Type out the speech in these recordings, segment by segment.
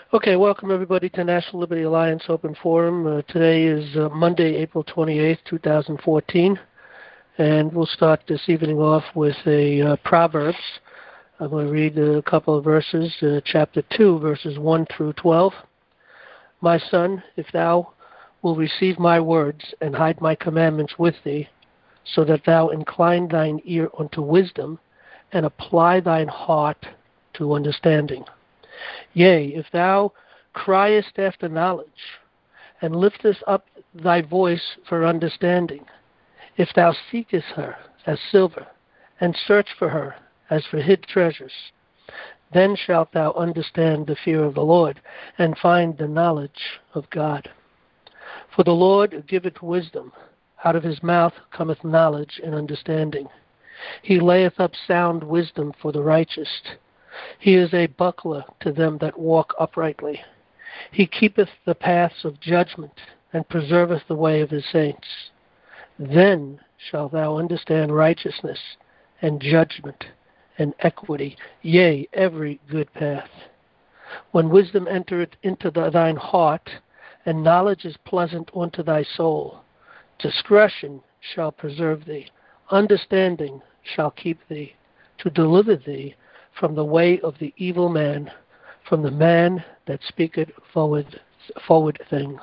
Okay, welcome everybody to National Liberty Alliance Open Forum. Today is Monday, April 28th, 2014, and we'll start this evening off with a Proverbs. I'm going to read a couple of verses, chapter 2, verses 1 through 12. My son, if thou wilt receive my words and hide my commandments with thee, so that thou incline thine ear unto wisdom and apply thine heart to understanding. Yea, if thou criest after knowledge, and liftest up thy voice for understanding, if thou seekest her as silver, and search for her as for hid treasures, then shalt thou understand the fear of the Lord, and find the knowledge of God. For the Lord giveth wisdom, out of his mouth cometh knowledge and understanding. He layeth up sound wisdom for the righteous. He is a buckler to them that walk uprightly. He keepeth the paths of judgment, and preserveth the way of his saints. Then shalt thou understand righteousness, and judgment, and equity, yea, every good path. When wisdom entereth into thine heart, and knowledge is pleasant unto thy soul, discretion shall preserve thee, understanding shall keep thee, to deliver thee from the way of the evil man, from the man that speaketh forward things.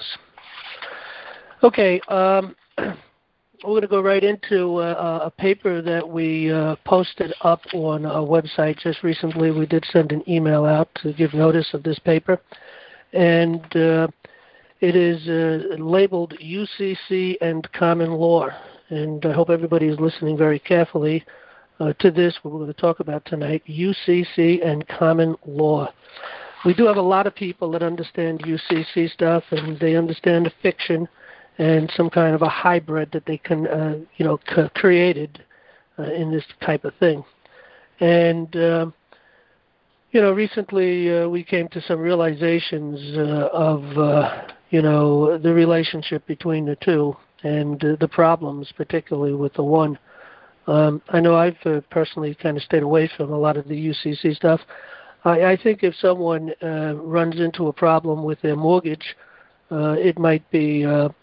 Okay, we're going to go right into a paper that we posted up on our website just recently. We did send an email out to give notice of this paper, and it is labeled UCC and Common Law, and I hope everybody is listening very carefully to this, what we're going to talk about tonight, UCC and Common Law. We do have a lot of people that understand UCC stuff, and they understand the fiction and some kind of a hybrid that they can, created in this type of thing. And, recently we came to some realizations of, the relationship between the two and the problems, particularly with the one. I know I've personally kind of stayed away from a lot of the UCC stuff. I think if someone runs into a problem with their mortgage, it might be,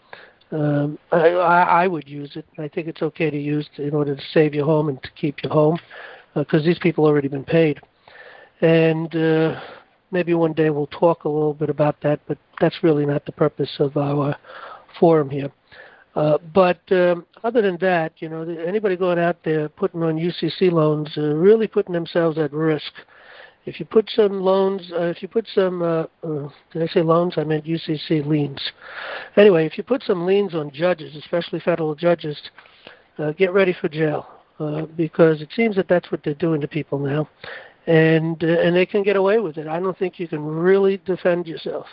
I would use it. I think it's okay to use it in order to save your home and to keep your home, because these people already been paid. And maybe one day we'll talk a little bit about that, but that's really not the purpose of our forum here. But other than that, anybody going out there putting on UCC loans, really putting themselves at risk. If you put some loans, did I say loans? I meant UCC liens. Anyway, if you put some liens on judges, especially federal judges, get ready for jail, because it seems that that's what they're doing to people now, and they can get away with it. I don't think you can really defend yourself.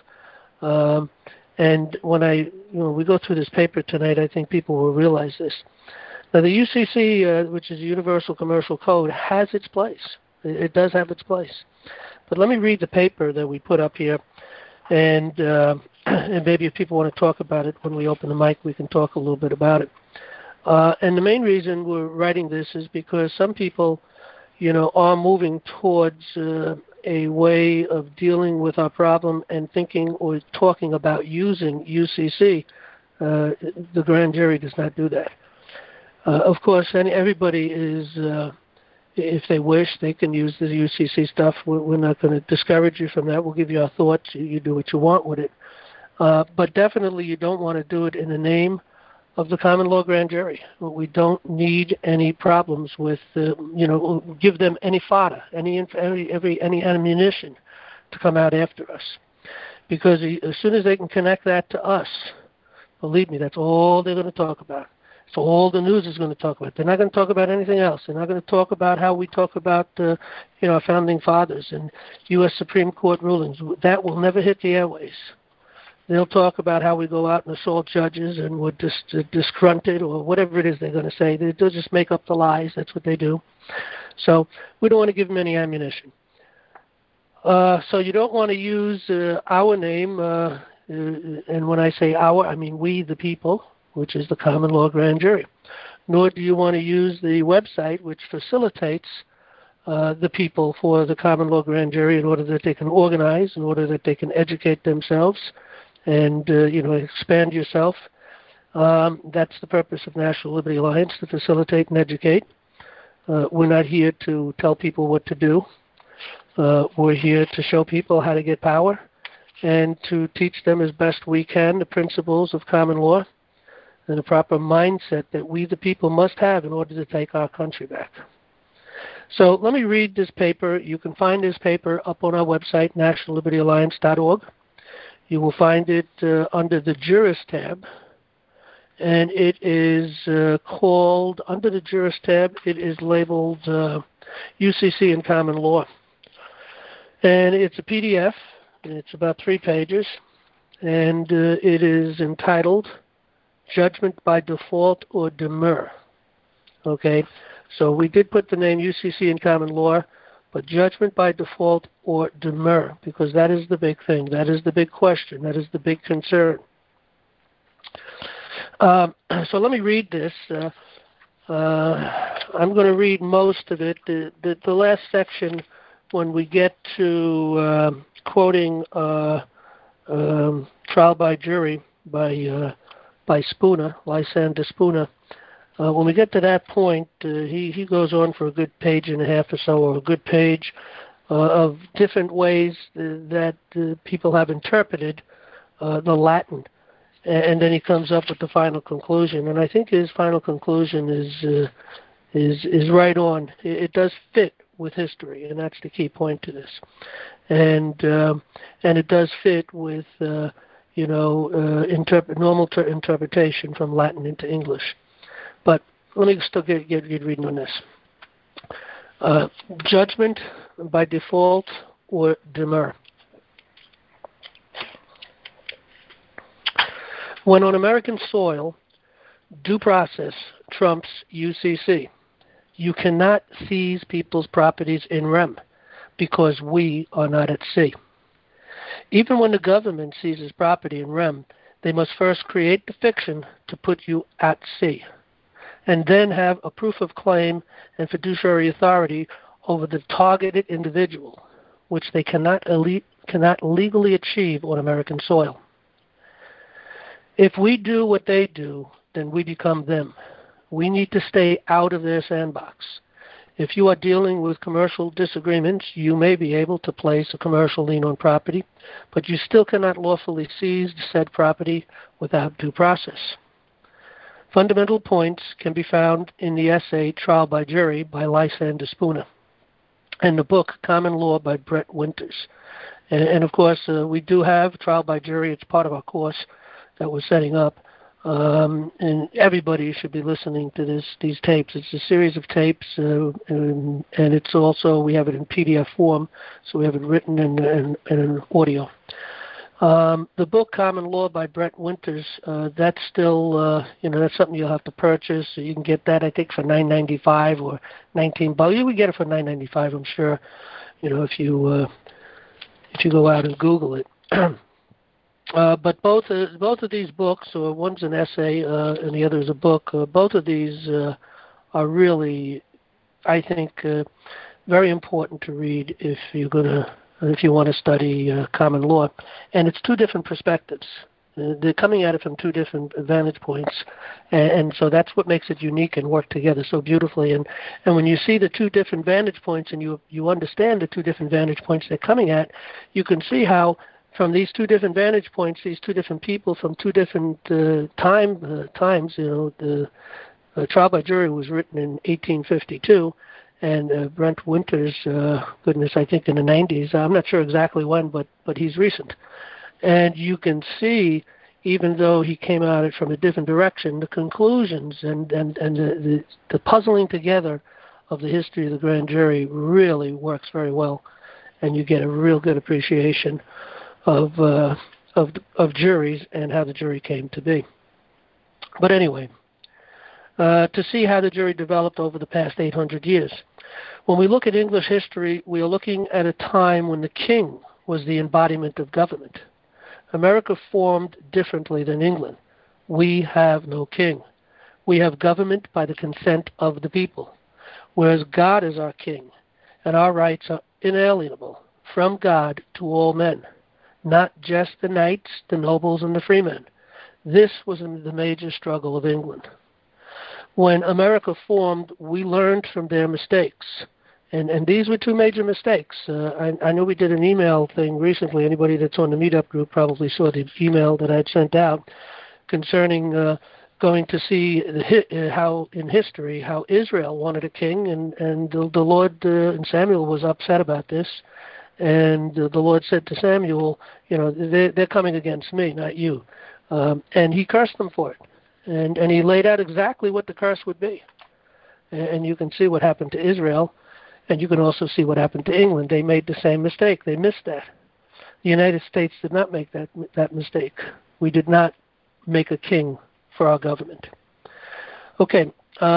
And when we go through this paper tonight, I think people will realize this. Now, the UCC, which is the Universal Commercial Code, has its place. It does have its place. But let me read the paper that we put up here, and maybe if people want to talk about it when we open the mic, we can talk a little bit about it. And the main reason we're writing this is because some people, are moving towards a way of dealing with our problem and thinking or talking about using UCC. The grand jury does not do that. Of course, everybody is, if they wish, they can use the UCC stuff. We're not going to discourage you from that. We'll give you our thoughts. You do what you want with it. But definitely you don't want to do it in the name of the common law grand jury. We don't need any problems with, give them any fodder, any ammunition to come out after us. Because as soon as they can connect that to us, believe me, that's all they're going to talk about. It's all the news is going to talk about. They're not going to talk about anything else. They're not going to talk about how we talk about, our founding fathers and U.S. Supreme Court rulings. That will never hit the airways. They'll talk about how we go out and assault judges and we're disgruntled or whatever it is they're going to say. They'll just make up the lies. That's what they do. So we don't want to give them any ammunition. So you don't want to use our name, and when I say our, I mean we, the people, which is the common law grand jury. Nor do you want to use the website, which facilitates the people for the common law grand jury in order that they can organize, in order that they can educate themselves and, expand yourself. That's the purpose of National Liberty Alliance, to facilitate and educate. We're not here to tell people what to do. We're here to show people how to get power and to teach them as best we can the principles of common law and the proper mindset that we, the people, must have in order to take our country back. So let me read this paper. You can find this paper up on our website, nationallibertyalliance.org. You will find it under the Juris tab, and it is called, under the Juris tab, it is labeled UCC and Common Law. And it's a PDF. It's about 3 pages, and it is entitled Judgment by Default or Demur. Okay, so we did put the name UCC in Common Law, but judgment by default or demur, because that is the big thing. That is the big question. That is the big concern. So let me read this. I'm going to read most of it. The last section, when we get to quoting Trial by Jury by Spooner, Lysander Spooner, when we get to that point, he goes on for a good page and a half or so, or a good page of different ways that people have interpreted the Latin. And then he comes up with the final conclusion. And I think his final conclusion is right on. It does fit with history, and that's the key point to this. And it does fit with normal interpretation from Latin into English. But let me still get reading on this. Judgment by default or demur. When on American soil, due process trumps UCC. You cannot seize people's properties in rem because we are not at sea. Even when the government seizes property in rem, they must first create the fiction to put you at sea, and then have a proof of claim and fiduciary authority over the targeted individual, which they cannot legally achieve on American soil. If we do what they do, then we become them. We need to stay out of their sandbox. If you are dealing with commercial disagreements, you may be able to place a commercial lien on property, but you still cannot lawfully seize said property without due process. Fundamental points can be found in the essay Trial by Jury by Lysander Spooner and the book Common Law by Brett Winters. And of course, we do have Trial by Jury. It's part of our course that we're setting up. And everybody should be listening to these tapes. It's a series of tapes, and it's also, we have it in PDF form, so we have it written and in audio. The book Common Law by Brett Winters, that's still, that's something you'll have to purchase. So you can get that, I think, for $9.95 or $19. You would get it for $9.95, I'm sure. If you go out and Google it. But both of these books, or one's an essay and the other is a book, both of these are really, I think, very important to read if you want to study common law. And it's 2 different perspectives. They're coming at it from 2 different vantage points, and so that's what makes it unique and work together so beautifully. And when you see the 2 different vantage points and you understand the 2 different vantage points they're coming at, you can see how from these 2 different vantage points, these 2 different people from 2 different times, the Trial by Jury was written in 1852, and Brent Winters, I think in the 90s. I'm not sure exactly when, but he's recent. And you can see, even though he came at it from a different direction, the conclusions and the puzzling together of the history of the grand jury really works very well, and you get a real good appreciation of juries and how the jury came to be. But anyway, to see how the jury developed over the past 800 years. When we look at English history, we are looking at a time when the king was the embodiment of government. America formed differently than England. We have no king. We have government by the consent of the people, whereas God is our king, and our rights are inalienable from God to all men, not just the knights, the nobles, and the freemen. This was the major struggle of England. When America formed, we learned from their mistakes. And these were two major mistakes. I know we did an email thing recently. Anybody that's on the meetup group probably saw the email that I'd sent out concerning going to see how in history how Israel wanted a king, and the Lord and Samuel was upset about this. And the Lord said to Samuel, they're coming against me, not you. And he cursed them for it. And he laid out exactly what the curse would be. And you can see what happened to Israel. And you can also see what happened to England. They made the same mistake. They missed that. The United States did not make that mistake. We did not make a king for our government. Okay.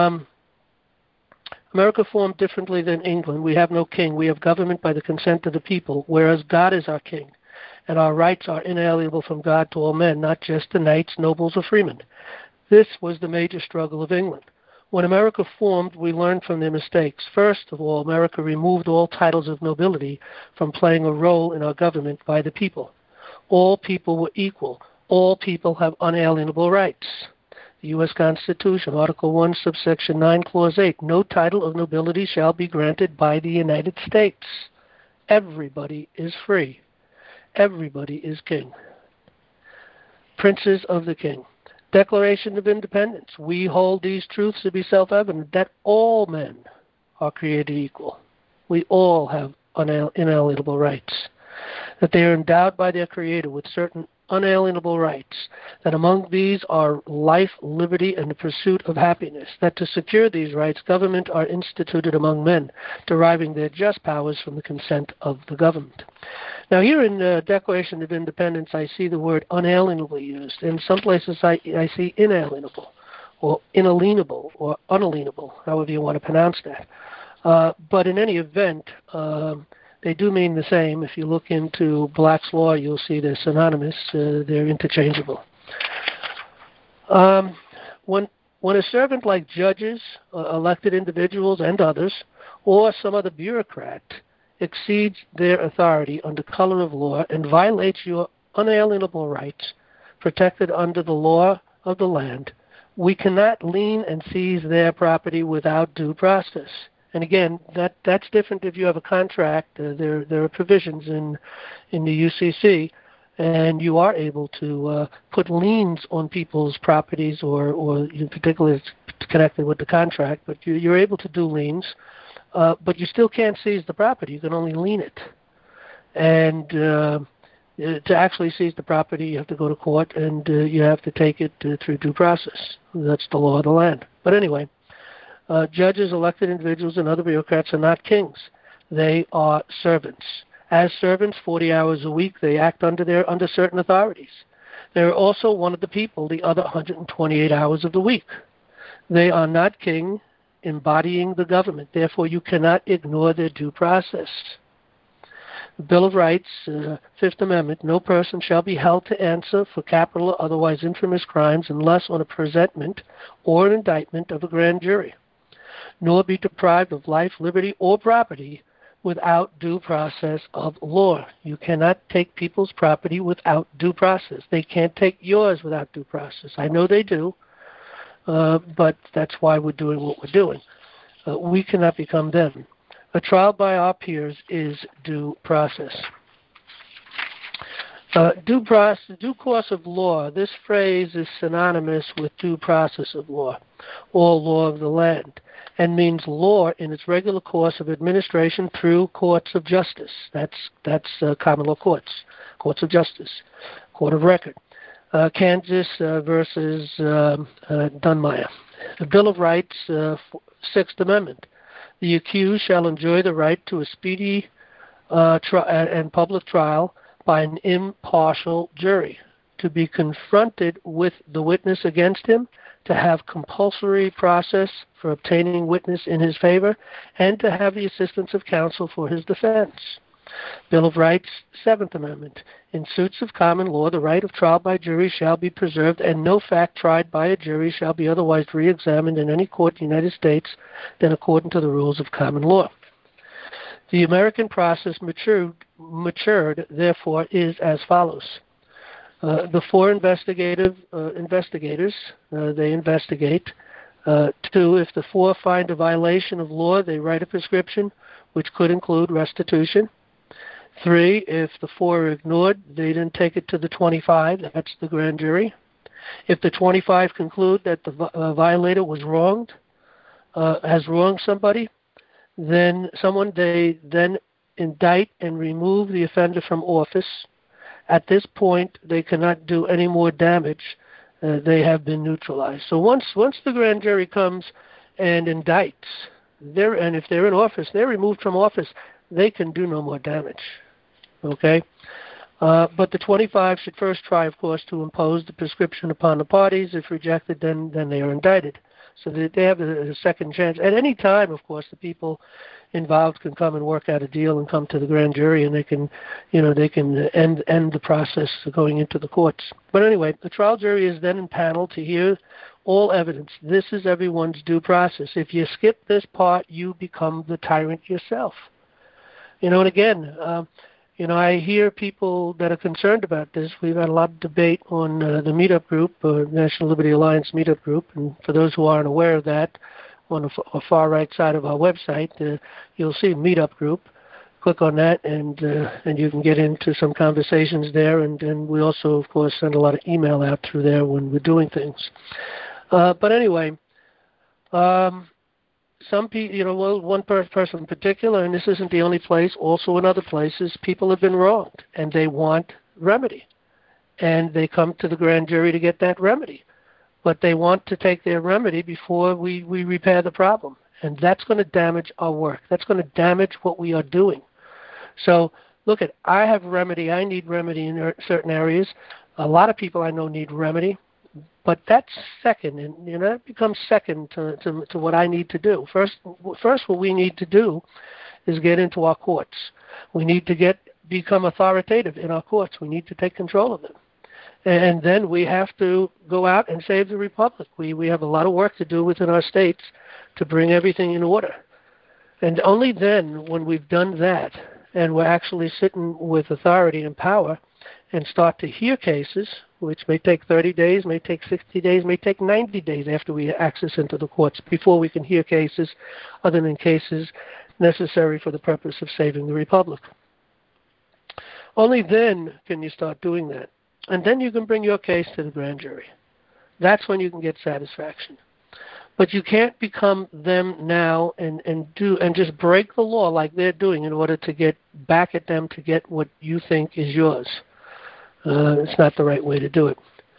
America formed differently than England. We have no king. We have government by the consent of the people, whereas God is our king. And our rights are inalienable from God to all men, not just the knights, nobles, or freemen. This was the major struggle of England. When America formed, we learned from their mistakes. First of all, America removed all titles of nobility from playing a role in our government by the people. All people were equal. All people have unalienable rights. The U.S. Constitution, Article 1, subsection 9, Clause 8, no title of nobility shall be granted by the United States. Everybody is free. Everybody is king. Princes of the King. Declaration of Independence. We hold these truths to be self-evident, that all men are created equal. We all have inalienable rights. That they are endowed by their Creator with certain unalienable rights. That among these are life, liberty, and the pursuit of happiness. That to secure these rights, government are instituted among men, deriving their just powers from the consent of the government. Now here in the Declaration of Independence, I see the word unalienable used. In some places I see inalienable, or inalienable, or unalienable, however you want to pronounce that. But in any event, they do mean the same. If you look into Black's Law, you'll see they're synonymous. They're interchangeable. When a servant like judges, elected individuals, and others, or some other bureaucrat exceeds their authority under color of law and violates your unalienable rights protected under the law of the land, we cannot lien and seize their property without due process. And again, that's different if you have a contract. There are provisions in the UCC, and you are able to put liens on people's properties, or particularly it's connected with the contract, but you're able to do liens. But you still can't seize the property. You can only lien it. And to actually seize the property, you have to go to court, and you have to take it through due process. That's the law of the land. But anyway, judges, elected individuals, and other bureaucrats are not kings. They are servants. As servants, 40 hours a week, they act under certain authorities. They are also one of the people the other 128 hours of the week. They are not king, embodying the government. Therefore, you cannot ignore their due process. The Bill of Rights, Fifth Amendment, no person shall be held to answer for capital or otherwise infamous crimes unless on a presentment or an indictment of a grand jury, nor be deprived of life, liberty, or property without due process of law. You cannot take people's property without due process. They can't take yours without due process. I know they do. But that's why we're doing what we're doing. We cannot become them. A trial by our peers is due process. Due course of law. This phrase is synonymous with due process of law, or law of the land, and means law in its regular course of administration through courts of justice. That's common law courts of justice, court of record. Kansas versus Dunmire. The Bill of Rights, Sixth Amendment. The accused shall enjoy the right to a speedy and public trial by an impartial jury, to be confronted with the witness against him, to have compulsory process for obtaining witness in his favor, and to have the assistance of counsel for his defense. Bill of Rights, Seventh Amendment. In suits of common law, the right of trial by jury shall be preserved, and no fact tried by a jury shall be otherwise re-examined in any court in the United States than according to the rules of common law. The American process matured, therefore, is as follows. The four investigators, they investigate. 2, if the four find a violation of law, they write a prescription, which could include restitution. 3, if the four are ignored, they then take it to the 25, that's the grand jury. If the 25 conclude that the violator was wronged, has wronged somebody, then they then indict and remove the offender from office. At this point, they cannot do any more damage. They have been neutralized. So once the grand jury comes and indicts, and if they're in office, they're removed from office, they can do no more damage. Okay? But the 25 should first try, of course, to impose the prescription upon the parties. If rejected, then they are indicted. So they have a second chance. At any time, of course, the people involved can come and work out a deal and come to the grand jury, and they can end the process of going into the courts. But anyway, the trial jury is then impaneled to hear all evidence. This is everyone's due process. If you skip this part, you become the tyrant yourself. And again, I hear people that are concerned about this. We've had a lot of debate on the meetup group, National Liberty Alliance meetup group, and for those who aren't aware of that, on the far right side of our website, you'll see meetup group. Click on that, and you can get into some conversations there. And we also, of course, send a lot of email out through there when we're doing things. But anyway, some people, one person in particular, and this isn't the only place, also in other places, people have been wronged, and they want remedy. And they come to the grand jury to get that remedy. But they want to take their remedy before we repair the problem. And that's going to damage our work. That's going to damage what we are doing. So, I have remedy. I need remedy in certain areas. A lot of people I know need remedy. But that's second, and that becomes second to what I need to do. First, what we need to do is get into our courts. We need to become authoritative in our courts. We need to take control of them. And then we have to go out and save the republic. We have a lot of work to do within our states to bring everything in order. And only then, when we've done that, and we're actually sitting with authority and power, and start to hear cases, which may take 30 days, may take 60 days, may take 90 days after we access into the courts before we can hear cases other than cases necessary for the purpose of saving the republic. Only then can you start doing that. And then you can bring your case to the grand jury. That's when you can get satisfaction. But you can't become them now and just break the law like they're doing in order to get back at them to get what you think is yours. It's not the right way to do it.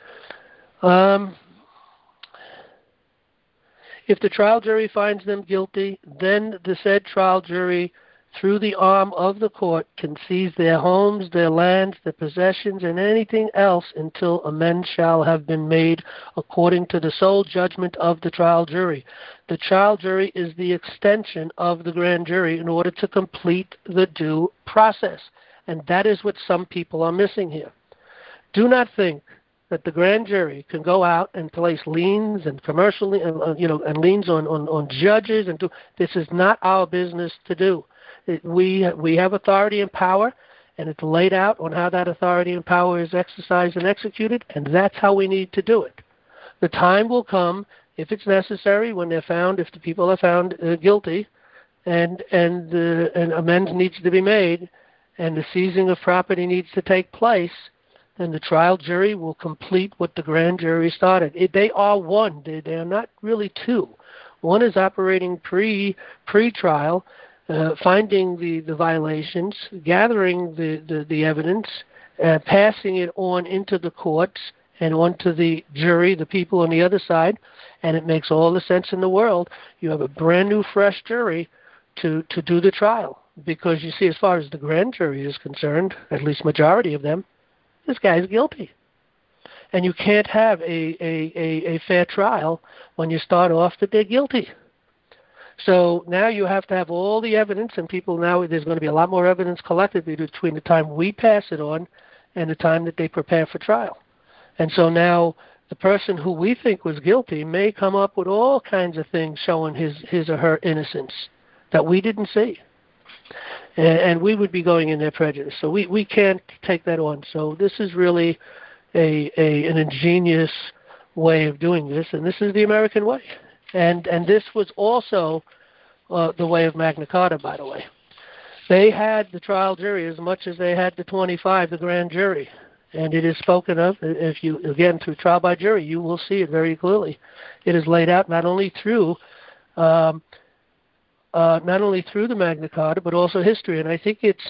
If the trial jury finds them guilty, then the said trial jury, through the arm of the court, can seize their homes, their lands, their possessions, and anything else until amends shall have been made according to the sole judgment of the trial jury. The trial jury is the extension of the grand jury in order to complete the due process. And that is what some people are missing here. Do not think that the grand jury can go out and place liens and commercial, and liens on judges and do. This is not our business to do. We have authority and power, and it's laid out on how that authority and power is exercised and executed, and that's how we need to do it. The time will come, if it's necessary, when if the people are found guilty, and amends needs to be made, and the seizing of property needs to take place, then the trial jury will complete what the grand jury started. They are one. They are not really two. One is operating pre-trial, finding the violations, gathering the evidence, passing it on into the courts and onto the jury, the people on the other side, and it makes all the sense in the world. You have a brand new, fresh jury to do the trial. Because you see, as far as the grand jury is concerned, at least majority of them, this guy's guilty. And you can't have a fair trial when you start off that they're guilty. So now you have to have all the evidence, and people now, there's going to be a lot more evidence collected between the time we pass it on and the time that they prepare for trial. And so now the person who we think was guilty may come up with all kinds of things showing his or her innocence that we didn't see. And we would be going in there prejudiced. So we can't take that on. So this is really an ingenious way of doing this, and this is the American way. And this was also the way of Magna Carta, by the way. They had the trial jury as much as they had the 25, the grand jury. And it is spoken of, if you, again, through trial by jury, you will see it very clearly. It is laid out not only through the Magna Carta, but also history. And I think it's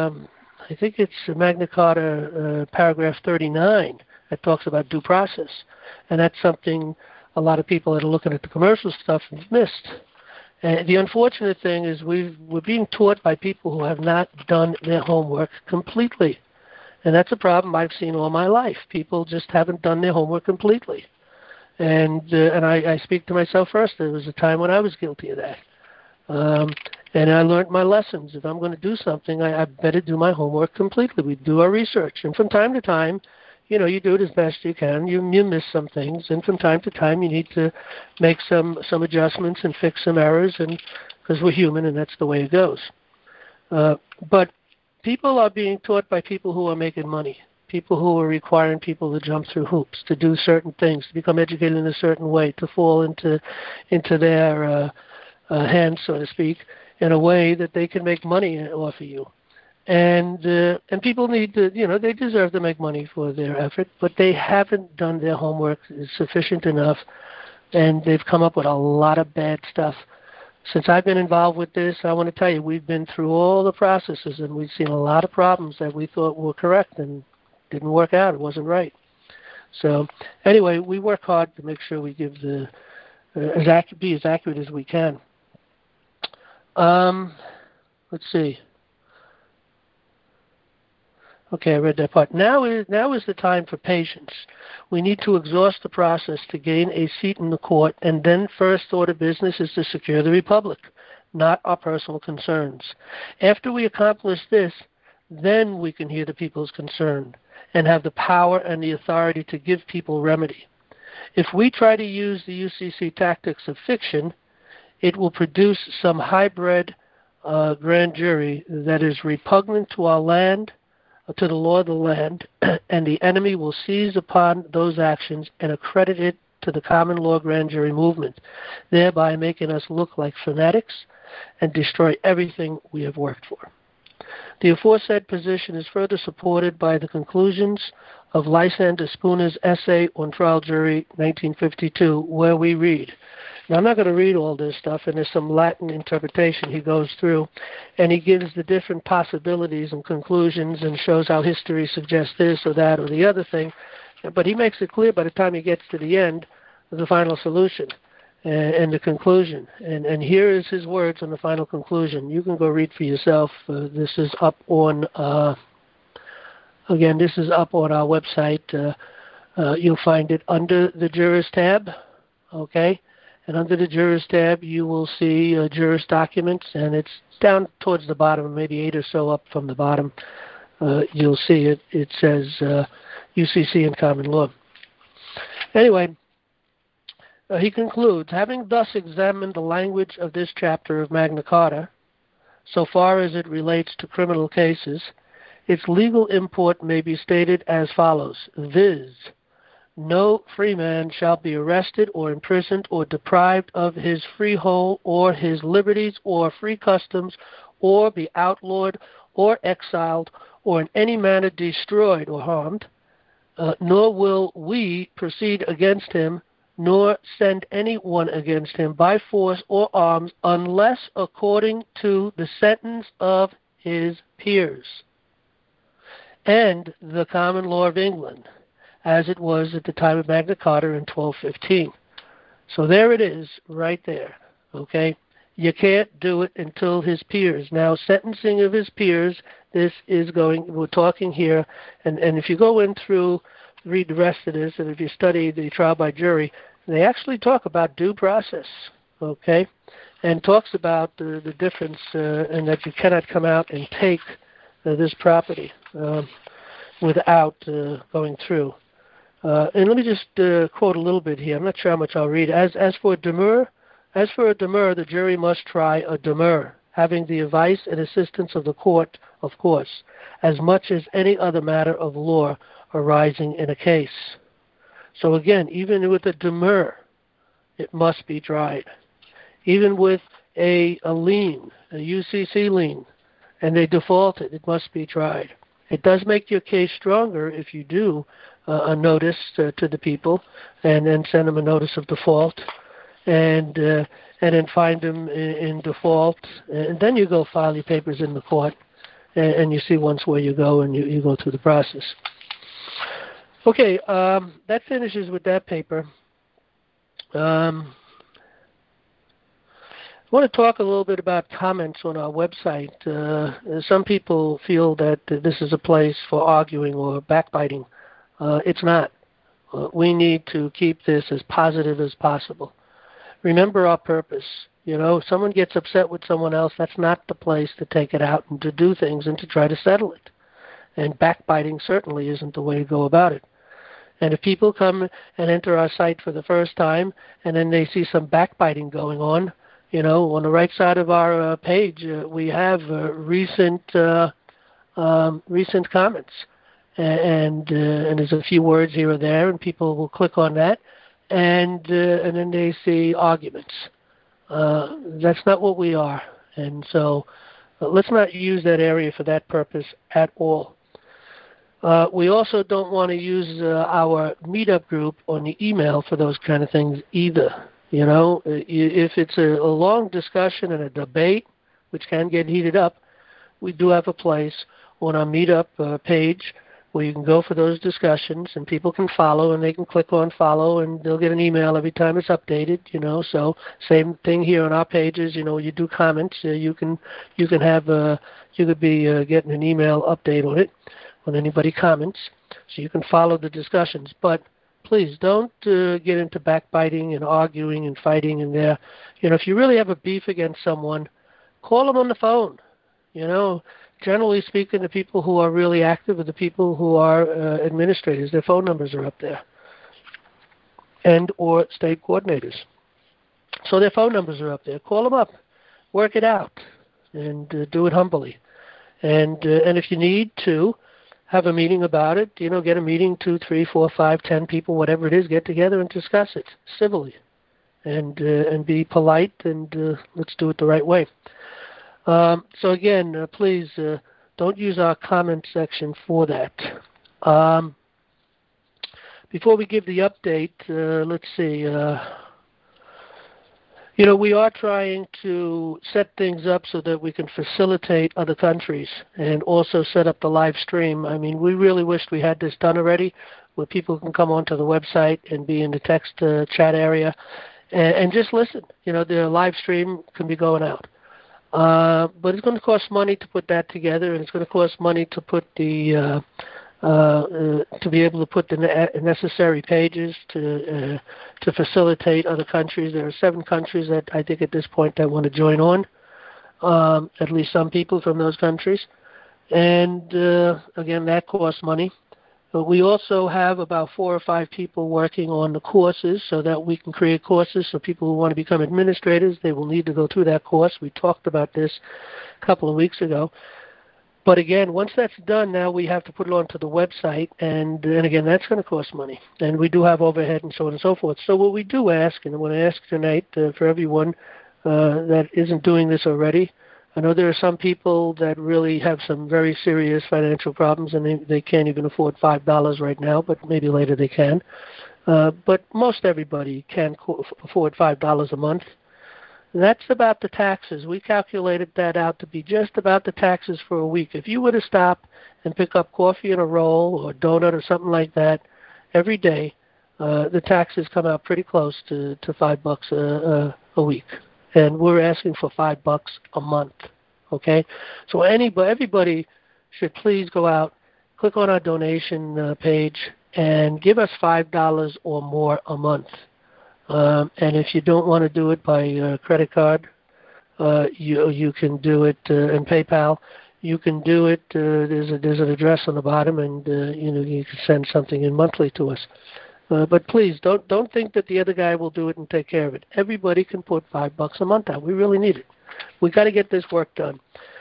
Magna Carta paragraph 39 that talks about due process. And that's something a lot of people that are looking at the commercial stuff have missed. And the unfortunate thing is we're being taught by people who have not done their homework completely. And that's a problem I've seen all my life. People just haven't done their homework completely. And I speak to myself first. There was a time when I was guilty of that. And I learned my lessons. If I'm going to do something, I better do my homework completely. We do our research. And from time to time, you do it as best you can. You miss some things. And from time to time, you need to make some adjustments and fix some errors, and because we're human, and that's the way it goes. But people are being taught by people who are making money, people who are requiring people to jump through hoops, to do certain things, to become educated in a certain way, to fall into their hands, so to speak, in a way that they can make money off of you. And people need to, they deserve to make money for their effort, but they haven't done their homework sufficient enough, and they've come up with a lot of bad stuff. Since I've been involved with this, I want to tell you, we've been through all the processes, and we've seen a lot of problems that we thought were correct and didn't work out. It wasn't right. So anyway, we work hard to make sure we give be as accurate as we can. Let's see. Okay, I read that part. Now is the time for patience. We need to exhaust the process to gain a seat in the court, and then first order business is to secure the republic, not our personal concerns. After we accomplish this, then we can hear the people's concern and have the power and the authority to give people remedy. If we try to use the UCC tactics of fiction, it will produce some hybrid grand jury that is repugnant to our land, to the law of the land, and the enemy will seize upon those actions and accredit it to the common law grand jury movement, thereby making us look like fanatics and destroy everything we have worked for. The aforesaid position is further supported by the conclusions of Lysander Spooner's essay on trial jury 1952, where we read. Now, I'm not going to read all this stuff, and there's some Latin interpretation he goes through, and he gives the different possibilities and conclusions and shows how history suggests this or that or the other thing, but he makes it clear by the time he gets to the end of the final solution and the conclusion. And here is his words on the final conclusion. You can go read for yourself. This is up on, again, this is up on our website. You'll find it under the Jurors tab, okay? And under the Jurors tab, you will see Jurors documents, and it's down towards the bottom, maybe 8 or so up from the bottom. You'll see it. It says UCC and Common Law. Anyway, he concludes, having thus examined the language of this chapter of Magna Carta, so far as it relates to criminal cases, its legal import may be stated as follows, viz., no free man shall be arrested or imprisoned or deprived of his freehold or his liberties or free customs or be outlawed or exiled or in any manner destroyed or harmed, nor will we proceed against him nor send anyone against him by force or arms unless according to the sentence of his peers and the common law of England, as it was at the time of Magna Carta in 1215. So there it is, right there, okay? You can't do it until his peers. Now, sentencing of his peers, we're talking here, and if you go in through, read the rest of this, and if you study the trial by jury, they actually talk about due process, okay? And talks about the difference and that you cannot come out and take this property without going through. And let me just quote a little bit here. I'm not sure how much I'll read. As for a demur, the jury must try a demur. having the advice and assistance of the court, of course, as much as any other matter of law arising in a case. So again, even with a demur, it must be tried. Even with a lien, a UCC lien, and they defaulted, it must be tried. It does make your case stronger if you do a notice to the people and then send them a notice of default and then find them in default. And then you go file your papers in the court and you see once where you go and you go through the process. Okay, that finishes with that paper. I want to talk a little bit about comments on our website. Some people feel that this is a place for arguing or backbiting. It's not. We need to keep this as positive as possible. Remember our purpose. You know, if someone gets upset with someone else, that's not the place to take it out and to do things and to try to settle it. And backbiting certainly isn't the way to go about it. And if people come and enter our site for the first time and then they see some backbiting going on, you know, on the right side of our page, we have recent comments. And there's a few words here or there, and people will click on that, and then they see arguments. That's not what we are. And so let's not use that area for that purpose at all. We also don't want to use our meetup group on the email for those kind of things either. You know, if it's a long discussion and a debate, which can get heated up, we do have a place on our meetup page where you can go for those discussions and people can follow and they can click on follow and they'll get an email every time it's updated, you know. So same thing here on our pages, you know, you do comments, you could be getting an email update on it when anybody comments, so you can follow the discussions. But please don't get into backbiting and arguing and fighting in there. You know, if you really have a beef against someone, call them on the phone. You know, generally speaking, the people who are really active are the people who are administrators. Their phone numbers are up there, and or state coordinators. So their phone numbers are up there. Call them up, work it out, and do it humbly. And if you need to have a meeting about it, you know, get a meeting, 2, 3, 4, 5, 10 people, whatever it is, get together and discuss it civilly, and be polite, and let's do it the right way. So again, please don't use our comment section for that. Before we give the update, let's see. You know, we are trying to set things up so that we can facilitate other countries and also set up the live stream. I mean, we really wished we had this done already, where people can come onto the website and be in the text chat area and just listen. You know, the live stream can be going out. But it's going to cost money to put that together, and it's going to cost money to put the to be able to put the necessary pages to facilitate other countries. There are 7 countries that I think at this point that want to join on, at least some people from those countries. And again, that costs money. But we also have about 4 or 5 people working on the courses so that we can create courses so people who want to become administrators, they will need to go through that course. We talked about this a couple of weeks ago. But again, once that's done, now we have to put it onto the website, and again, that's going to cost money. And we do have overhead and so on and so forth. So what we do ask, and I want to ask tonight for everyone that isn't doing this already, I know there are some people that really have some very serious financial problems, and they can't even afford $5 right now, but maybe later they can. But most everybody can afford $5 a month. That's about the taxes. We calculated that out to be just about the taxes for a week. If you were to stop and pick up coffee and a roll or a donut or something like that every day, the taxes come out pretty close to $5 a week. And we're asking for $5 a month. Okay? So everybody should please go out, click on our donation page, and give us $5 or more a month. And if you don't want to do it by credit card, you can do it in PayPal. You can do it. There's an address on the bottom, and you can send something in monthly to us. But please don't think that the other guy will do it and take care of it. Everybody can put $5 a month out. We really need it. we got to get this work done.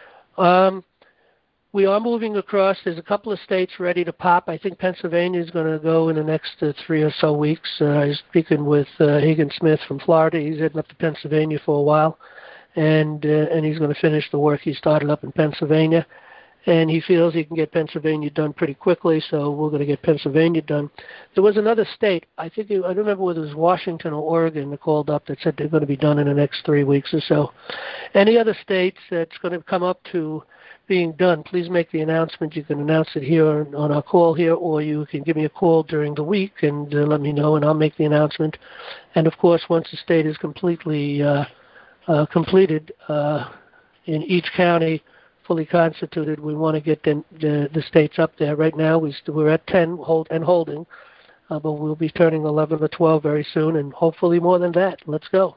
We are moving across. There's a couple of states ready to pop. I think Pennsylvania is going to go in the next 3 or so weeks. I was speaking with Hagan Smith from Florida. He's heading up to Pennsylvania for a while, and he's going to finish the work he started up in Pennsylvania. And he feels he can get Pennsylvania done pretty quickly, so we're going to get Pennsylvania done. There was another state, I don't remember whether it was Washington or Oregon, that called up that said they're going to be done in the next 3 weeks or so. Any other states that's going to come up to being done, please make the announcement. You can announce it here on our call here, or you can give me a call during the week and let me know, and I'll make the announcement. And, of course, once the state is completely completed in each county, fully constituted, we want to get the states up there. Right now, we're at 10 holding, but we'll be turning 11 or 12 very soon, and hopefully more than that. Let's go.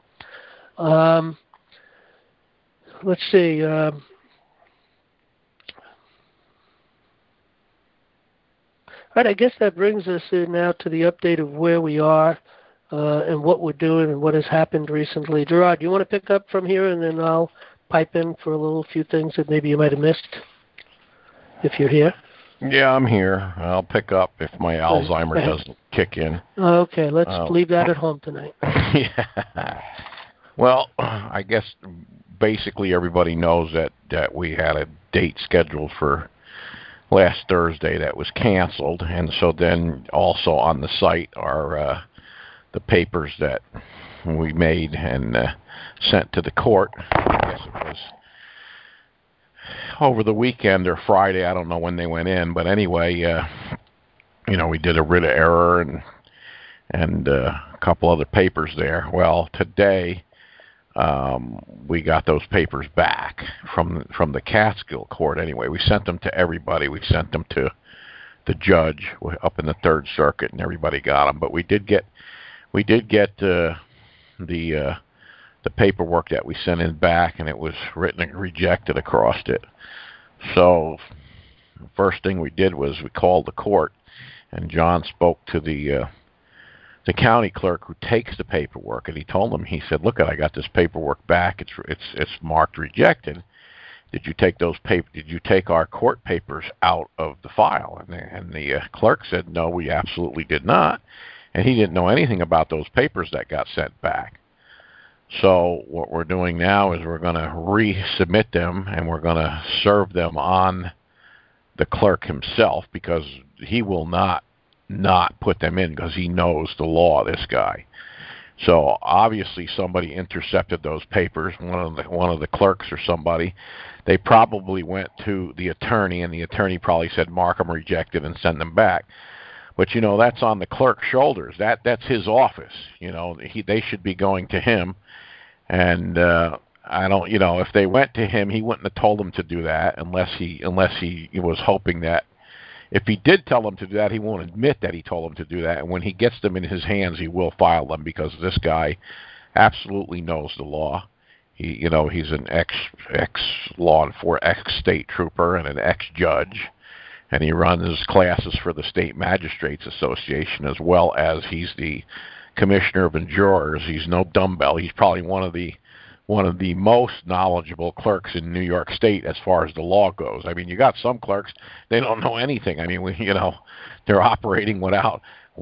Let's see. All right, I guess that brings us in now to the update of where we are and what we're doing and what has happened recently. Gerard, you want to pick up from here, and then I'll pipe in for a few things that maybe you might have missed, if you're here. Yeah, I'm here. I'll pick up if my Alzheimer doesn't kick in. Okay, let's leave that at home tonight. Yeah. Well, I guess basically everybody knows that we had a date scheduled for last Thursday that was canceled, and so then also on the site are the papers that we made and sent to the court. I guess it was over the weekend or Friday. I don't know when they went in, but anyway, we did a writ of error and a couple other papers there. Well, today we got those papers back from the Catskill court. Anyway, we sent them to everybody. We sent them to the judge up in the Third Circuit, and everybody got them. But we did get the paperwork that we sent in back, and it was written and rejected across it. So the first thing we did was we called the court, and John spoke to the county clerk who takes the paperwork, and he told him, he said, "Look, I got this paperwork back. It's marked rejected. Did you take our court papers out of the file?" And the clerk said, "No, we absolutely did not." And he didn't know anything about those papers that got sent back. So what we're doing now is we're going to resubmit them, and we're going to serve them on the clerk himself, because he will not put them in, because he knows the law, this guy. So obviously somebody intercepted those papers, one of the clerks or somebody. They probably went to the attorney, and the attorney probably said, "Mark them rejected and send them back." But that's on the clerk's shoulders. That's his office. They should be going to him. And I don't, if they went to him, he wouldn't have told them to do that unless he was hoping that if he did tell them to do that, he won't admit that he told them to do that. And when he gets them in his hands, he will file them, because this guy absolutely knows the law. He's an ex-state trooper and an ex-judge. And he runs classes for the State Magistrates Association, as well as he's the commissioner of jurors. He's no dumbbell. He's probably one of the most knowledgeable clerks in New York State as far as the law goes. I mean, you got some clerks, they don't know anything. I mean, they're operating without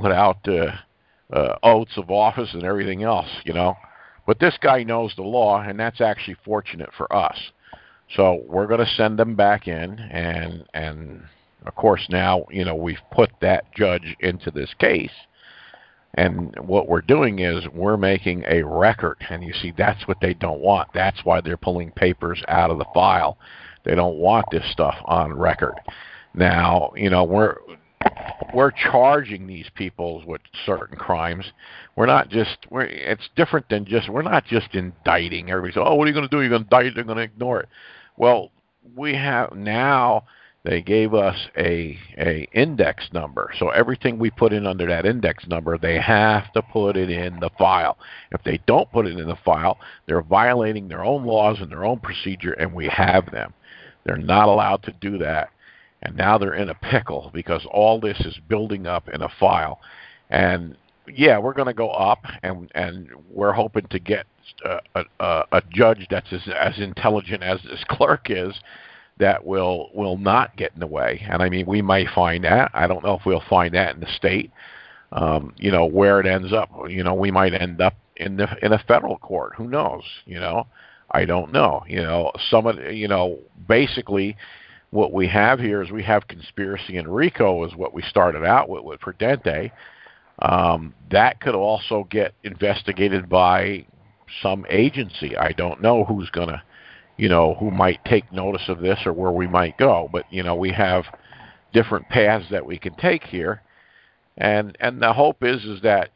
oaths of office and everything else. But this guy knows the law, and that's actually fortunate for us. So we're going to send them back in, and of course now, we've put that judge into this case. And what we're doing is we're making a record. And you see, that's what they don't want. That's why they're pulling papers out of the file. They don't want this stuff on record. Now, we're charging these people with certain crimes. It's different than we're not just indicting. Everybody says, "Oh, what are you going to do? You're going to indict, they're going to ignore it." Well, we have now. They gave us a index number. So everything we put in under that index number, they have to put it in the file. If they don't put it in the file, they're violating their own laws and their own procedure, and we have them. They're not allowed to do that. And now they're in a pickle, because all this is building up in a file. And yeah, we're going to go up, and we're hoping to get a judge that's as intelligent as this clerk is that will not get in the way. And I mean, we might find that. I don't know if we'll find that in the state. Where it ends up. We might end up in a federal court. Who knows? I don't know. Basically, what we have here is we have conspiracy in RICO is what we started out with Prudente. That could also get investigated by some agency. I don't know who's gonna, who might take notice of this or where we might go. But we have different paths that we can take here. And the hope is that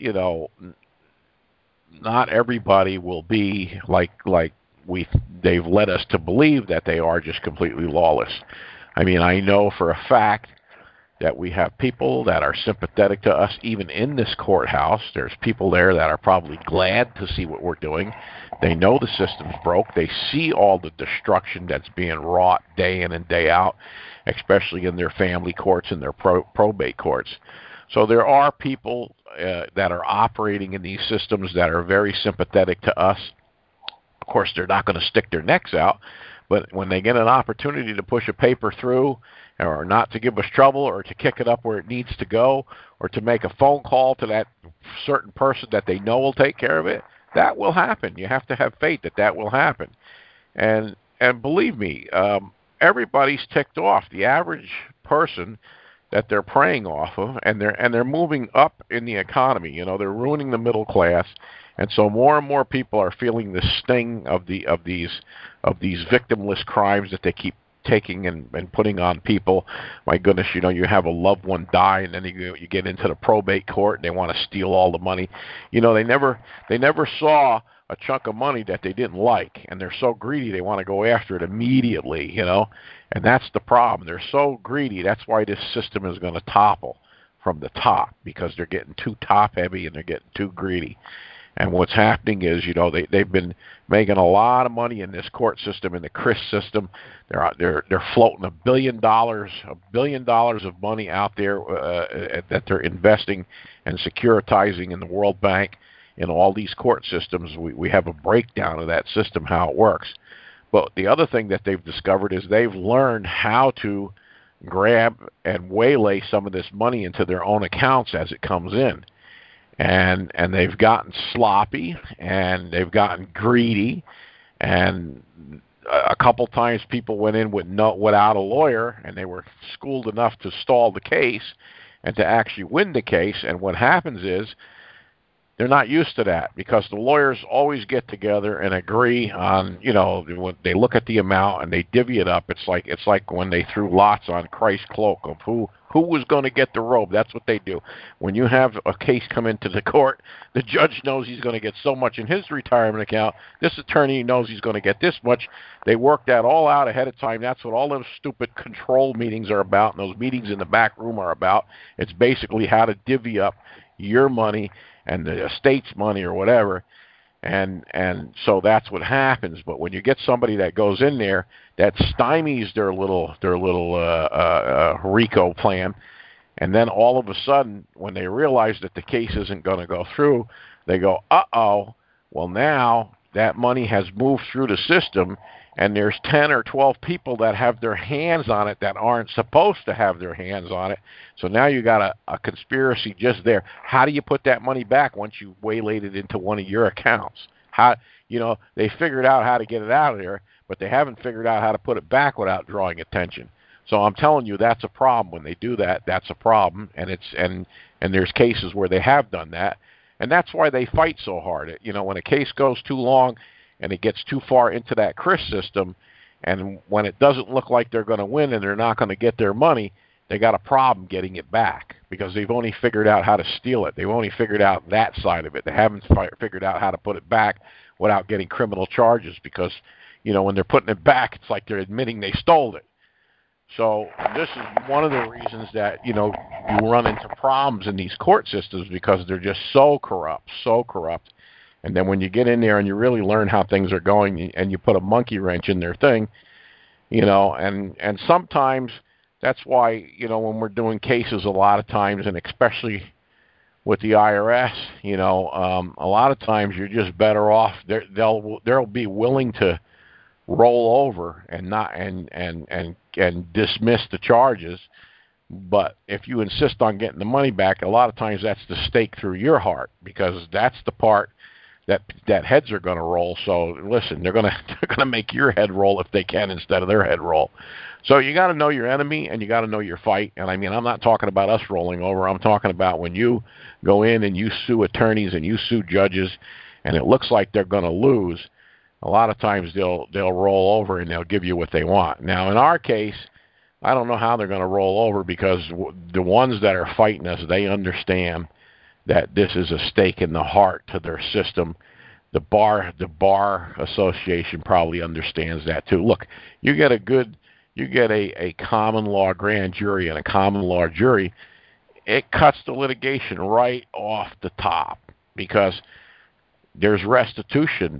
not everybody will be like they've led us to believe that they are just completely lawless. I mean, I know for a fact that we have people that are sympathetic to us even in this courthouse. There's people there that are probably glad to see what we're doing. They know the system's broke. They see all the destruction that's being wrought day in and day out, especially in their family courts and their probate courts. So there are people that are operating in these systems that are very sympathetic to us. Of course, they're not going to stick their necks out, but when they get an opportunity to push a paper through or not to give us trouble or to kick it up where it needs to go or to make a phone call to that certain person that they know will take care of it, that will happen. You have to have faith that will happen. And believe me, everybody's ticked off. The average person that they're preying off of, and they're moving up in the economy. They're ruining the middle class, and so more and more people are feeling the sting of these victimless crimes that they keep taking and putting on people. My goodness, you have a loved one die, and then you get into the probate court, and they want to steal all the money. They never saw a chunk of money that they didn't like, and they're so greedy they want to go after it immediately, and that's the problem. They're so greedy. That's why this system is going to topple from the top, because they're getting too top heavy and they're getting too greedy. And what's happening is, they've been making a lot of money in this court system, in the CRIS system. They're floating $1 billion of money out there that they're investing and securitizing in the World Bank. In all these court systems, we have a breakdown of that system, how it works. But the other thing that they've discovered is they've learned how to grab and waylay some of this money into their own accounts as it comes in. And they've gotten sloppy, and they've gotten greedy, and a couple times people went in without a lawyer, and they were schooled enough to stall the case and to actually win the case. And what happens is, they're not used to that, because the lawyers always get together and agree on, when they look at the amount and they divvy it up. It's like when they threw lots on Christ's cloak of who was going to get the robe. That's what they do. When you have a case come into the court, the judge knows he's going to get so much in his retirement account. This attorney knows he's going to get this much. They work that all out ahead of time. That's what all those stupid control meetings are about, and those meetings in the back room are about. It's basically how to divvy up your money and the estate's money or whatever, and so that's what happens. But when you get somebody that goes in there that stymies their little RICO plan, and then all of a sudden, when they realize that the case isn't going to go through, they go, uh-oh, well, now that money has moved through the system, and there's 10 or 12 people that have their hands on it that aren't supposed to have their hands on it. So now you got a conspiracy just there. How do you put that money back once you waylaid it into one of your accounts? They figured out how to get it out of there, but they haven't figured out how to put it back without drawing attention. So I'm telling you, that's a problem. When they do that, that's a problem, and there's cases where they have done that, and that's why they fight so hard. When a case goes too long and it gets too far into that CRIS system, and when it doesn't look like they're going to win and they're not going to get their money, they got a problem getting it back, because they've only figured out how to steal it. They've only figured out that side of it. They haven't figured out how to put it back without getting criminal charges, because, when they're putting it back, it's like they're admitting they stole it. So this is one of the reasons that, you run into problems in these court systems, because they're just so corrupt. And then when you get in there and you really learn how things are going, and you put a monkey wrench in their thing, and sometimes that's why, when we're doing cases a lot of times, and especially with the IRS. A lot of times you're just better off. They'll be willing to roll over and not and dismiss the charges. But if you insist on getting the money back, a lot of times that's the stake through your heart, because that's the part that heads are going to roll. So listen, they're going to make your head roll if they can instead of their head roll. So you got to know your enemy and you got to know your fight. And I mean, I'm not talking about us rolling over. I'm talking about when you go in and you sue attorneys and you sue judges, and it looks like they're going to lose. A lot of times they'll roll over and they'll give you what they want. Now, in our case, I don't know how they're going to roll over, because the ones that are fighting us, they understand that this is a stake in the heart to their system. The bar association probably understands that too. Look, you get a common law grand jury and a common law jury, it cuts the litigation right off the top, because there's restitution.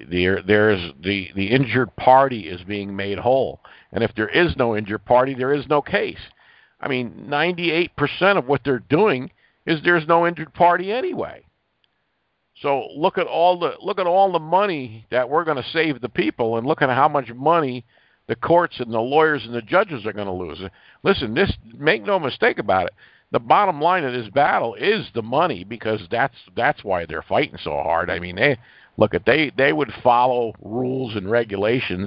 The injured party is being made whole. And if there is no injured party, there is no case. I mean, 98% of what they're doing is there's no injured party anyway. So look at all the money that we're going to save the people, and look at how much money the courts and the lawyers and the judges are going to lose. Listen, make no mistake about it. The bottom line of this battle is the money, because that's why they're fighting so hard. I mean, they would follow rules and regulations,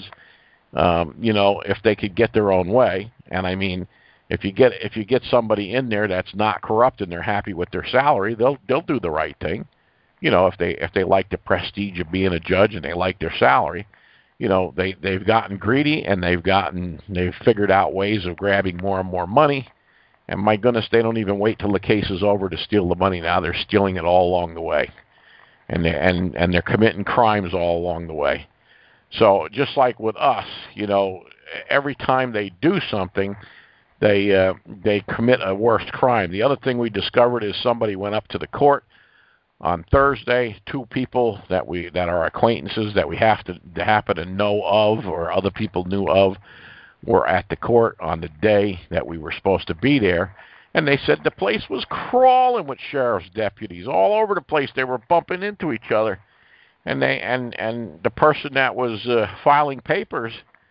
if they could get their own way. And I mean, if you get somebody in there that's not corrupt and they're happy with their salary, they'll do the right thing. If they like the prestige of being a judge and they like their salary, they've gotten greedy and they've figured out ways of grabbing more and more money. And my goodness, they don't even wait till the case is over to steal the money. Now they're stealing it all along the way, and they're committing crimes all along the way. So just like with us, every time they do something, they commit a worse crime. The other thing we discovered is somebody went up to the court on Thursday. Two people that are acquaintances that we happen to know of, or other people knew of, were at the court on the day that we were supposed to be there, and they said the place was crawling with sheriff's deputies all over the place. They were bumping into each other, and the person that was filing papers,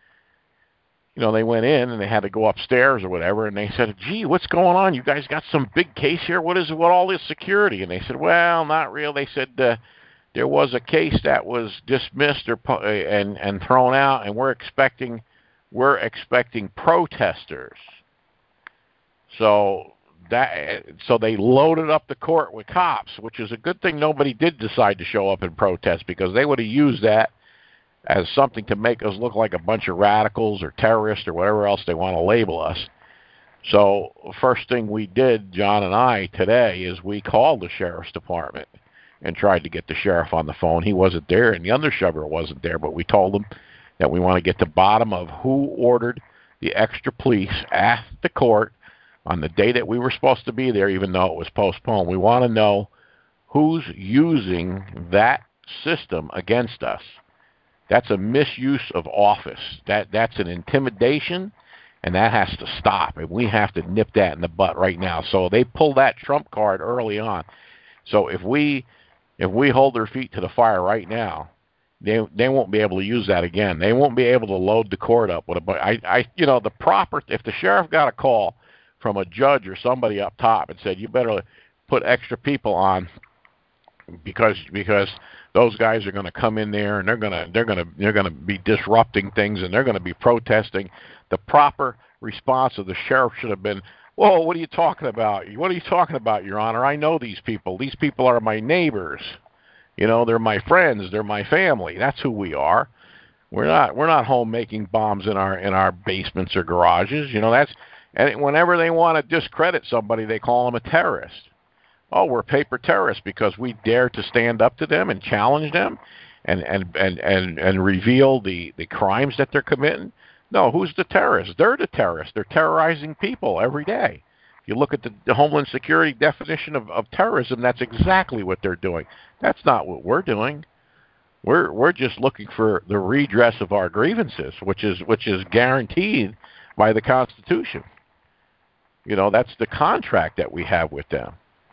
they went in and they had to go upstairs or whatever, and they said, "Gee, what's going on? You guys got some big case here? What all this security?" And they said, "Well, not real." They said there was a case that was dismissed and thrown out, and we're expecting protesters. So they loaded up the court with cops, which is a good thing nobody did decide to show up and protest, because they would have used that as something to make us look like a bunch of radicals or terrorists or whatever else they want to label us. So first thing we did, John and I, today, is we called the sheriff's department and tried to get the sheriff on the phone. He wasn't there, and the undersheriff wasn't there, but we told him that we want to get to the bottom of who ordered the extra police at the court on the day that we were supposed to be there, even though it was postponed. We want to know who's using that system against us. That's a misuse of office. That's an intimidation, and that has to stop, and we have to nip that in the butt right now. So they pull that trump card early on. So if we hold their feet to the fire right now, they won't be able to use that again. They won't be able to load the court up with if the sheriff got a call from a judge or somebody up top and said, "You better put extra people on because those guys are going to come in there and they're going to be disrupting things and they're going to be protesting," the proper response of the sheriff should have been, "Whoa, what are you talking about? What are you talking about, Your Honor? I know these people. These people are my neighbors. They're my friends. They're my family. That's who we are. We're not home making bombs in our basements or garages. And whenever they want to discredit somebody, they call them a terrorist. Oh, we're paper terrorists because we dare to stand up to them and challenge them and reveal the crimes that they're committing. No, who's the terrorist? They're the terrorists. They're terrorizing people every day. If you look at the Homeland Security definition of terrorism, that's exactly what they're doing. That's not what we're doing. We're just looking for the redress of our grievances, which is guaranteed by the Constitution. That's the contract that we have with them.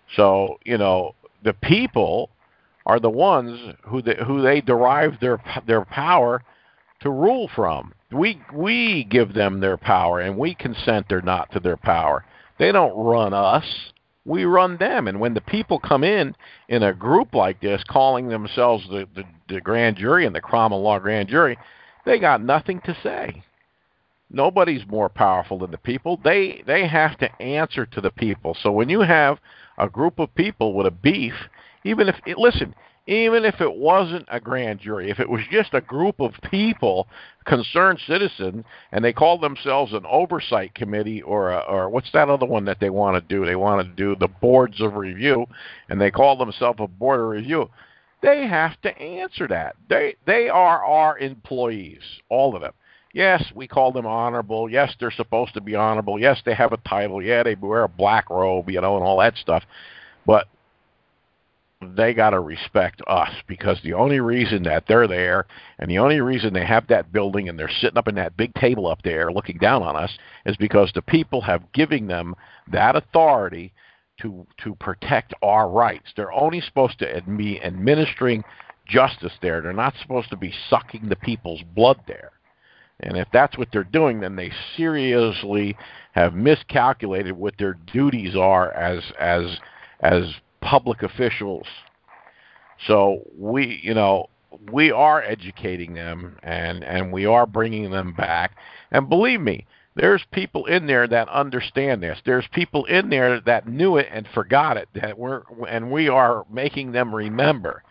So, the people are the ones who they derive their power to rule from. We give them their power, and we consent or not to their power. They don't run us. We run them. And when the people come in a group like this, calling themselves the grand jury and the common law grand jury, they got nothing to say. Nobody's more powerful than the people. They have to answer to the people. So when you have a group of people with a beef, even if it wasn't a grand jury, if it was just a group of people, concerned citizens, and they called themselves an oversight committee or what's that other one that they want to do? They want to do the boards of review, and they call themselves a board of review. They have to answer that. They are our employees, all of them. Yes, we call them honorable. Yes, they're supposed to be honorable. Yes, they have a title. Yeah, they wear a black robe, and all that stuff. But they got to respect us, because the only reason that they're there and the only reason they have that building and they're sitting up in that big table up there looking down on us is because the people have given them that authority to protect our rights. They're only supposed to be administering justice there. They're not supposed to be sucking the people's blood there. And if that's what they're doing, then they seriously have miscalculated what their duties are as public officials. So we are educating them, and we are bringing them back. And believe me, there's people in there that understand this. There's people in there that knew it and forgot it, and we are making them remember.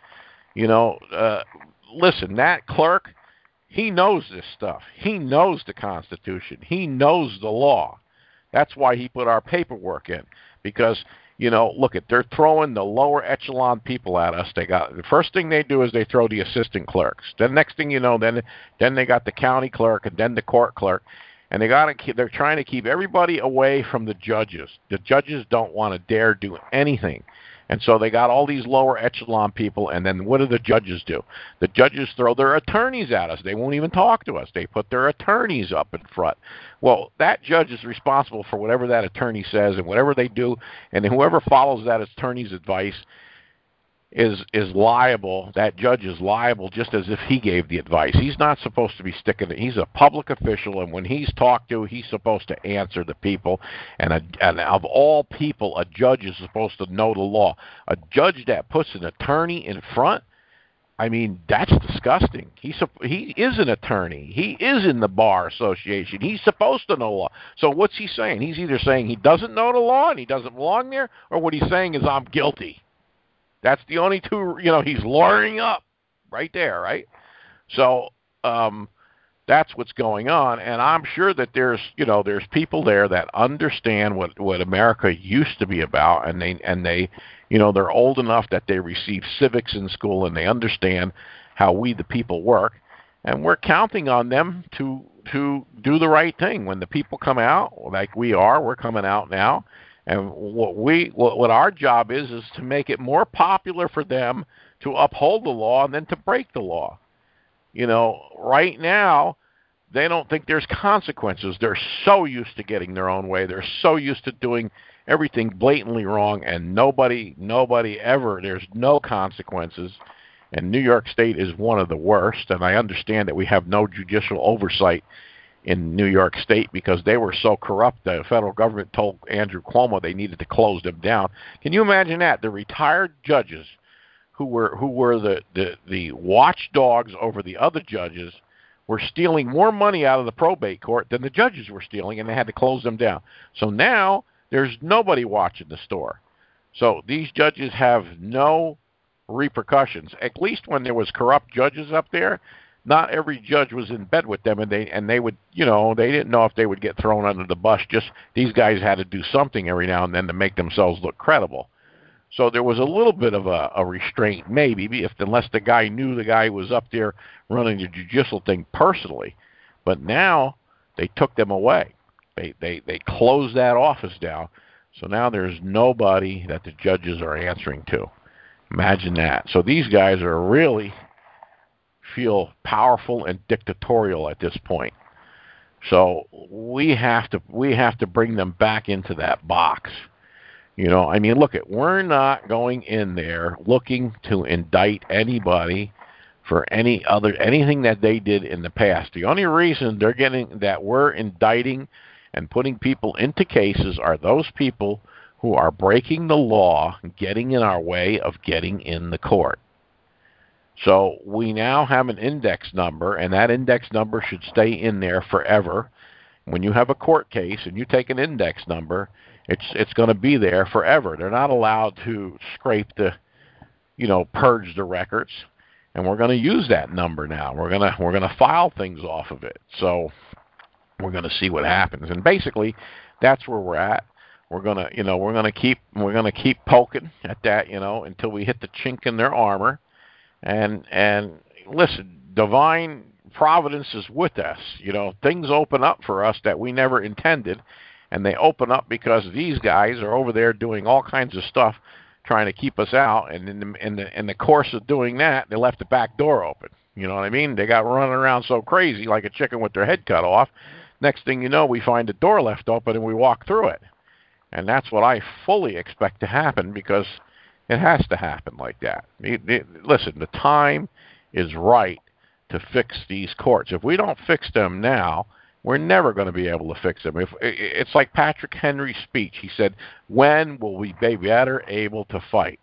Listen, that clerk, he knows this stuff. He knows the Constitution. He knows the law. That's why he put our paperwork in. Because, they're throwing the lower echelon people at us. The first thing they do is they throw the assistant clerks. Then next thing you know, then they got the county clerk and then the court clerk. And they're trying to keep everybody away from the judges. The judges don't want to dare do anything. And so they got all these lower echelon people, and then what do the judges do? The judges throw their attorneys at us. They won't even talk to us. They put their attorneys up in front. Well, that judge is responsible for whatever that attorney says and whatever they do, and whoever follows that attorney's advice is liable. That judge is liable just as if he gave the advice. He's not supposed to be sticking it. He's a public official, and when he's talked to, he's supposed to answer the people. And of all people, a judge is supposed to know the law. A judge that puts an attorney in front, that's disgusting. He is an attorney. He is in the bar association. He's supposed to know law. So what's he saying? He's either saying he doesn't know the law and he doesn't belong there, or what he's saying is I'm guilty. That's the only two, he's lawyering up right there, right? So that's what's going on, and I'm sure that there's people there that understand what America used to be about, and they they're old enough that they receive civics in school and they understand how we the people work, and we're counting on them to do the right thing. When the people come out, like we're coming out now. And what our job is to make it more popular for them to uphold the law and then to break the law. Right now, they don't think there's consequences. They're so used to getting their own way. They're so used to doing everything blatantly wrong, and nobody ever, there's no consequences. And New York State is one of the worst, and I understand that we have no judicial oversight in New York State because they were so corrupt. The federal government told Andrew Cuomo they needed to close them down. Can you imagine that? The retired judges who were the watchdogs over the other judges were stealing more money out of the probate court than the judges were stealing, and they had to close them down. So now there's nobody watching the store. So these judges have no repercussions. At least when there was corrupt judges up there, not every judge was in bed with them, and they would, they didn't know if they would get thrown under the bus. Just these guys had to do something every now and then to make themselves look credible. So there was a little bit of a restraint, maybe, unless the guy knew the guy was up there running the judicial thing personally. But now they took them away. They closed that office down. So now there's nobody that the judges are answering to. Imagine that. So these guys are really feel powerful and dictatorial at this point. So we have to bring them back into that box. I mean, look, we're not going in there looking to indict anybody for anything that they did in the past. The only reason we're indicting and putting people into cases are those people who are breaking the law and getting in our way of getting in the court. So we now have an index number, and that index number should stay in there forever. When you have a court case and you take an index number, it's going to be there forever. They're not allowed to scrape purge the records, and we're going to use that number now. We're going to file things off of it. So we're going to see what happens. And basically, that's where we're at. We're going to keep poking at that, until we hit the chink in their armor. And listen, divine providence is with us. Things open up for us that we never intended, and they open up because these guys are over there doing all kinds of stuff trying to keep us out, and in the course of doing that, they left the back door open. You know what I mean? They got running around so crazy like a chicken with their head cut off. Next thing you know, we find the door left open and we walk through it. And that's what I fully expect to happen, because it has to happen like that. Listen, the time is right to fix these courts. If we don't fix them now, we're never going to be able to fix them. It's like Patrick Henry's speech. He said, "When will we be better able to fight?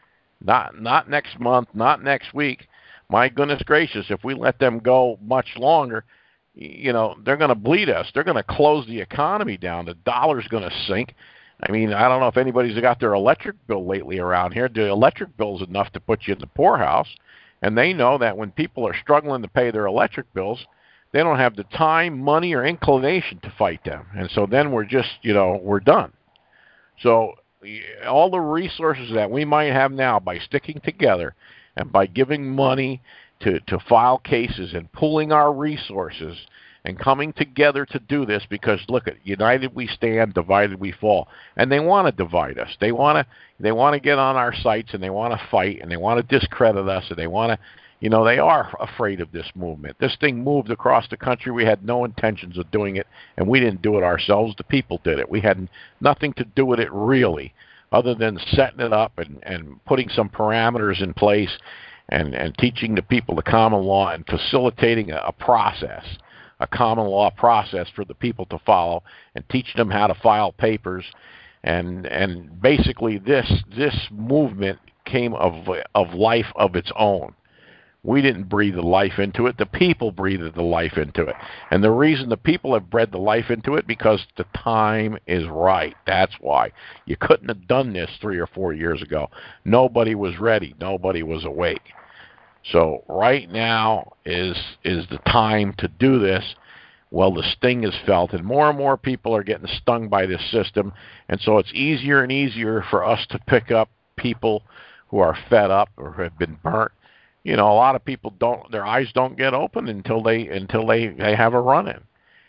Not next month, not next week. My goodness gracious, if we let them go much longer, they're going to bleed us. They're going to close the economy down. The dollar's going to sink." I mean, I don't know if anybody's got their electric bill lately around here. The electric bill's enough to put you in the poorhouse, and they know that when people are struggling to pay their electric bills, they don't have the time, money, or inclination to fight them. And so then we're just, we're done. So all the resources that we might have now by sticking together and by giving money to file cases and pooling our resources and coming together to do this, because look, united we stand, divided we fall. And they want to divide us. They want to get on our sites, and they want to fight, and they want to discredit us, and they want to, they are afraid of this movement. This thing moved across the country. We had no intentions of doing it, and we didn't do it ourselves. The people did it. We had nothing to do with it really, other than setting it up and putting some parameters in place and teaching the people the common law and facilitating a process, a common law process for the people to follow, and teaching them how to file papers. And basically this movement came of life of its own. We didn't breathe the life into it. The people breathed the life into it. And the reason the people have bred the life into it, because the time is right. That's why. You couldn't have done this 3 or 4 years ago. Nobody was ready. Nobody was awake. So right now is the time to do this. Well, the sting is felt, and more people are getting stung by this system. And so it's easier and easier for us to pick up people who are fed up or have been burnt. A lot of people their eyes don't get open until they have a run-in.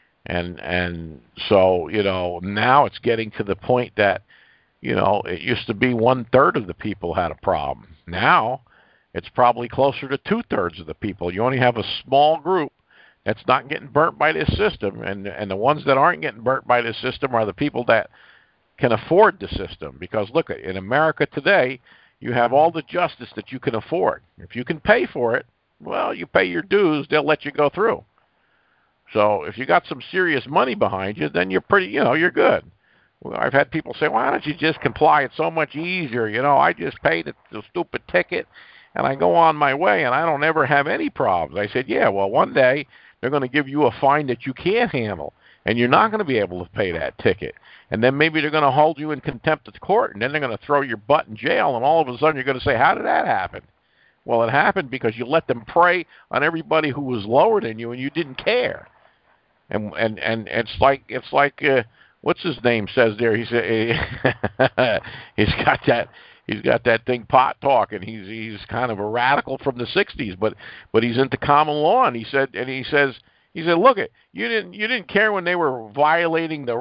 And so, now it's getting to the point that, it used to be 1/3 of the people had a problem. Now it's probably closer to 2/3 of the people. You only have a small group that's not getting burnt by this system, and the ones that aren't getting burnt by this system are the people that can afford the system. Because look, in America today, you have all the justice that you can afford. If you can pay for it, well, you pay your dues, they'll let you go through. So if you got some serious money behind you, then you're pretty, you're good. Well, I've had people say, "Why don't you just comply? It's so much easier. I just paid the stupid ticket, and I go on my way, and I don't ever have any problems." I said, "Yeah, well, one day they're going to give you a fine that you can't handle, and you're not going to be able to pay that ticket. And then maybe they're going to hold you in contempt of court, and then they're going to throw your butt in jail, and all of a sudden you're going to say, 'How did that happen?' Well, it happened because you let them prey on everybody who was lower than you, and you didn't care." And it's like what's his name says there? He said he's got that thing pot talking. He's kind of a radical from the '60s, but he's into common law, and he says, "Look, you didn't care when they were violating the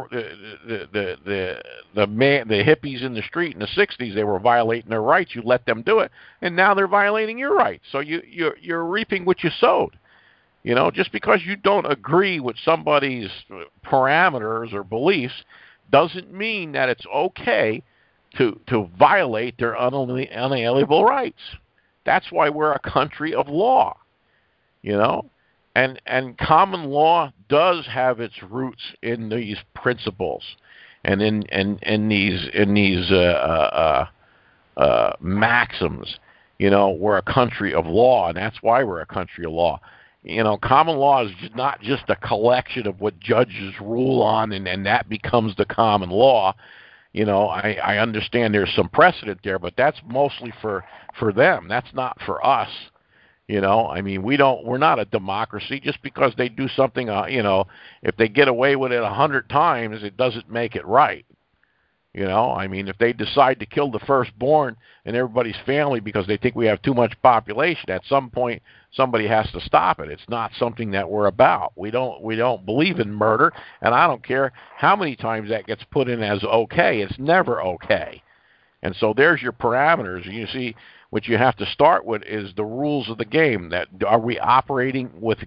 hippies in the street in the '60s. They were violating their rights. You let them do it, and now they're violating your rights. So you're reaping what you sowed. Just because you don't agree with somebody's parameters or beliefs doesn't mean that it's okay to violate their unalienable rights. That's why we're a country of law, you know. And common law does have its roots in these principles, and in these maxims. You know, we're a country of law, and that's why we're a country of law. You know, common law is not just a collection of what judges rule on, and that becomes the common law. You know, I understand there's some precedent there, but that's mostly for them. That's not for us. You know, I mean, we're not a democracy. Just because they do something, you know, if they get away with it 100 times, it doesn't make it right. You know, I mean, if they decide to kill the firstborn in everybody's family because they think we have too much population, at some point somebody has to stop it. It's not something that we're about. We don't believe in murder, and I don't care how many times that gets put in as okay. It's never okay. And so there's your parameters. You see, what you have to start with is the rules of the game. That are we operating with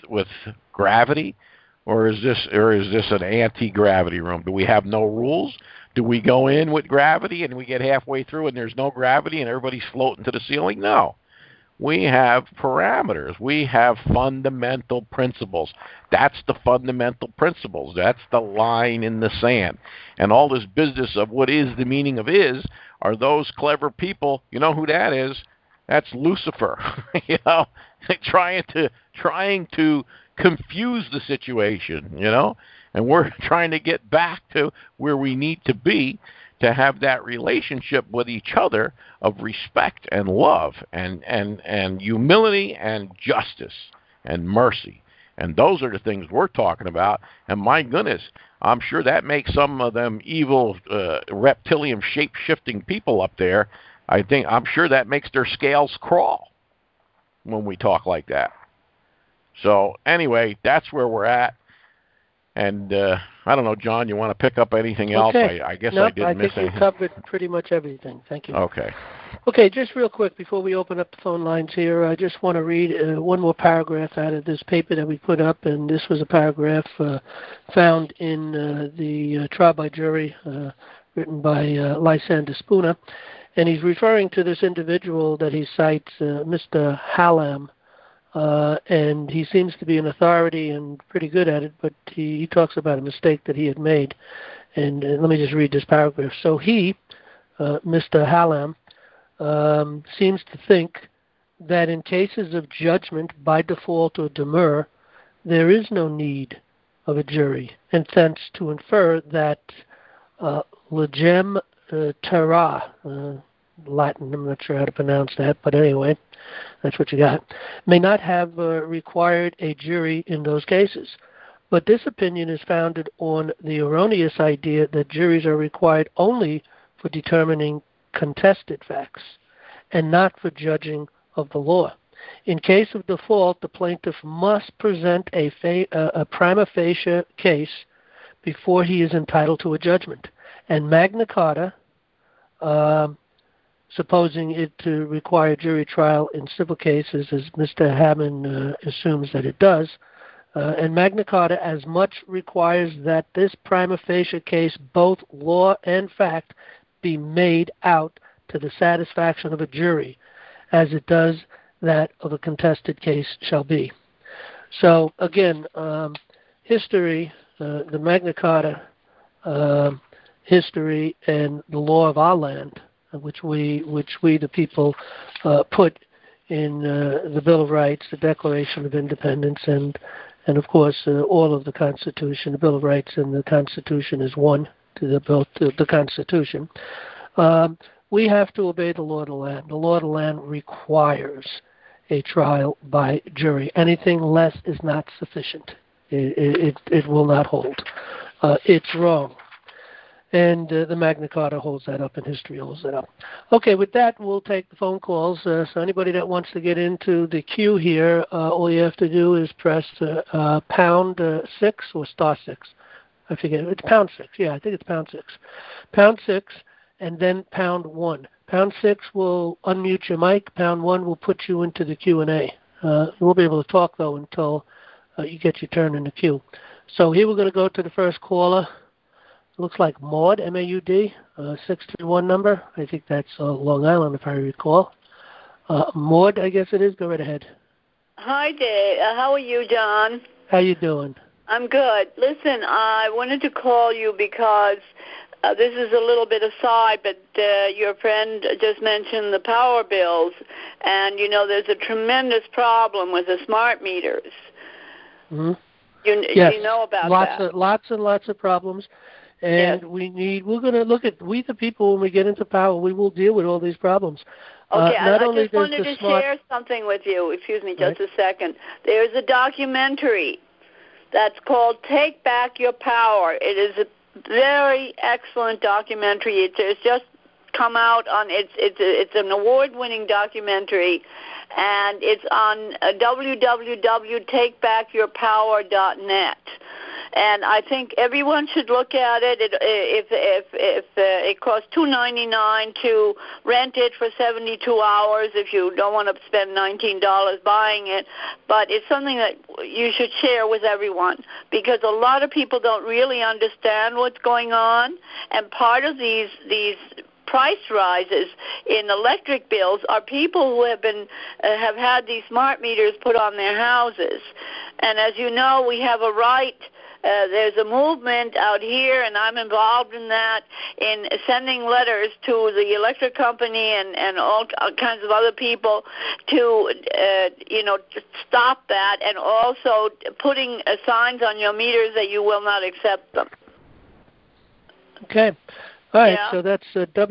gravity, or is this an anti-gravity room? Do we have no rules? Do we go in with gravity and we get halfway through and there's no gravity and everybody's floating to the ceiling? No. We have parameters. We have fundamental principles. That's the fundamental principles. That's the line in the sand. And all this business of what is the meaning of is are those clever people. You know who that is? That's Lucifer. You know, trying to confuse the situation, you know? And we're trying to get back to where we need to be to have that relationship with each other of respect and love and humility and justice and mercy. And those are the things we're talking about. And my goodness, I'm sure that makes some of them evil reptilian shape-shifting people up there, I'm sure that makes their scales crawl when we talk like that. So anyway, that's where we're at. And I don't know, John, you want to pick up anything else? I guess nope, I didn't miss anything. I think you covered pretty much everything. Thank you. Okay. Okay, just real quick before we open up the phone lines here, I just want to read one more paragraph out of this paper that we put up, and this was a paragraph found in the Trial by Jury written by Lysander Spooner, and he's referring to this individual that he cites, Mr. Hallam. And he seems to be an authority and pretty good at it, but he talks about a mistake that he had made. And let me just read this paragraph. So he, Mr. Hallam, seems to think that in cases of judgment by default or demur, there is no need of a jury, and thence to infer that legem terra, Latin, I'm not sure how to pronounce that, but anyway, that's what you got, may not have required a jury in those cases. But this opinion is founded on the erroneous idea that juries are required only for determining contested facts and not for judging of the law. In case of default, the plaintiff must present a prima facie case before he is entitled to a judgment. And Magna Carta, supposing it to require jury trial in civil cases, as Mr. Hammond assumes that it does, and Magna Carta as much requires that this prima facie case, both law and fact, be made out to the satisfaction of a jury, as it does that of a contested case shall be. So again, history, the Magna Carta history and the law of our land, which we the people put in the Bill of Rights, the Declaration of Independence, and of course all of the Constitution. The Bill of Rights and the Constitution is one to the Constitution. We have to obey the law of the land. The law of the land requires a trial by jury. Anything less is not sufficient. It will not hold. It's wrong. And the Magna Carta holds that up, and history holds that up. Okay, with that, we'll take the phone calls. So anybody that wants to get into the queue here, all you have to do is press pound 6 or star 6. I forget. It's pound 6. Yeah, I think it's pound 6. Pound 6, and then pound 1. Pound 6 will unmute your mic. Pound 1 will put you into the Q&A. You won't be able to talk, though, until you get your turn in the queue. So here we're going to go to the first caller. looks like Maud, M-A-U-D, 631 number. I think that's Long Island, if I recall. Maud, I guess it is. Go right ahead. Hi, Dave. How are you, John? How you doing? I'm good. Listen, I wanted to call you because this is a little bit aside, but your friend just mentioned the power bills, and there's a tremendous problem with the smart meters. Mm-hmm. Yes. You know about that. Lots and lots of problems, and yes. we're going to look at, we the people, when we get into power, we will deal with all these problems. Okay, I just wanted to share something with you. Excuse me just a second. There's a documentary that's called Take Back Your Power. It is a very excellent documentary. It's just come out on, it's an award-winning documentary, and it's on www.takebackyourpower.net. And I think everyone should look at it. It costs $2.99 to rent it for 72 hours if you don't want to spend $19 buying it. But it's something that you should share with everyone, because a lot of people don't really understand what's going on. And part of these price rises in electric bills are people who have had these smart meters put on their houses. And as you know, we have a right. There's a movement out here, and I'm involved in that, in sending letters to the electric company and all kinds of other people to, stop that, and also putting signs on your meters that you will not accept them. Okay. All right, so that's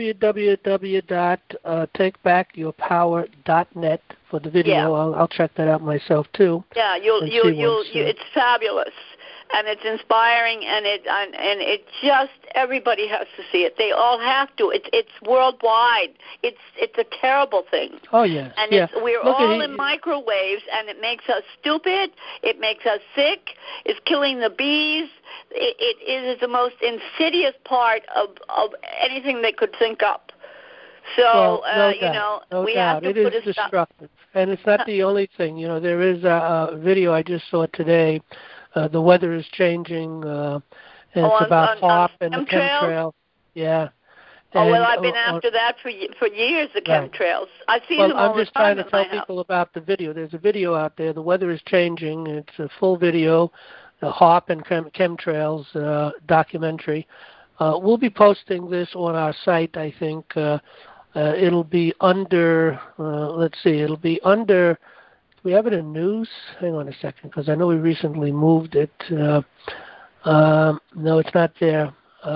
www.takebackyourpower.net for the video. Yeah. I'll check that out myself too. Yeah, it's fabulous, and it's inspiring, and it just, everybody has to see it. They all have to. It's worldwide. It's a terrible thing. Oh yes. And we're all in microwaves, and it makes us stupid. It makes us sick. It's killing the bees. It is the most insidious part of anything they could think up. So, we have to put a stop. It is destructive. And it's not the only thing. There is a video I just saw today. The weather is changing, and it's about HAARP and the chemtrail. Yeah. And, I've been after that for years, the chemtrails. I see them all the time. I'm just trying to tell people about the video. There's a video out there. The weather is changing. It's a full video, the HAARP and chemtrails documentary. We'll be posting this on our site, I think. It'll be under, it'll be under, do we have it in news? Hang on a second, because I know we recently moved it. No, it's not there.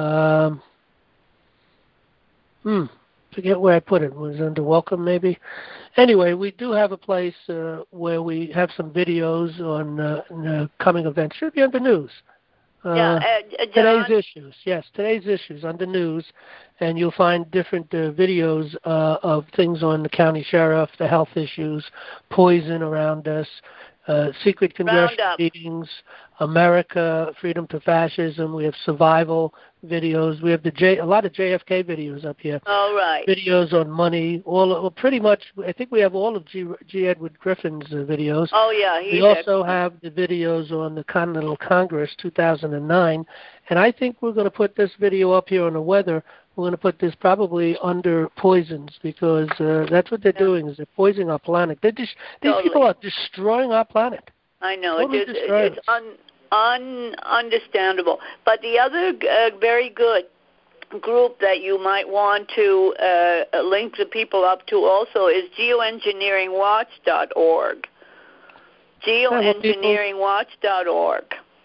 Forget where I put it. It was under welcome, maybe. Anyway, we do have a place where we have some videos on coming events. Should be under news. Today's issues. Yes, today's issues under news, and you'll find different videos of things on the county sheriff, the health issues, poison around us, secret congressional meetings, America, freedom to fascism. We have survival videos. We have a lot of JFK videos up here. All right. Videos on money. Pretty much. I think we have all of G. Edward Griffin's videos. Oh yeah. We also have the videos on the Continental Congress 2009, and I think we're going to put this video up here on the weather. We're going to put this probably under poisons, because that's what they're doing, is they're poisoning our planet. These people are destroying our planet. I know. It's understandable. But the other very good group that you might want to link the people up to also is geoengineeringwatch.org. Geoengineeringwatch.org.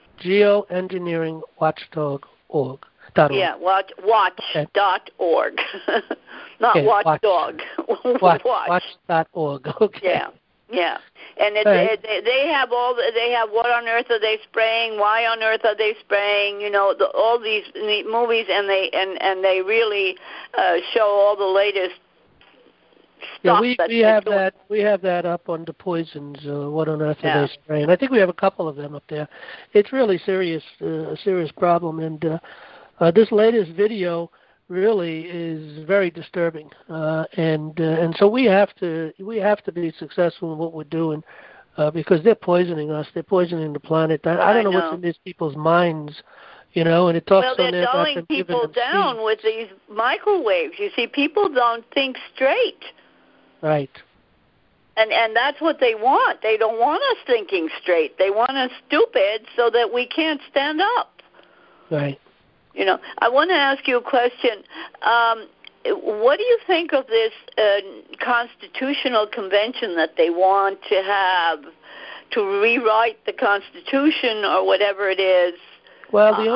Geoengineeringwatch.org. Yeah, watch.org. Not watchdog. Watch.org. Okay. Yeah. And they have what on earth are they spraying? Why on earth are they spraying? All these movies, and they really show all the latest stuff. Yeah, we have that up on the poisons. What on earth are they spraying? I think we have a couple of them up there. It's really a serious problem, and this latest video really is very disturbing, and so we have to be successful in what we're doing, because they're poisoning us. They're poisoning the planet. I don't know what's in these people's minds. And it talks well, they're on there about dulling them people giving them down seeds. with these microwaves. You see, people don't think straight. Right. And that's what they want. They don't want us thinking straight. They want us stupid so that we can't stand up. Right. I want to ask you a question. What do you think of this constitutional convention that they want to have to rewrite the Constitution or whatever it is? Well, the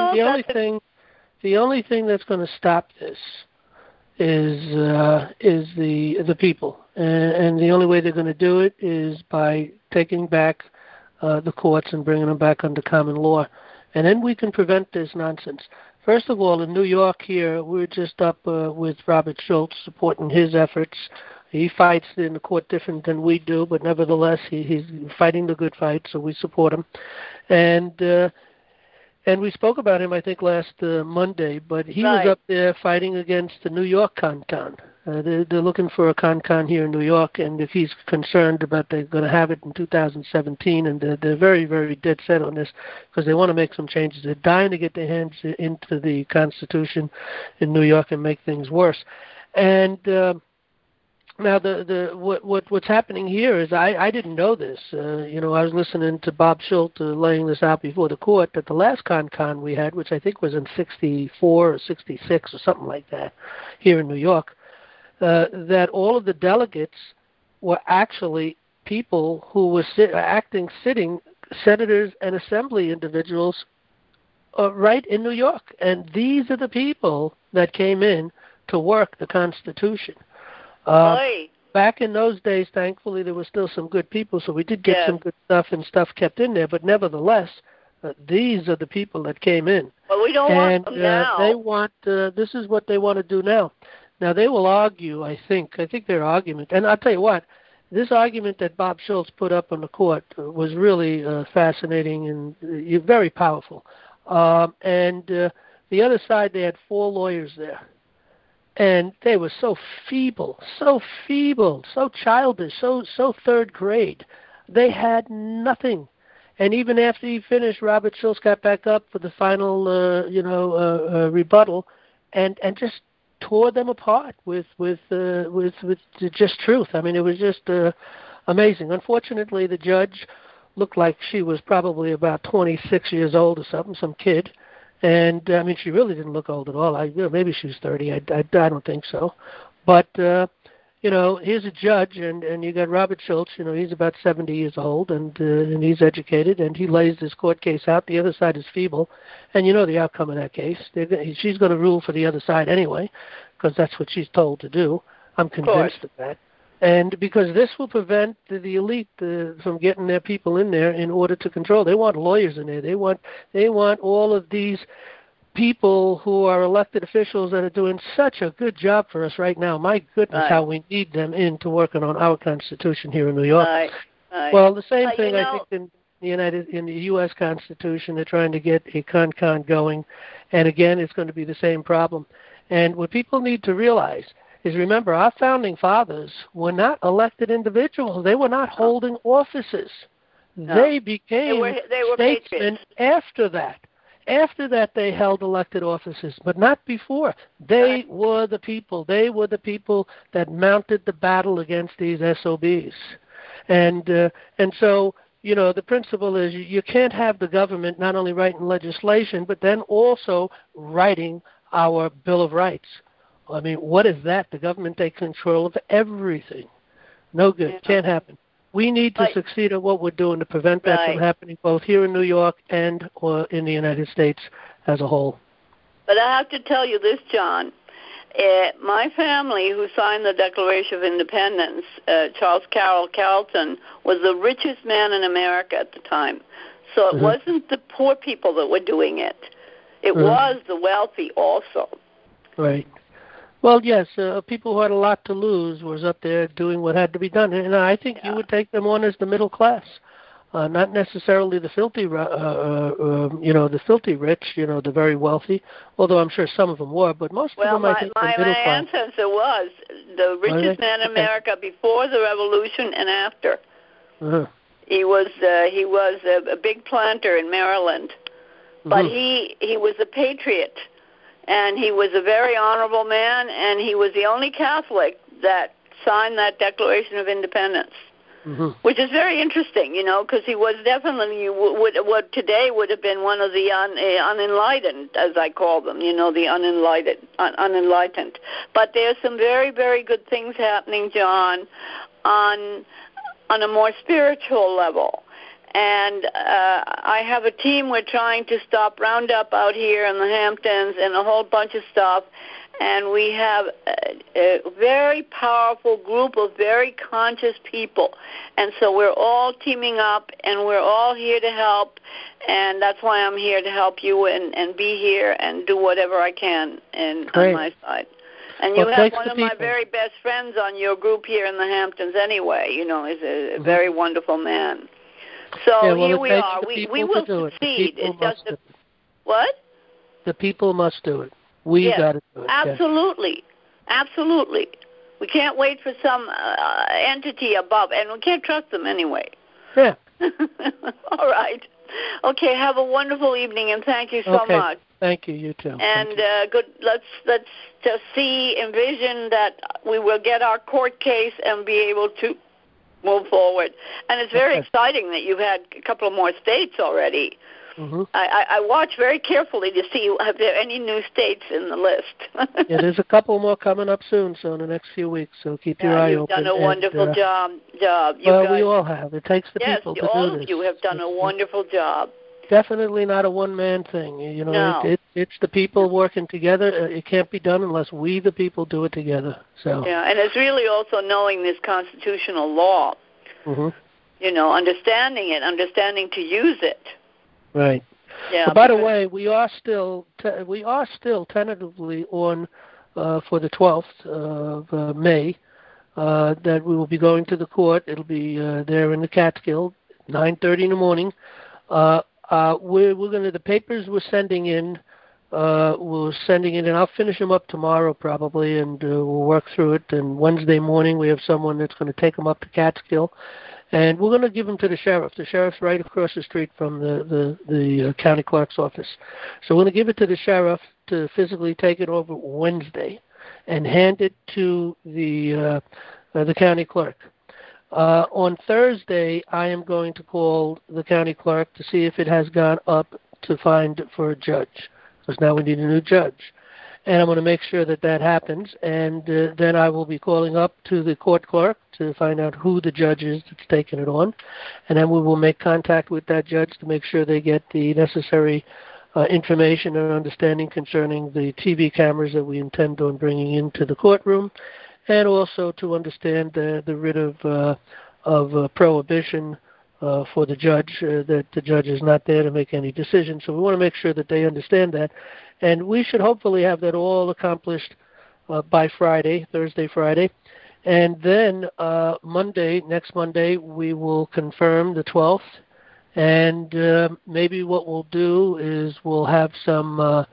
only thing that's going to stop this is the people, and the only way they're going to do it is by taking back the courts and bringing them back under common law, and then we can prevent this nonsense. First of all, in New York here, we're just up with Robert Schultz supporting his efforts. He fights in the court different than we do, but nevertheless, he's fighting the good fight, so we support him. And we spoke about him, I think, last Monday, but he was up there fighting against the New York Con-Con. They're looking for a Con-Con here in New York, and if he's concerned about they're going to have it in 2017, and they're very, very dead set on this because they want to make some changes. They're dying to get their hands into the Constitution in New York and make things worse. And now, what's happening here is I didn't know this. I was listening to Bob Schultz laying this out before the court that the last Con we had, which I think was in '64 or '66 or something like that, here in New York, that all of the delegates were actually people who were sitting senators and assembly individuals right in New York, and these are the people that came in to work the Constitution. Back in those days, thankfully, there were still some good people, so we did get some good stuff and stuff kept in there. But nevertheless, these are the people that came in. Well, we don't want them now. They want. This is what they want to do now. Now they will argue. I think their argument, and I'll tell you what, this argument that Bob Schultz put up on the court was really fascinating and very powerful. And the other side, they had 4 lawyers there. And they were so feeble, so childish, so third grade. They had nothing. And even after he finished, Robert Schultz got back up for the final, rebuttal, and just tore them apart with just truth. I mean, it was just amazing. Unfortunately, the judge looked like she was probably about 26 years old or something, some kid. And, I mean, she really didn't look old at all. Maybe she was 30. I don't think so. But, here's a judge, and you got Robert Schultz. He's about 70 years old, and he's educated, and he lays this court case out. The other side is feeble. And you know the outcome of that case. She's going to rule for the other side anyway, because that's what she's told to do. I'm convinced of that. And because this will prevent the elite from getting their people in there in order to control. They want lawyers in there. They want all of these people who are elected officials that are doing such a good job for us right now. My goodness, how we need them in to working on our Constitution here in New York. Well, the same thing I think in the U.S. Constitution. They're trying to get a Con going, and again, it's going to be the same problem. And what people need to realize is, remember, our founding fathers were not elected individuals. They were not holding offices. No. They became statesmen after that. After that, they held elected offices, but not before. They were the people. They were the people that mounted the battle against these SOBs. And so, the principle is you can't have the government not only writing legislation, but then also writing our Bill of Rights. I mean, what is that? The government takes control of everything. No good. Can't happen. We need to succeed at what we're doing to prevent that from happening both here in New York and in the United States as a whole. But I have to tell you this, John. My family, who signed the Declaration of Independence, Charles Carroll Carrollton, was the richest man in America at the time. So it wasn't the poor people that were doing it. It was the wealthy also. Right. Well, yes, people who had a lot to lose was up there doing what had to be done. And I think you would take them on as the middle class, not necessarily the filthy, the filthy rich, the very wealthy, although I'm sure some of them were, but most of them, I think, were middle class. My ancestor was the richest man in America before the Revolution and after. He was a big planter in Maryland. but he was a patriot, and he was a very honorable man, and he was the only Catholic that signed that Declaration of Independence. Which is very interesting, because he was definitely what today would have been one of the unenlightened, as I call them, the unenlightened. But there's some very, very good things happening, John, on a more spiritual level. And I have a team. We're trying to stop Roundup out here in the Hamptons and a whole bunch of stuff. And we have a very powerful group of very conscious people. And so we're all teaming up, and we're all here to help. And that's why I'm here to help you and be here and do whatever I can on my side. And you have one of my very best friends on your group here in the Hamptons anyway. He's a very wonderful man. So here we are. We will succeed. It's just what? The people must do it. We got to do it. Absolutely. Absolutely. We can't wait for some entity above, and we can't trust them anyway. Yeah. All right. Okay, have a wonderful evening, and thank you so much. Thank you, you too. And good. Let's just envision that we will get our court case and be able to move forward. And it's very exciting that you've had a couple of more states already. I watch very carefully to see if there are any new states in the list. There's a couple more coming up soon, so in the next few weeks. So keep your eye open. You've done a wonderful job. We all have. It takes the people to do this. All of you have done a wonderful job. Definitely not a one-man thing. It's the people working together. It can't be done unless we, the people, do it together. So. Yeah, and it's really also knowing this constitutional law. Understanding it, understanding to use it. Right. Yeah. But by the way, we are still tentatively on for the 12th of May that we will be going to the court. It'll be there in the Catskill, 9:30 in the morning. We're going to the papers we're sending in. And I'll finish them up tomorrow probably, and we'll work through it. And Wednesday morning we have someone that's going to take them up to Catskill. And we're going to give them to the sheriff. The sheriff's right across the street from the county clerk's office. So we're going to give it to the sheriff to physically take it over Wednesday and hand it to the county clerk. On Thursday, I am going to call the county clerk to see if it has gone up to find for a judge, because now we need a new judge. And I'm going to make sure that happens, and then I will be calling up to the court clerk to find out who the judge is that's taking it on, and then we will make contact with that judge to make sure they get the necessary information and understanding concerning the TV cameras that we intend on bringing into the courtroom, and also to understand the writ of prohibition for the judge, that the judge is not there to make any decisions. So we want to make sure that they understand that. And we should hopefully have that all accomplished by Thursday, Friday. And then next Monday, we will confirm the 12th. And maybe what we'll do is we'll have some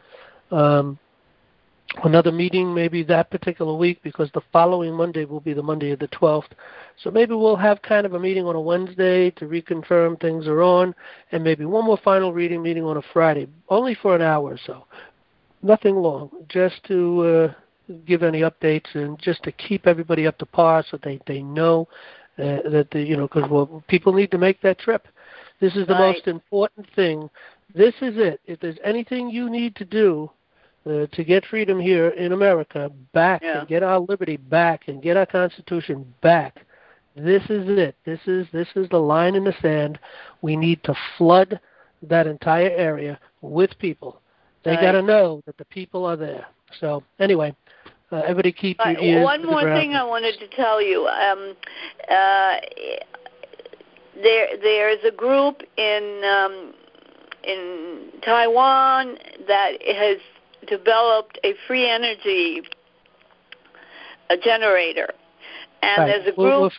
another meeting maybe that particular week, because the following Monday will be the Monday of the 12th. So maybe we'll have kind of a meeting on a Wednesday to reconfirm things are on, and maybe one more final reading meeting on a Friday, only for an hour or so. Nothing long, just to give any updates and just to keep everybody up to par so they know because people need to make that trip. This is the most important thing. This is it. If there's anything you need to do to get freedom here in America back, and get our liberty back, and get our Constitution back, this is it. This is the line in the sand. We need to flood that entire area with people. They got to know that the people are there. So anyway, everybody keep your ears. One more thing I wanted to tell you. There is a group in Taiwan that has developed a free energy generator. And there's a group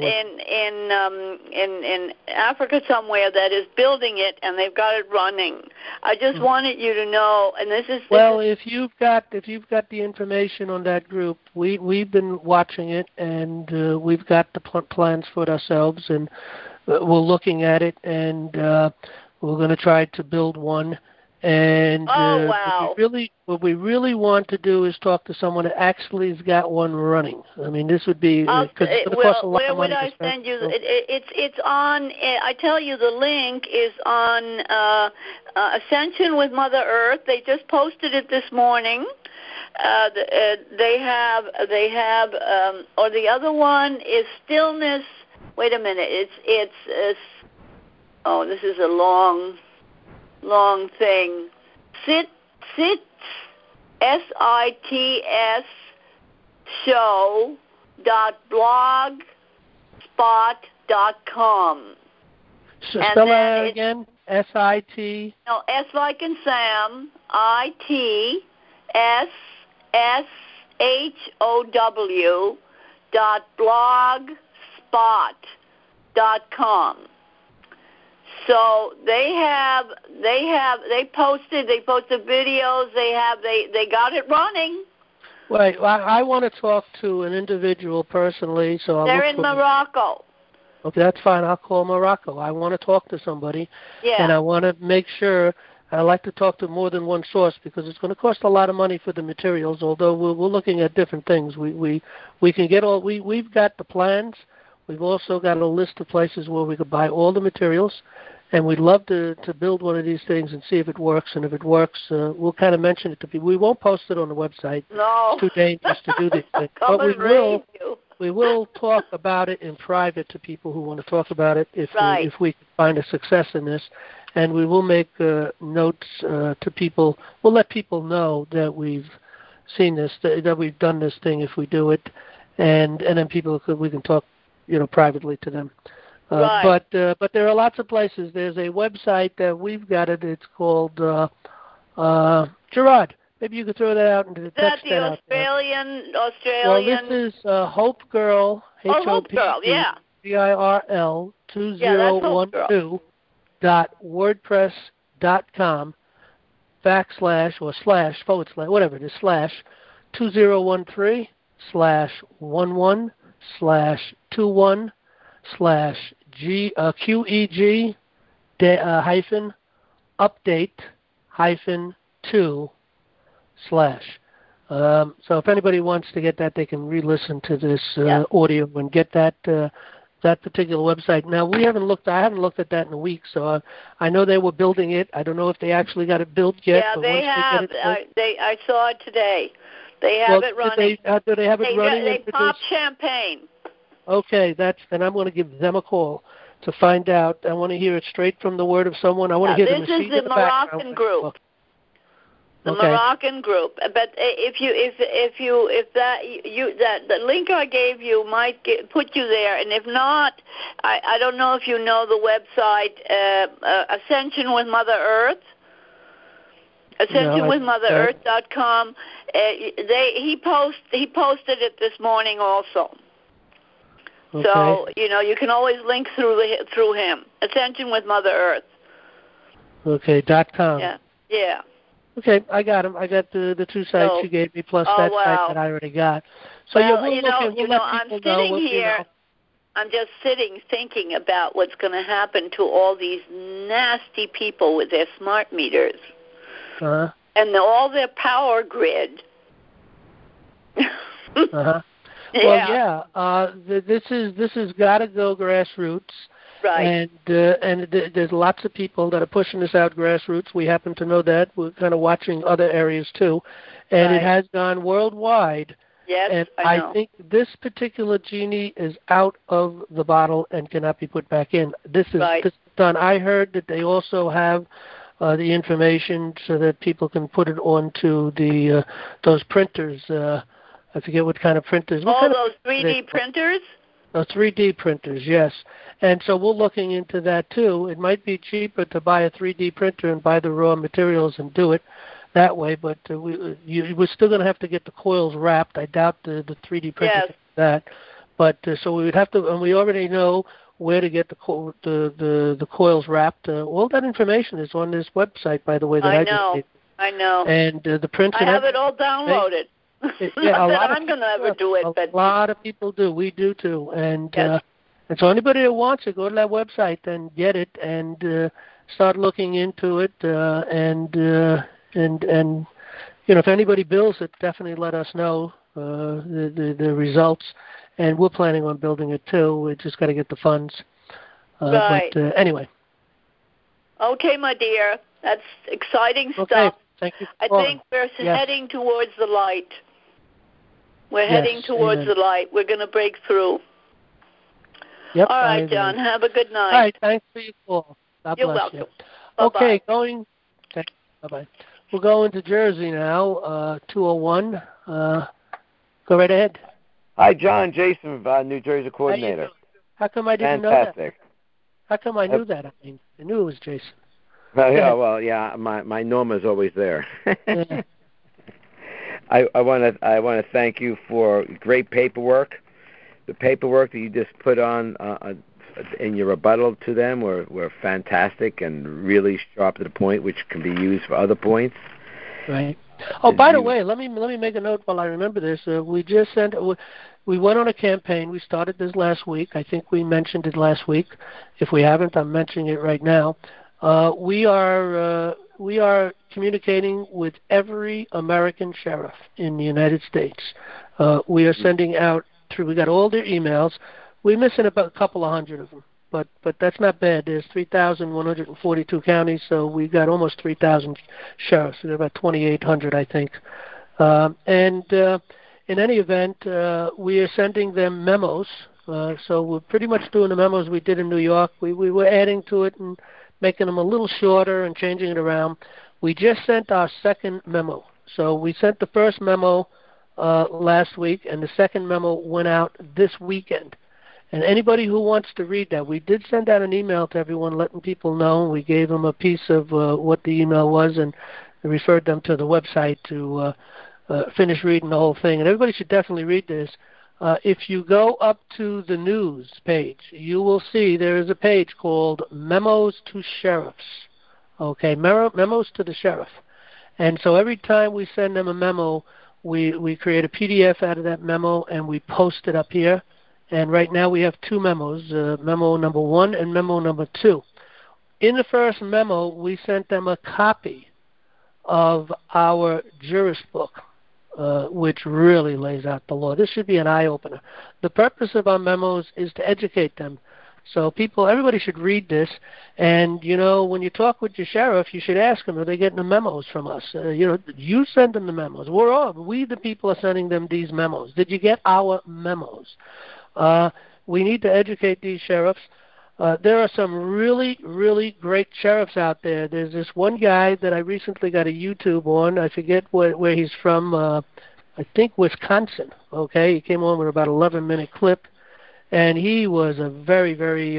in Africa somewhere that is building it, and they've got it running. I just wanted you to know, and if you've got the information on that group, we've been watching it, and we've got the plans for it ourselves, and we're looking at it, and we're going to try to build one. And wow. what we really want to do is talk to someone that actually has got one running. I mean, this would be because it's going to cost a lot of money. Where would I send you? It's on. I tell you, the link is on Ascension with Mother Earth. They just posted it this morning. They have, or the other one is Stillness. Wait a minute. It's oh, this is a long thing. Sits SITS show.blogspot.com. So spell that again. SIT. No, S like in Sam. ITSSHOW.blogspot.com. So they posted videos. They got it running. Wait, I want to talk to an individual personally, so they're in Morocco. Okay, that's fine. I'll call Morocco. I want to talk to somebody, and I want to make sure. I like to talk to more than one source because it's going to cost a lot of money for the materials. Although we're looking at different things, we can get all we've got the plans. We've also got a list of places where we could buy all the materials, and we'd love to build one of these things and see if it works. And if it works, we'll kind of mention it to people. We won't post it on the website. No. It's too dangerous to do these things. But we will talk about it in private to people who want to talk about it if we can find a success in this. And we will make notes to people. We'll let people know that we've seen this, that we've done this thing if we do it, and then we can talk, privately to them. But there are lots of places. There's a website that we've got it. It's called Gerard. Maybe you could throw that out into the text. That Australian. Well, this is Hope Girl. Hope Girl. Yeah. GIRL 2012.wordpress.com //2013/1/QEG-update-2/ So if anybody wants to get that, they can re-listen to this audio and get that particular website. Now I haven't looked at that in a week, so I know they were building it. I don't know if they actually got it built yet. Yeah, they have. I saw it today. They have it running. Do they have it running? They pop champagne. Okay, then I'm going to give them a call to find out. I want to hear it straight from the word of someone. I want to hear the machine in the background. This is the Moroccan group. The Moroccan group. But the link I gave you might put you there, and if not, I don't know if you know the website Ascension with Mother Earth. AscensionWithMotherEarth.com. He posted it this morning also. Okay. So you can always link through him. Ascension with Mother Earth. Okay. .com. Yeah. Okay, I got them. I got the two sites you gave me plus that site that I already got. So I'm sitting here. I'm just sitting thinking about what's going to happen to all these nasty people with their smart meters and all their power grid. Well, this has got to go grassroots. Right. And there's lots of people that are pushing this out grassroots. We happen to know that. We're kind of watching other areas too. And it has gone worldwide. Yes, and I know. I think this particular genie is out of the bottle and cannot be put back in. This is done. I heard that they also have the information so that people can put it onto those printers. I forget what kind of printers. Those 3D printers? 3D printers, yes. And so we're looking into that too. It might be cheaper to buy a 3D printer and buy the raw materials and do it that way, but we're still going to have to get the coils wrapped. I doubt the 3D printer can do that. But so we would have to, and we already know where to get the coils wrapped. All that information is on this website, by the way, that I just gave. I know. And the prints. I have it all downloaded. Yeah, I'm going to ever do it. A lot of people do. We do too. And so anybody that wants it, go to that website and get it and start looking into it, and if anybody bills it, definitely let us know the results. And we're planning on building it too. We just got to get the funds. Right. But anyway. Okay, my dear. That's exciting Okay. stuff. Thank you. I think we're heading towards the light. We're heading towards the light. We're going to break through. Yep. All right, John. Have a good night. All right. Thanks for your call. God You're bless welcome. you. Bye-bye. Okay. Okay. Bye-bye. We're going to Jersey now, 201. Go right ahead. Hi, John. Jason, New Jersey coordinator. How come I didn't know that? Fantastic. How come I knew that? I mean, I knew it was Jason. My Norma's always there. Yeah. I want to thank you for great paperwork. The paperwork that you just put on in your rebuttal to them were fantastic and really sharp to the point, which can be used for other points. Right. Oh, by the way, let me make a note while I remember this. We went on a campaign. We started this last week. I think we mentioned it last week. If we haven't, I'm mentioning it right now. We are communicating with every American sheriff in the United States. We are sending out through. We got all their emails. We're missing about a couple of hundred of them, but that's not bad. There's 3,142 counties, so we got almost 3,000 sheriffs. We got about 2,800, I think. In any event, we are sending them memos. So we're pretty much doing the memos we did in New York. We were adding to it and making them a little shorter and changing it around. We just sent our second memo. So we sent the first memo last week, and the second memo went out this weekend. And anybody who wants to read that, we did send out an email to everyone letting people know. We gave them a piece of what the email was and referred them to the website to finish reading the whole thing. And everybody should definitely read this. If you go up to the news page, you will see there is a page called Memos to Sheriffs. Okay, Memos to the Sheriff. And so every time we send them a memo, we create a PDF out of that memo and we post it up here. And right now we have two memos, memo number 1 and memo number 2. In the first memo, we sent them a copy of our jurist book, which really lays out the law. This should be an eye-opener. The purpose of our memos is to educate them. So everybody should read this. And, when you talk with your sheriff, you should ask them, are they getting the memos from us? You send them the memos. We the people are sending them these memos. Did you get our memos? We need to educate these sheriffs. There are some really, really great sheriffs out there. There's this one guy that I recently got a YouTube on. I forget where he's from. I think Wisconsin. Okay, he came on with about 11-minute clip, and he was a very, very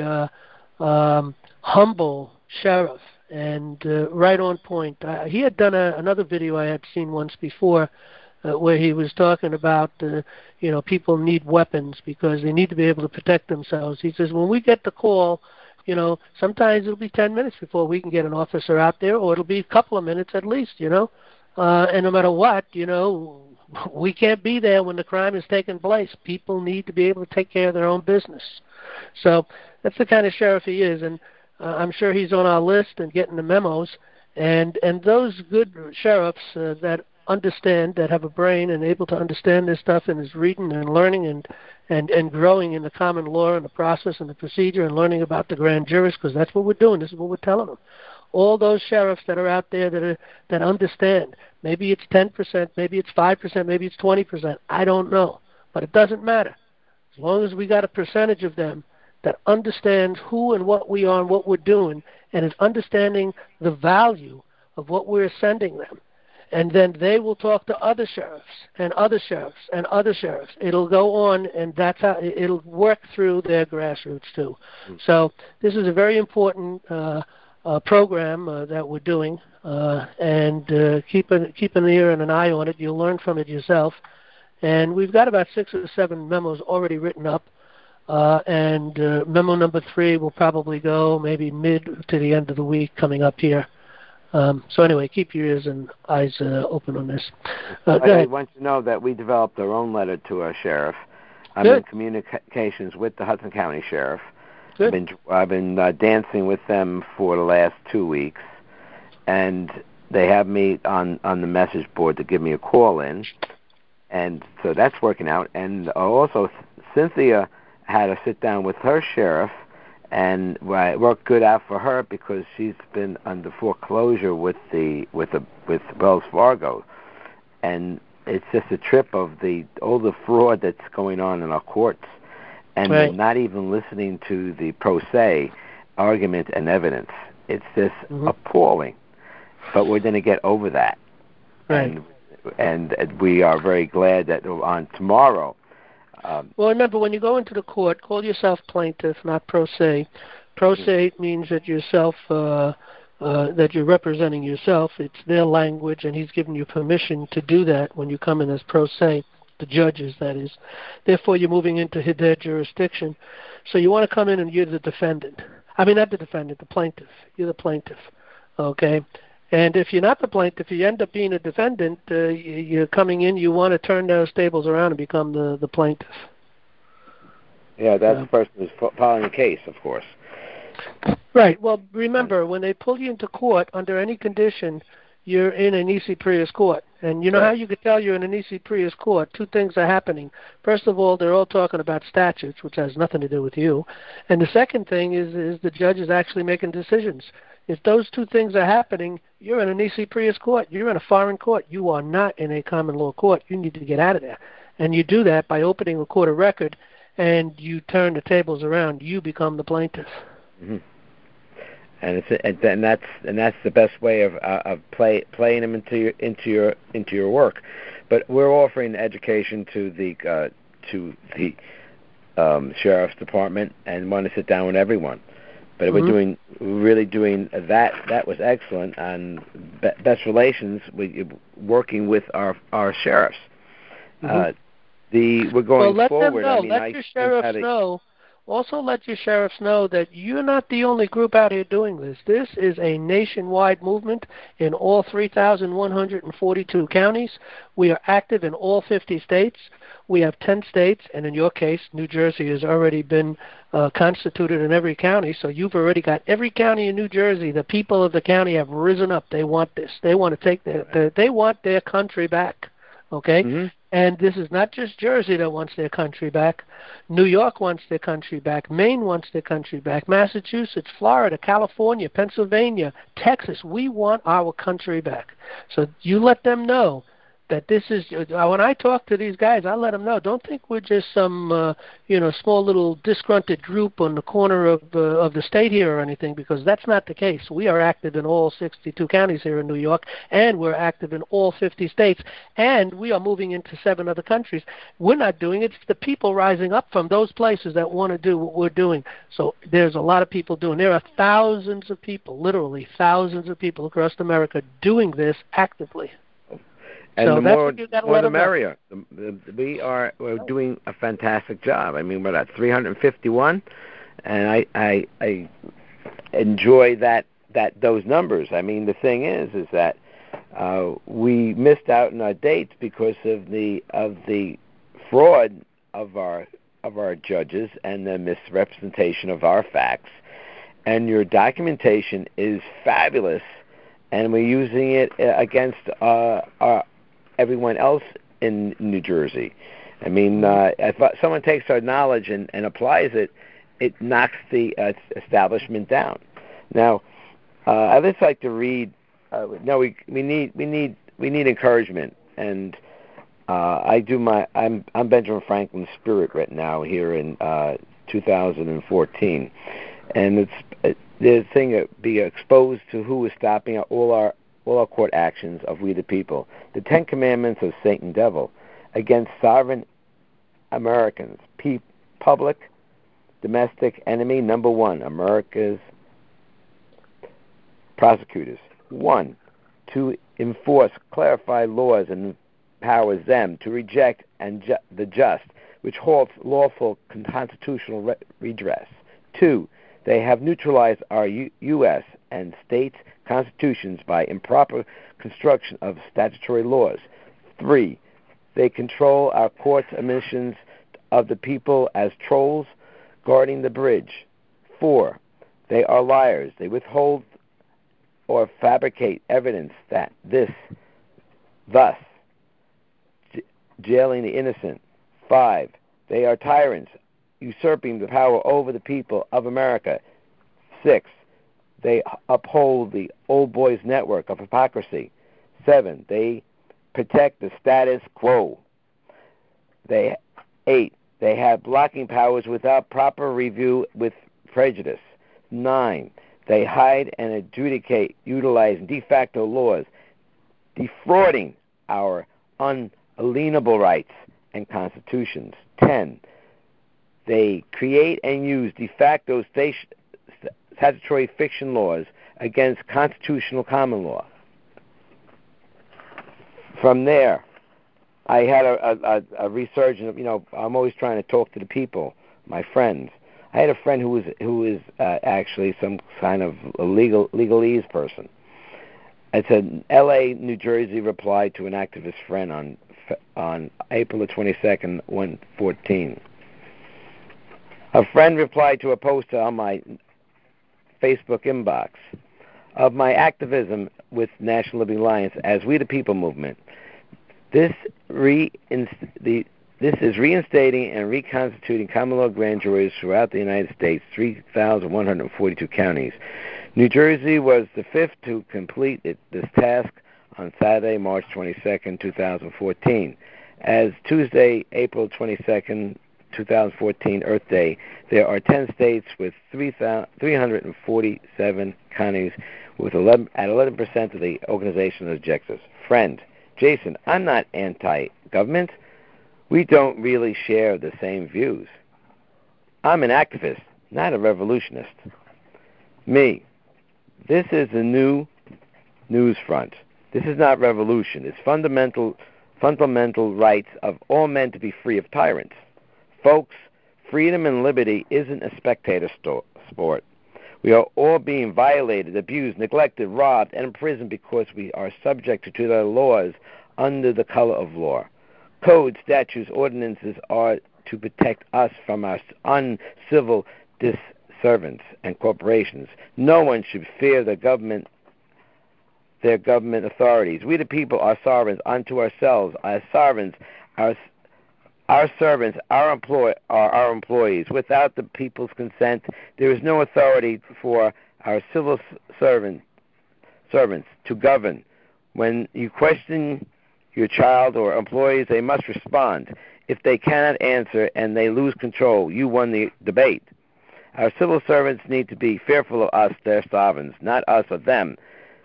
humble sheriff and right on point. He had done another video I had seen once before where he was talking about, people need weapons because they need to be able to protect themselves. He says, when we get the call, sometimes it'll be 10 minutes before we can get an officer out there, or it'll be a couple of minutes at least, and no matter what, we can't be there when the crime is taking place. People need to be able to take care of their own business. So that's the kind of sheriff he is, and I'm sure he's on our list and getting the memos. And those good sheriffs that understand, that have a brain and able to understand this stuff and is reading and learning and growing in the common law and the process and the procedure and learning about the grand jurist, because that's what we're doing. This is what we're telling them. All those sheriffs that are out there that understand. Maybe it's 10%, maybe it's 5%, maybe it's 20%. I don't know, but it doesn't matter. As long as we got a percentage of them that understands who and what we are and what we're doing and is understanding the value of what we're sending them. And then they will talk to other sheriffs and other sheriffs and other sheriffs. It'll go on, and that's how it'll work through their grassroots too. So this is a very important program that we're doing, and keep an ear and an eye on it. You'll learn from it yourself. And we've got about 6 or 7 memos already written up, and memo number 3 will probably go maybe mid to the end of the week coming up here. So anyway, keep your ears and eyes open on this. I want you to know that we developed our own letter to our sheriff. I'm in communications with the Hudson County Sheriff, Good. I've been dancing with them for the last 2 weeks, and they have me on the message board to give me a call in, and so that's working out. And also, Cynthia had a sit down with her sheriff, and it worked good out for her because she's been under foreclosure with Wells Fargo, and it's just a trip of all the fraud that's going on in our courts, and Right. they're not even listening to the pro se argument and evidence. It's just appalling, but we're going to get over that. Right. And we are very glad that on tomorrow. Well, remember, when you go into the court, call yourself plaintiff, not pro se. Pro se means that that you're representing yourself. It's their language, and he's given you permission to do that when you come in as pro se, the judges, that is. Therefore, you're moving into their jurisdiction. So you want to come in and you're the defendant. I mean, not the defendant, the plaintiff. You're the plaintiff, okay? And if you're not the plaintiff, you end up being a defendant, you're coming in, you want to turn those tables around and become the plaintiff. Yeah, that's the person who's filing the case, of course. Right. Well, remember, when they pull you into court under any condition, you're in an nisi prius court. And you know how you could tell you're in a nisi prius court? Two things are happening. First of all, they're all talking about statutes, which has nothing to do with you. And the second thing is the judge is actually making decisions. If those two things are happening, you're in a nisi prius court. You're in a foreign court. You are not in a common law court. You need to get out of there. And you do that by opening a court of record, and you turn the tables around. You become the plaintiff. Mm-hmm. And that's the best way of playing them into your work. But we're offering education to the sheriff's department and want to sit down with everyone. But we're really doing that. That was excellent. And best relations, working with our sheriffs. We're going let forward. Them know. Let your sheriffs know. Also, let your sheriffs know that you're not the only group out here doing this. This is a nationwide movement in all 3,142 counties. We are active in all 50 states. We have 10 states, and in your case, New Jersey has already been constituted in every county, so you've already got every county in New Jersey. The people of the county have risen up. They want this. They want to take they want their country back, okay? Mm-hmm. And this is not just Jersey that wants their country back. New York wants their country back. Maine wants their country back. Massachusetts, Florida, California, Pennsylvania, Texas. We want our country back. So you let them know that this is, when I talk to these guys, I let them know, don't think we're just some, small little disgruntled group on the corner of the state here or anything, because that's not the case. We are active in all 62 counties here in New York, and we're active in all 50 states, and we are moving into 7 other countries. We're not doing it. It's the people rising up from those places that want to do what we're doing. So there's a lot of people doing. There are thousands of people, literally thousands of people across America doing this actively. And so the more the merrier. We're doing a fantastic job. I mean, we're at 351, and I enjoy those numbers. I mean, the thing is that we missed out on our dates because of the fraud of our judges and the misrepresentation of our facts. And your documentation is fabulous, and we're using it against everyone else in New Jersey. I mean, if someone takes our knowledge and applies it, it knocks the establishment down. Now, I'd just like to read. We need encouragement, and I'm Benjamin Franklin's spirit right now here in 2014, and it's the thing to be exposed to who is stopping all our court actions of we the people. The 10 Commandments of Satan Devil against sovereign Americans. Public, domestic enemy number 1, America's prosecutors. 1, to enforce, clarify laws and empowers them to reject the just, which halts lawful constitutional redress. 2, they have neutralized our U.S. and states' constitutions by improper construction of statutory laws. 3, they control our courts' admissions of the people as trolls guarding the bridge. 4, they are liars. They withhold or fabricate evidence that thus jailing the innocent. 5, they are tyrants, usurping the power over the people of America. 6, they uphold the old boys network of hypocrisy. 7, they protect the status quo. 8, they have blocking powers without proper review with prejudice. 9, they hide and adjudicate utilizing de facto laws, defrauding our unalienable rights and constitutions. 10, they create and use de facto statutory fiction laws against constitutional common law. From there, I had a resurgence of, I'm always trying to talk to the people, my friends. I had a friend who is actually some kind of a legalese person. It's an L.A., New Jersey replied to an activist friend on April the 22nd, 2014. A friend replied to a post on my Facebook inbox of my activism with National Living Alliance as We the People movement. This is reinstating and reconstituting common law grand juries throughout the United States, 3,142 counties. New Jersey was the fifth to complete this task on Saturday, March 22nd, 2014. As Tuesday, April 22nd, 2014, Earth Day, there are 10 states with 347 counties with 11% of the organization's objectives. Friend, Jason, I'm not anti-government. We don't really share the same views. I'm an activist, not a revolutionist. Me, this is the new news front. This is not revolution. It's fundamental rights of all men to be free of tyrants. Folks, freedom and liberty isn't a spectator sport. We are all being violated, abused, neglected, robbed, and imprisoned because we are subject to their laws under the color of law. Codes, statutes, ordinances are to protect us from our uncivil servants and corporations. No one should fear their government authorities. We the people are sovereigns unto ourselves. Our sovereigns, our servants, our employees. Without the people's consent, there is no authority for our civil servants to govern. When you question your child or employees, they must respond. If they cannot answer and they lose control, you won the debate. Our civil servants need to be fearful of us, their sovereigns, not us of them.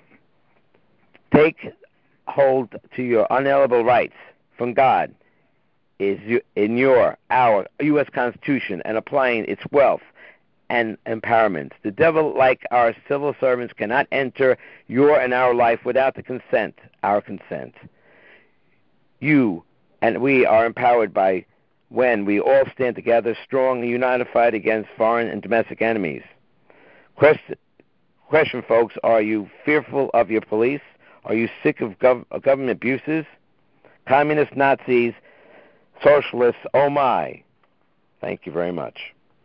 Take hold to your unalienable rights from God is in our U.S. Constitution and applying its wealth and empowerment. The devil, like our civil servants, cannot enter your and our life without our consent. You and we are empowered by when we all stand together, strong and unified against foreign and domestic enemies. Question, folks, are you fearful of your police? Are you sick of government abuses? Communists, Nazis, socialists, oh my. Thank you very much.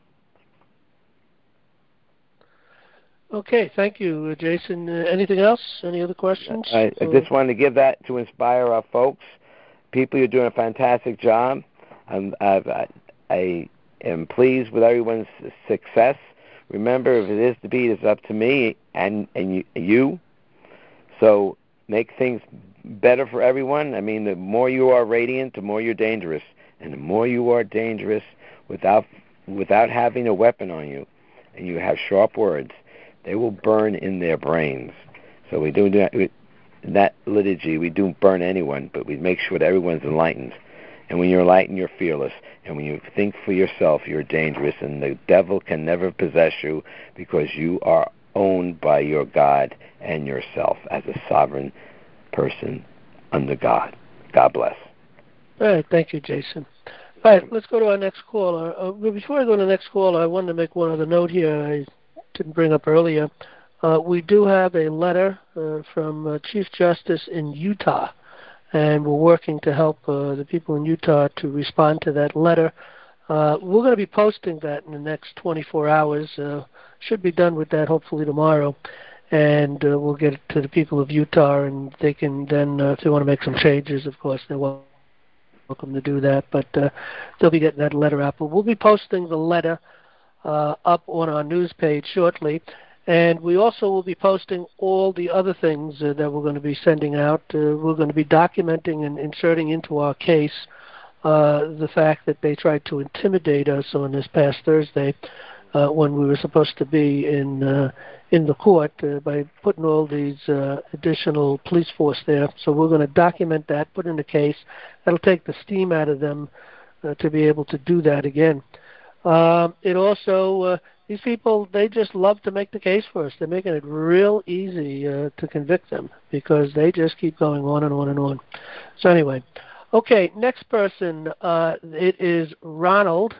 Okay, thank you, Jason. Anything else? Any other questions? I just wanted to give that to inspire our folks. People, you're doing a fantastic job. I am pleased with everyone's success. Remember, if it is to be, it's up to me and you. So make things better for everyone. I mean, the more you are radiant, the more you're dangerous. And the more you are dangerous without having a weapon on you, and you have sharp words, they will burn in their brains. So we do that liturgy. We don't burn anyone, but we make sure that everyone's enlightened. And when you're enlightened, you're fearless. And when you think for yourself, you're dangerous. And the devil can never possess you because you are owned by your God and yourself as a sovereign person under God. God bless. All right, thank you, Jason. All right, let's go to our next caller. Before I go to the next caller, I wanted to make one other note here I didn't bring up earlier. We do have a letter from Chief Justice in Utah, and we're working to help the people in Utah to respond to that letter. We're going to be posting that in the next 24 hours. Should be done with that hopefully tomorrow. And we'll get it to the people of Utah, and they can then, if they want to make some changes, of course, they're welcome to do that. But they'll be getting that letter out. But we'll be posting the letter up on our news page shortly. And we also will be posting all the other things that we're going to be sending out. We're going to be documenting and inserting into our case the fact that they tried to intimidate us on this past Thursday when we were supposed to be in the court by putting all these additional police force there. So we're going to document that, put in the case. That'll take the steam out of them to be able to do that again. It also, these people, they just love to make the case for us. They're making it real easy to convict them because they just keep going on and on and on. So anyway, okay, next person, it is Ronald,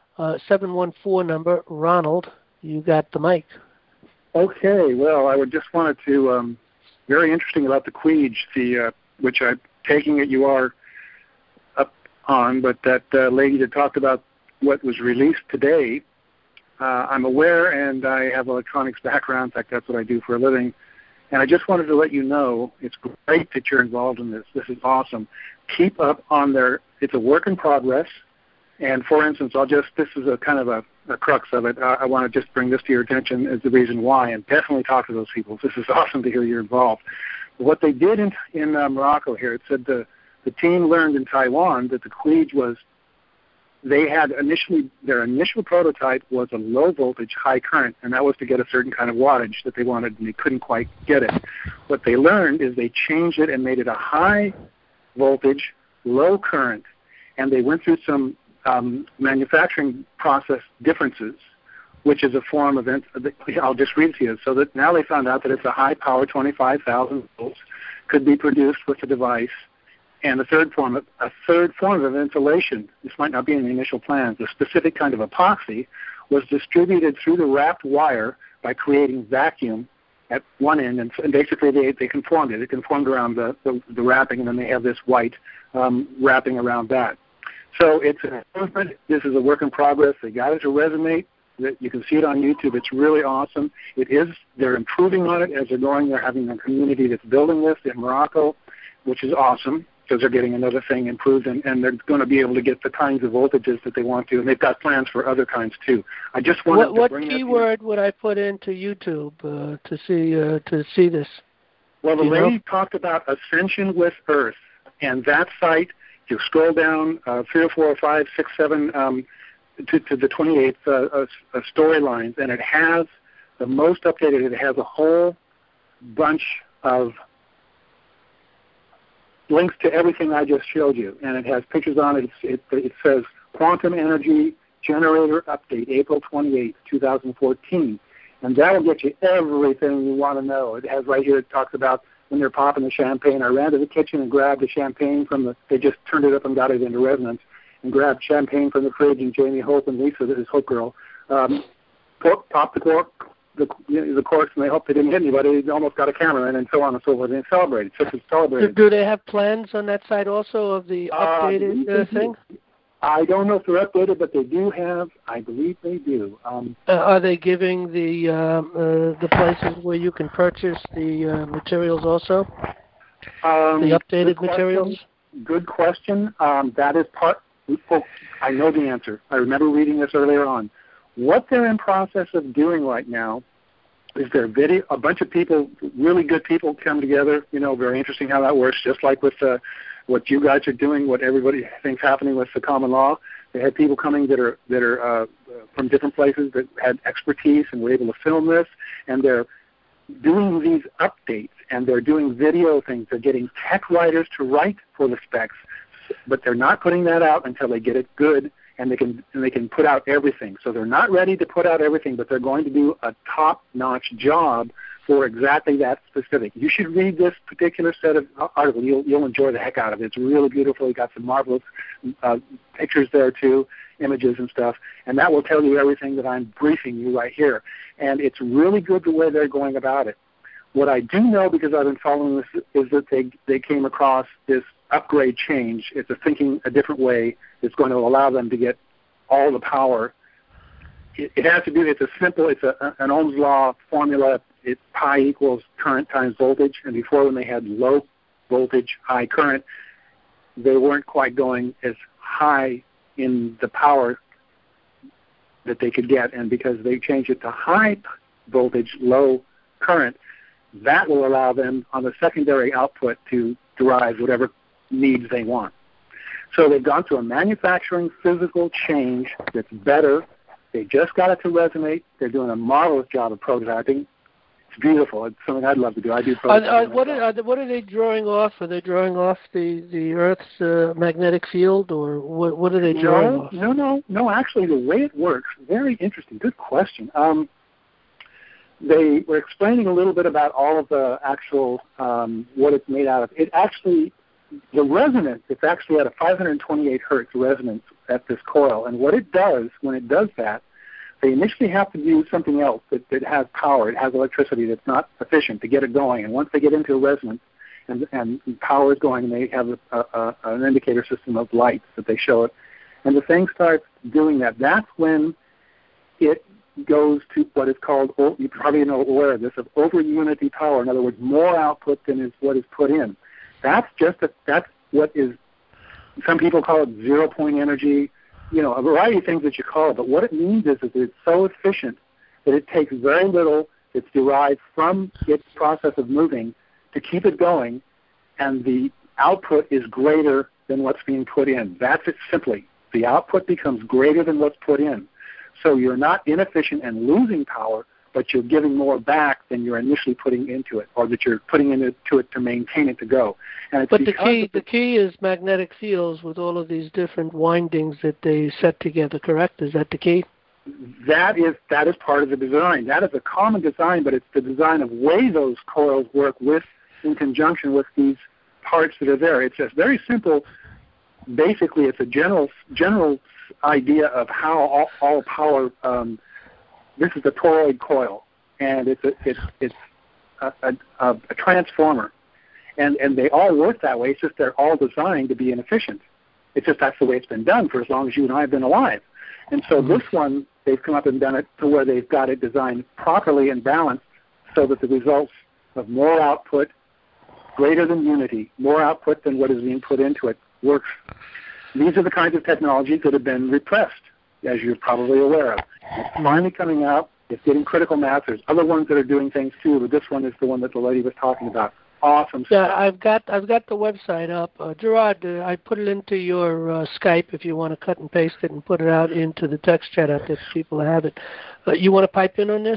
714 number. Ronald, you got the mic. Okay, well, I would just wanted to, very interesting about the Queege, which I'm taking it you are up on, but that lady that talked about what was released today, I'm aware, and I have electronics background. In fact, that's what I do for a living. And I just wanted to let you know, it's great that you're involved in this. This is awesome. Keep up on it's a work in progress. And for instance, this is a kind of a crux of it. I want to just bring this to your attention as the reason why, and definitely talk to those people. This is awesome to hear you're involved. What they did in Morocco here, it said the team learned in Taiwan that the Queege was, they had their initial prototype was a low voltage, high current, and that was to get a certain kind of wattage that they wanted, and they couldn't quite get it. What they learned is they changed it and made it a high voltage, low current, and they went through some manufacturing process differences, which is a form of, I'll just read it to you. So that now they found out that it's a high power, 25,000 volts, could be produced with the device. And a third form of insulation, this might not be in the initial plans, a specific kind of epoxy, was distributed through the wrapped wire by creating vacuum at one end, and basically they conformed it. It conformed around the wrapping, and then they have this white wrapping around that. So it's an improvement. This is a work in progress. They got it to resonate. You can see it on YouTube. It's really awesome. They're improving on it as they're going. They're having a community that's building this in Morocco, which is awesome because they're getting another thing improved, and they're going to be able to get the kinds of voltages that they want to, and they've got plans for other kinds too. I just wanted to bring that. What keyword would I put into YouTube to see this? Well, the lady talked about Ascension with Earth, and that site, you scroll down 3 or 4 or 5, 6, 7 to the 28th storylines, and it has the most updated. It has a whole bunch of links to everything I just showed you, and it has pictures on it. It says Quantum Energy Generator Update, April 28, 2014, and that will get you everything you want to know. It has right here, it talks about when they're popping the champagne. I ran to the kitchen and grabbed the champagne they just turned it up and got it into resonance, and grabbed champagne from the fridge, and Jamie Hope and Lisa, this is Hope Girl, popped the cork, the corks, and they hoped they didn't hit anybody. They almost got a camera and so on and so forth, and celebrated. So it's celebrated. Do they have plans on that side also of the updated thing? I don't know if they're updated, but they do have. I believe they do. Are they giving the places where you can purchase the materials also? The updated materials? Good question. That is part. I know the answer. I remember reading this earlier on. What they're in process of doing right now is a bunch of people, really good people, come together. Very interesting how that works. Just like with what you guys are doing, what everybody thinks happening with the common law. They had people coming that are from different places that had expertise and were able to film this, and they're doing these updates, and they're doing video things. They're getting tech writers to write for the specs, but they're not putting that out until they get it good, and they can put out everything. So they're not ready to put out everything, but they're going to do a top-notch job for exactly that specific. You should read this particular set of articles. You'll enjoy the heck out of it. It's really beautiful. You got some marvelous pictures there too, images and stuff, and that will tell you everything that I'm briefing you right here. And it's really good the way they're going about it. What I do know, because I've been following this, is that they came across this upgrade change. It's thinking a different way. It's going to allow them to get all the power. It has to do. It's an Ohm's law formula. It's pi equals current times voltage. And before, when they had low voltage, high current, they weren't quite going as high in the power that they could get. And because they changed it to high voltage, low current, that will allow them on the secondary output to derive whatever needs they want. So they've gone through a manufacturing physical change that's better. They just got it to resonate. They're doing a marvelous job of prototyping. It's beautiful. It's something I'd love to do. I do prototyping. What are they drawing off? Are they drawing off the Earth's magnetic field, or what are they drawing off? No. Actually, the way it works, very interesting. Good question. They were explaining a little bit about all of the actual what it's made out of. It actually, the resonance, it's actually at a 528 hertz resonance at this coil. And what it does, when it does that, they initially have to do something else that has power. It has electricity that's not efficient to get it going. And once they get into a resonance and power is going, they have an indicator system of lights that they show it. And the thing starts doing that. That's when it goes to what is called, you probably know aware of this, of over unity power. In other words, more output than is what is put in. That's what is, some people call it 0 point energy, a variety of things that you call it. But what it means is that it's so efficient that it takes very little that's derived from its process of moving to keep it going, and the output is greater than what's being put in. That's it simply. The output becomes greater than what's put in. So you're not inefficient and losing power, but you're giving more back than you're initially putting into it, or that you're putting into it to maintain it to go. And but the key is magnetic fields with all of these different windings that they set together, correct? Is that the key? That is part of the design. That is a common design, but it's the design of way those coils work in conjunction with these parts that are there. It's just very simple. Basically, it's a general idea of how all power. This is a toroid coil, and it's a transformer, and they all work that way. It's just they're all designed to be inefficient. It's just that's the way it's been done for as long as you and I have been alive. And so this one, they've come up and done it to where they've got it designed properly and balanced, so that the results of more output, greater than unity, more output than what is being put into it, works. These are the kinds of technologies that have been repressed, as you're probably aware of. It's finally coming out. It's getting critical mass. There's other ones that are doing things too, but this one is the one that the lady was talking about. Awesome stuff. Yeah, I've got the website up. Gerard, I put it into your Skype if you want to cut and paste it and put it out into the text chat out there so people have it. You want to pipe in on this?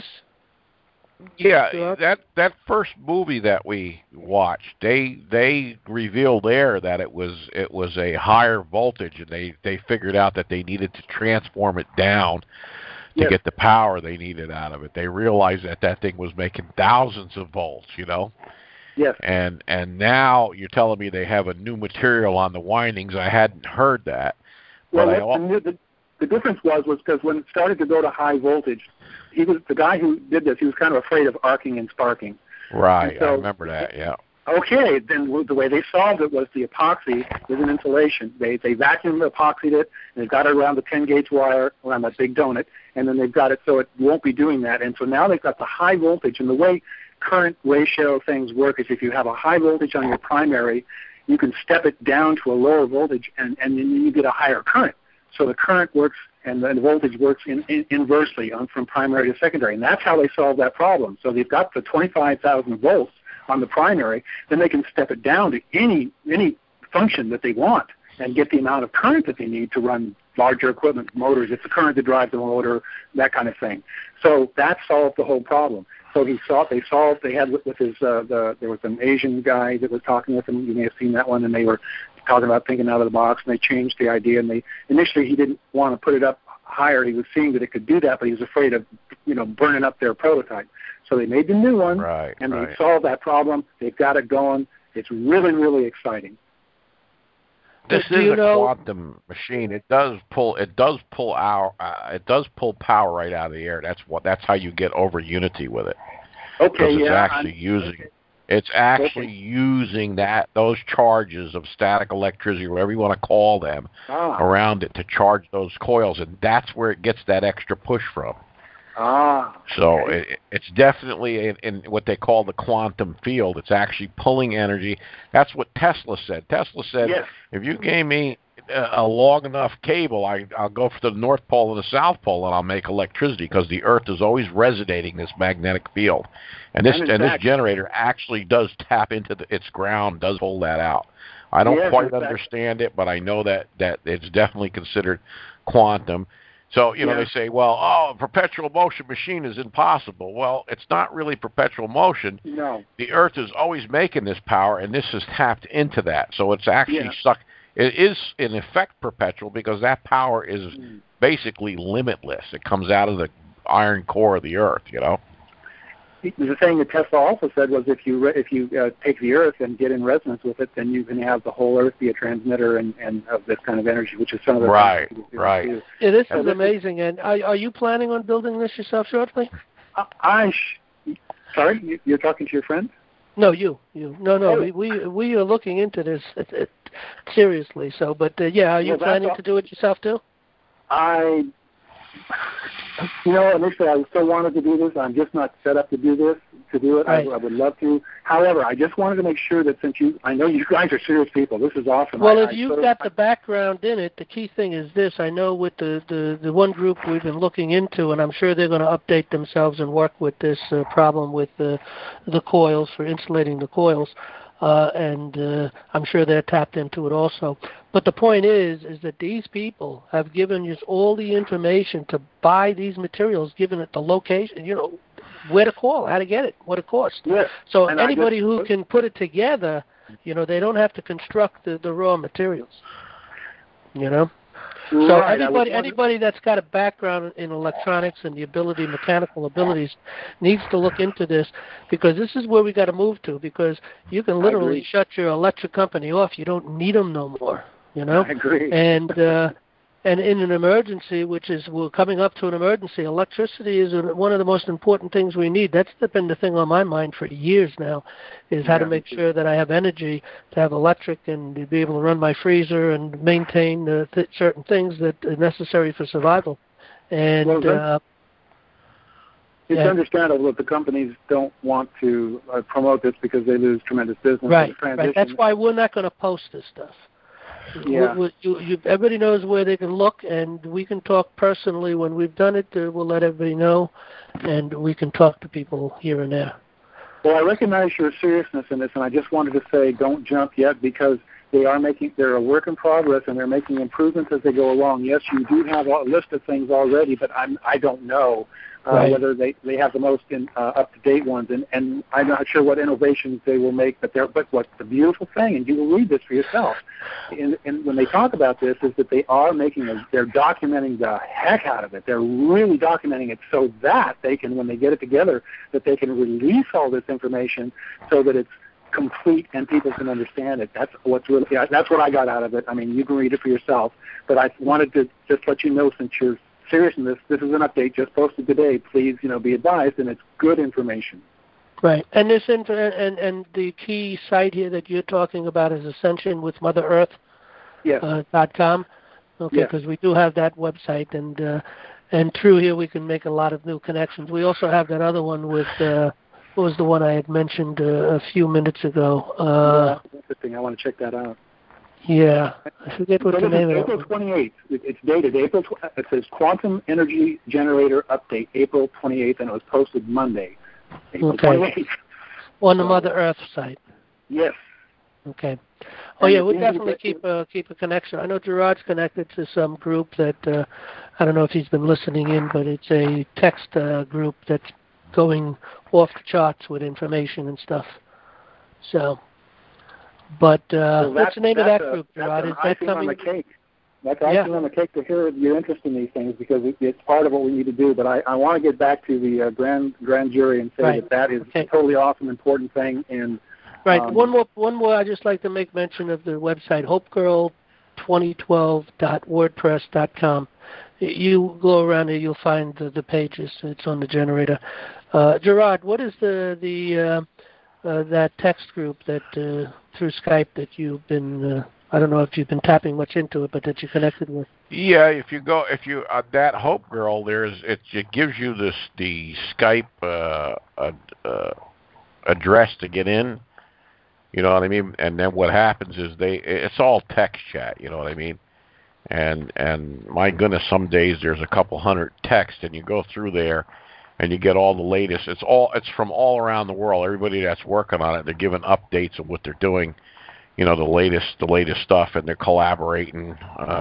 Yeah, that first movie that we watched, they revealed there that it was a higher voltage, and they figured out that they needed to transform it down to get the power they needed out of it. They realized that thing was making thousands of volts, Yes. And now you're telling me they have a new material on the windings. I hadn't heard that. Well, the difference was because when it started to go to high voltage, the guy who did this, he was kind of afraid of arcing and sparking. Right, so, I remember that, yeah. Okay, then the way they solved it was the epoxy was an insulation. They vacuum epoxied it, and they've got it around the 10-gauge wire, around that big donut, and then they've got it so it won't be doing that. And so now they've got the high voltage, and the way current ratio things work is if you have a high voltage on your primary, you can step it down to a lower voltage, and then you get a higher current. So the current works and the voltage works inversely from primary to secondary. And that's how they solve that problem. So they've got the 25,000 volts on the primary, then they can step it down to any function that they want and get the amount of current that they need to run larger equipment, motors. It's the current that drives the motor, that kind of thing. So that solved the whole problem. So they had with his, there was an Asian guy that was talking with him. You may have seen that one, and they were talking about thinking out of the box, and they changed the idea. And initially he didn't want to put it up higher. He was seeing that it could do that, but he was afraid of, burning up their prototype. So they made the new one, they solved that problem. They've got it going. It's really, really exciting. This is a quantum machine. It does pull power right out of the air. That's how you get over unity with it. Okay, it's actually using It's actually using those charges of static electricity, whatever you want to call them, around it to charge those coils, and that's where it gets that extra push from. So it's definitely in what they call the quantum field. It's actually pulling energy. That's what Tesla said. Tesla said, if you gave me a long enough cable, I'll go for the North Pole and the South Pole, and I'll make electricity because the Earth is always resonating this magnetic field. And this generator actually does tap into its ground, does pull that out. I don't quite understand it, but I know that it's definitely considered quantum. So, they say, well, a perpetual motion machine is impossible. Well, it's not really perpetual motion. No. The Earth is always making this power, and this is tapped into that. So it's actually it is, in effect, perpetual because that power is basically limitless. It comes out of the iron core of the Earth, The thing that Tesla also said was if you take the Earth and get in resonance with it, then you can have the whole Earth be a transmitter and of this kind of energy, which is some of the right. Yeah, this is amazing. And are you planning on building this yourself shortly? Sorry, you're talking to your friend? No, you. No. Oh. We are looking into this seriously. So, but are you planning to do it yourself too? Initially I still wanted to do this. I'm just not set up to do it. Right. I would love to. However, I just wanted to make sure that I know you guys are serious people. This is awesome. Well, if you've got the background in it, the key thing is this. I know with the one group we've been looking into, and I'm sure they're going to update themselves and work with this problem with the coils for insulating the coils. And I'm sure they're tapped into it also. But the point is that these people have given us all the information to buy these materials, given it the location, where to call, how to get it, what it costs. Yes. So and anybody who can put it together, they don't have to construct the raw materials. So anybody that's got a background in electronics and the mechanical abilities needs to look into this, because this is where we got to move to, because you can literally shut your electric company off. You don't need them no more, I agree. And in an emergency, we're coming up to an emergency, electricity is one of the most important things we need. That's been the thing on my mind for years now, is how to make sure that I have energy to have electric and to be able to run my freezer and maintain certain things that are necessary for survival. And it's understandable that the companies don't want to promote this because they lose tremendous business. Right. That's why we're not going to post this stuff. Yeah. Everybody knows where they can look, and we can talk personally when we've done it. We'll let everybody know, and we can talk to people here and there. Well, I recognize your seriousness in this, and I just wanted to say don't jump yet, because they're a work in progress, and they're making improvements as they go along. Yes, you do have a list of things already, but I don't know whether they have the most up-to-date ones, and I'm not sure what innovations they will make. But what's the beautiful thing, and you will read this for yourself, and when they talk about this, is that they are they're documenting the heck out of it. They're really documenting it so that they can, when they get it together, that they can release all this information so that it's complete and people can understand it. That's what I got out of it. I mean, you can read it for yourself, but I wanted to just let you know, since you're serious in this is an update just posted today. Please, be advised, and it's good information. Right, and this and the key site here that you're talking about is Ascension with Mother Earth. Yes. .com. Okay, because we do have that website, and through here we can make a lot of new connections. We also have that other one with what was the one I had mentioned a few minutes ago? Interesting. I want to check that out. Yeah, I forget what the name of it was. April 28th. It's dated April. It says Quantum Energy Generator Update, April 28th, and it was posted Monday, April 28th. On the Mother Earth site. Yes. Okay. Oh yeah, we'll definitely keep a connection. I know Gerard's connected to some group that I don't know if he's been listening in, but it's a text group that's going off the charts with information and stuff. So. But what's the name of that group, Gerard? Is that coming? On the cake. That's icing on the cake to hear your interest in these things, because it's part of what we need to do. But I want to get back to the grand jury and say that is a totally awesome, important thing. And one more. I'd just like to make mention of the website, HopeGirl2012.wordpress.com. You go around there, you'll find the pages. It's on the generator. Gerard, what is the that text group that through Skype that you've been. I don't know if you've been tapping much into it, but that you connected with. Yeah, if you that Hope Girl, it gives you the Skype address to get in. You know what I mean? And then what happens is it's all text chat. You know what I mean? And my goodness, some days there's a couple hundred texts, and you go through there, and you get all the latest. It's from all around the world. Everybody that's working on it, they're giving updates of what they're doing. You know, the latest stuff, and they're collaborating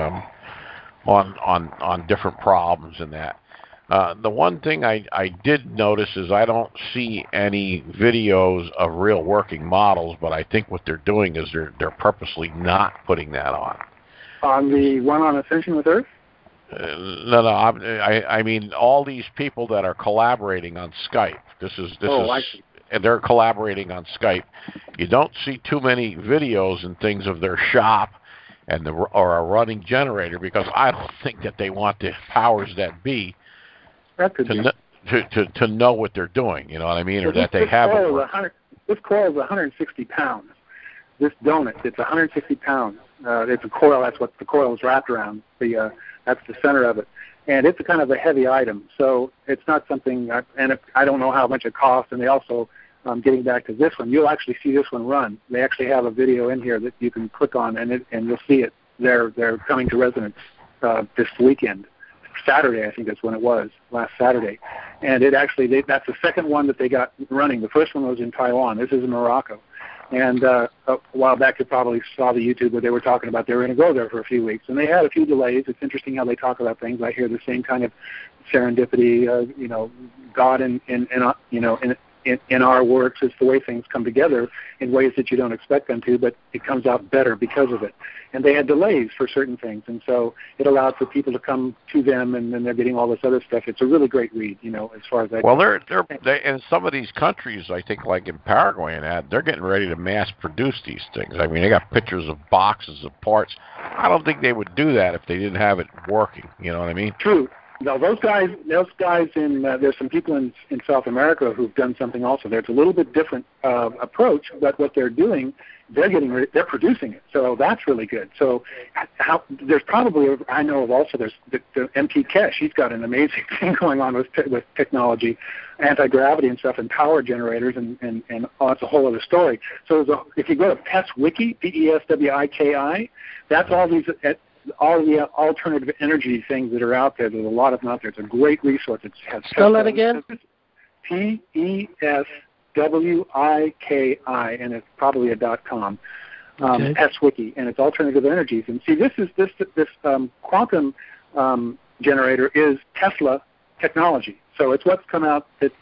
on different problems and that. The one thing I did notice is I don't see any videos of real working models, but I think what they're doing is they're purposely not putting that on. On the one on Ascension with Earth? No. I mean all these people that are collaborating on Skype. I see. And they're collaborating on Skype. You don't see too many videos and things of their shop or a running generator, because I don't think that they want the powers that be to know what they're doing. You know what I mean? Or that they have it. This coil is 160 pounds. This donut, it's 160 pounds. It's a coil. That's what the coil is wrapped around. That's the center of it. And it's a kind of a heavy item, so it's not something, I don't know how much it costs, and they also, getting back to this one, you'll actually see this one run. They actually have a video in here that you can click on, and you'll see it. They're coming to Resonance this weekend. Saturday, I think that's when it was, last Saturday. And that's the second one that they got running. The first one was in Taiwan. This is in Morocco. And a while back, you probably saw the YouTube where they were talking about they were going to go there for a few weeks. And they had a few delays. It's interesting how they talk about things. I hear the same kind of serendipity, God in our works is the way things come together in ways that you don't expect them to, but it comes out better because of it. And they had delays for certain things, and so it allowed for people to come to them, and then they're getting all this other stuff. It's a really great read, as far as that goes. Well, they're in some of these countries, I think, like in Paraguay and that, they're getting ready to mass produce these things. I mean, they got pictures of boxes of parts. I don't think they would do that if they didn't have it working. You know what I mean? True. No, those guys in there's some people in South America who've done something also. There's a little bit different approach, but what they're doing, they're producing it. So that's really good. So there's probably, I know of also, there's the MT Kesh. He's got an amazing thing going on with technology, anti-gravity and stuff, and power generators, and it's a whole other story. So if you go to PESWiki, PESWIKI, that's all the alternative energy things that are out there. There's a lot of them out there. It's a great resource. Spell that again? PESWIKI, and it's probably a .com. PESWiki, and it's alternative energies. And see, this quantum generator is Tesla technology. So it's what's come out that's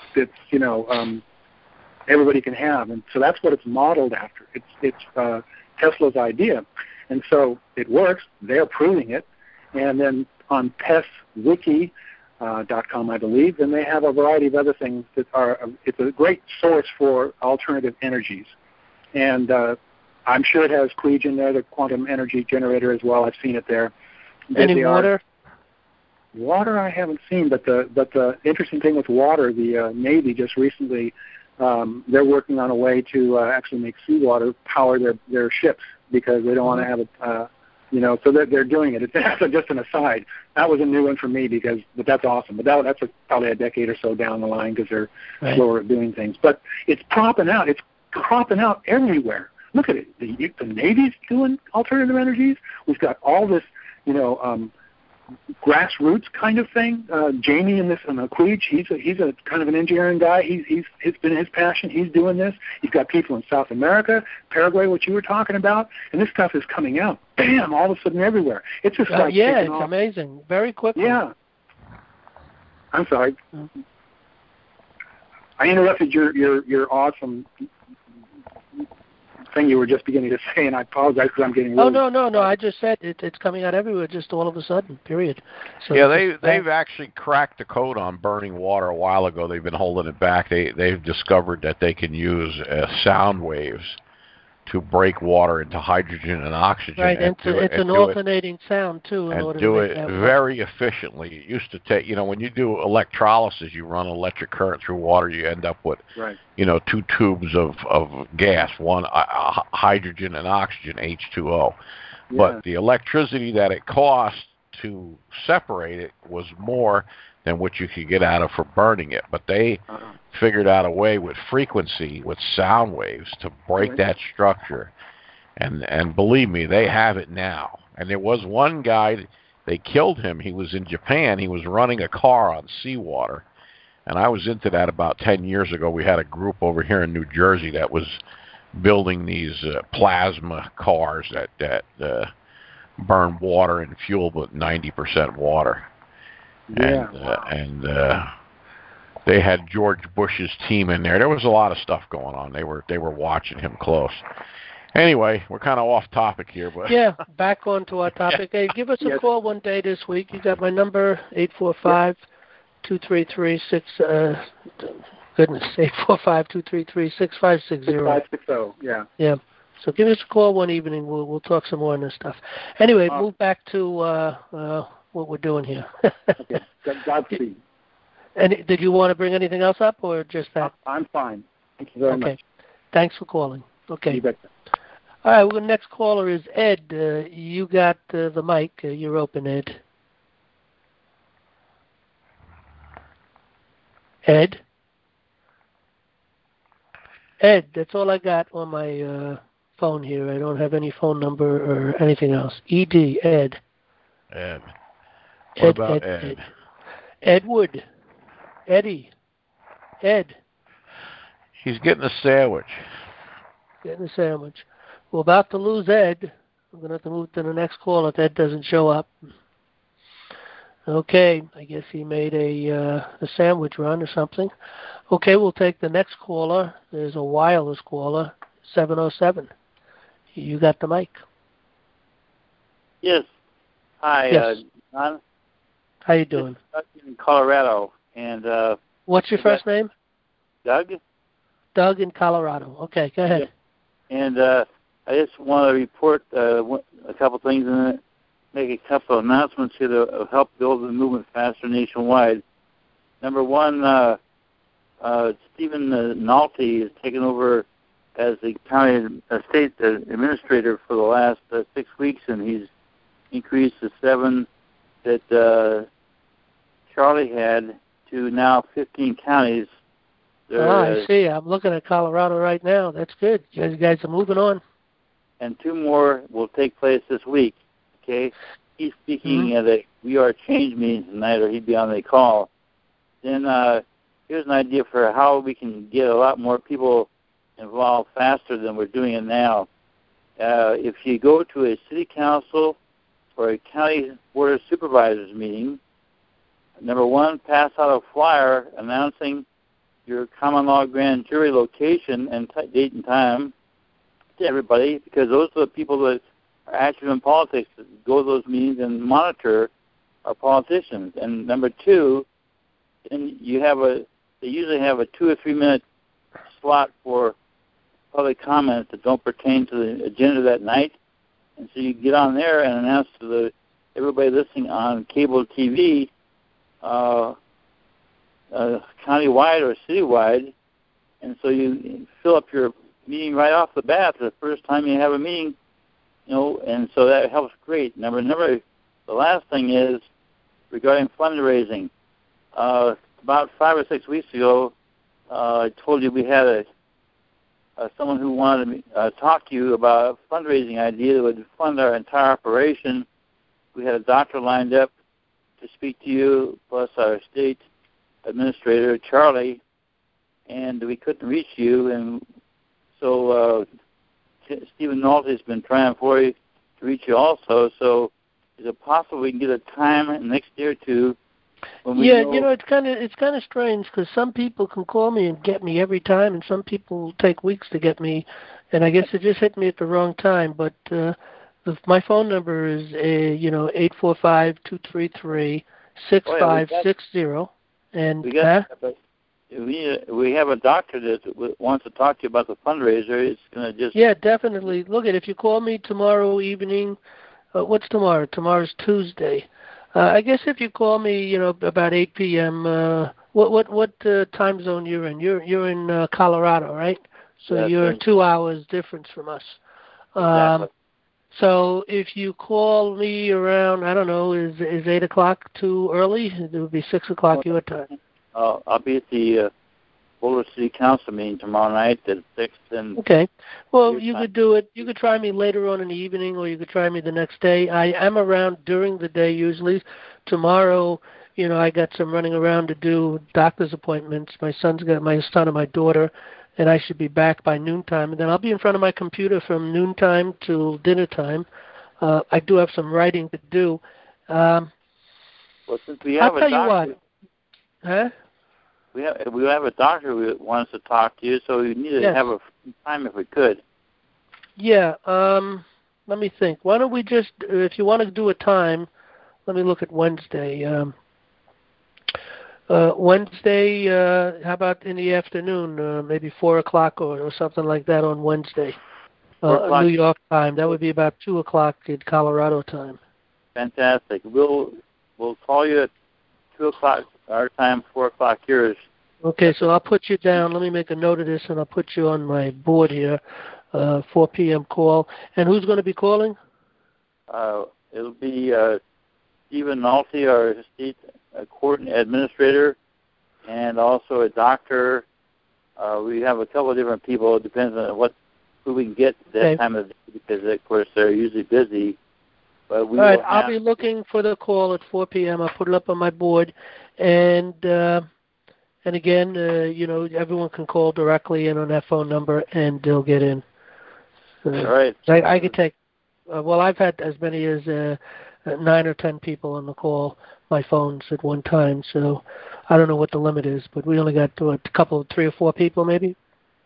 everybody can have, and so that's what it's modeled after. It's Tesla's idea. And so it works. They're proving it. And then on PESWiki.com, I believe, and they have a variety of other things that it's a great source for alternative energies. And I'm sure it has Queege in there, the quantum energy generator as well. I've seen it there. Any water? Water I haven't seen, but the interesting thing with water, the Navy just recently, they're working on a way to actually make seawater power their ships, because they don't want to have it, so they're doing it. That's just an aside. That was a new one for me, but that's awesome. But that's probably a decade or so down the line, because they're slower at doing things. But it's cropping out. It's cropping out everywhere. Look at it. The Navy's doing alternative energies. We've got all this, grassroots kind of thing. Jamie in this Queege, he's a kind of an engineering guy. It's been his passion. He's doing this. He's got people in South America, Paraguay, what you were talking about, and this stuff is coming out. Bam! All of a sudden, everywhere. It's just like it's amazing. Very quickly. Yeah. I'm sorry. I interrupted your awesome thing you were just beginning to say, and I apologize because I'm getting really... No. I just said it's coming out everywhere just all of a sudden, period. So yeah, they've actually cracked the code on burning water a while ago. They've been holding it back. They've discovered that they can use sound waves to break water into hydrogen and oxygen. Right, and it's an alternating sound, too, in order to do make it that work. very efficiently. It used to take, when you do electrolysis, you run electric current through water, you end up with, right. 2 tubes of gas, one hydrogen and oxygen, H2O. Yeah. But the electricity that it cost to separate it was more than what you could get out of for burning it. But they figured out a way with frequency, with sound waves, to break that structure. And believe me, they have it now. And there was one guy, they killed him. He was in Japan. He was running a car on seawater. And I was into that about 10 years ago. We had a group over here in New Jersey that was building these plasma cars that burn water and fuel, but 90% water. Yeah. And they had George Bush's team in there. There was a lot of stuff going on. They were watching him close. Anyway, we're kind of off topic here, but yeah, back on to our topic. Hey, give us a call one day this week. You got my number, 845-233-6. Goodness, 845-233-6560. 6560. Yeah. Yeah. So give us a call one evening. We'll talk some more on this stuff. Anyway, move back to what we're doing here. Okay. Godspeed. And did you want to bring anything else up, or just that? I'm fine. Thank you very much. Thanks for calling. Okay. You betcha. All right. Well, the next caller is Ed. You got the mic. You're open, Ed. Ed. Ed, that's all I got on my phone here. I don't have any phone number or anything else. ED, Ed. Ed. What about Ed? Edward. Eddie. Ed. He's getting a sandwich. Getting a sandwich. We're about to lose Ed. I'm going to have to move to the next call if Ed doesn't show up. Okay, I guess he made a sandwich run or something. Okay, we'll take the next caller. There's a wireless caller, 707. You got the mic. Yes. Hi, yes. John. How you doing? Doug in Colorado. And what's your first name? Doug. Doug in Colorado. Okay, go ahead. Yeah. And I just want to report a couple things and make a couple of announcements here to help build the movement faster nationwide. Number one, Stephen Nolte has taken over as the county state administrator for the last 6 weeks, and he's increased the 7 that Charlie had to now 15 counties. I see. I'm looking at Colorado right now. That's good. You guys are moving on. And 2 more will take place this week. Okay, he's speaking at a We Are Change meeting tonight, or he'd be on the call. Then here's an idea for how we can get a lot more people involved faster than we're doing it now. If you go to a city council or a county board of supervisors meeting, number one, pass out a flyer announcing your common law grand jury location and date and time to everybody, because those are the people that are active in politics that go to those meetings and monitor our politicians. And number two, and they usually have a 2 or 3 minute slot for public comments that don't pertain to the agenda that night. And so you get on there and announce to everybody listening on cable TV, countywide or citywide, and so you fill up your meeting right off the bat the first time you have a meeting, and so that helps great. The last thing is regarding fundraising. About 5 or 6 weeks ago, I told you we had someone who wanted to talk to you about a fundraising idea that would fund our entire operation. We had a doctor lined up to speak to you, plus our state administrator, Charlie, and we couldn't reach you. And so Stephen Nolte has been trying for you to reach you also. So is it possible we can get a time in the next day or two? It's kind of strange, because some people can call me and get me every time, and some people will take weeks to get me, and I guess it just hit me at the wrong time. But my phone number is 845-233-6560, and we got we have a doctor that wants to talk to you about the fundraiser. It's going to just... Yeah, definitely. Look, if you call me tomorrow evening, what's tomorrow? Tomorrow's Tuesday. I guess if you call me, about 8 p.m., what time zone you're in? You're in Colorado, right? So yes, you're 2 hours difference from us. Exactly. So if you call me around, I don't know, is 8 o'clock too early? It would be 6 o'clock your time. I'll be at the Boulder City Council meeting tomorrow night at 6. And okay. Well, you could do it. You could try me later on in the evening, or you could try me the next day. I am around during the day usually. Tomorrow, I got some running around to do doctor's appointments. My son and my daughter, and I should be back by noontime. And then I'll be in front of my computer from noontime till dinner time. I do have some writing to do. Well, since we have I'll tell you what. Huh? We have a doctor who wants to talk to you, so we need to have a time if we could. Yeah. Let me think. Why don't we just, if you want to do a time, let me look at Wednesday. Wednesday, how about in the afternoon, maybe 4 o'clock or something like that on Wednesday, New York time. That would be about 2 o'clock in Colorado time. Fantastic. We'll call you at 2 o'clock our time, 4 o'clock yours. Okay, so I'll put you down. Let me make a note of this, and I'll put you on my board here, 4 p.m. call. And who's going to be calling? It'll be Stephen Nolte, our state court administrator, and also a doctor. We have a couple of different people. It depends on who we can get at that time of the day, because, of course, they're usually busy. But all right, I'll be looking for the call at 4 p.m. I'll put it up on my board. And again, everyone can call directly in on that phone number, and they'll get in. All right. I could take, I've had as many as 9 or 10 people on the call, my phones at one time. So I don't know what the limit is, but we only got to a couple, 3 or 4 people maybe.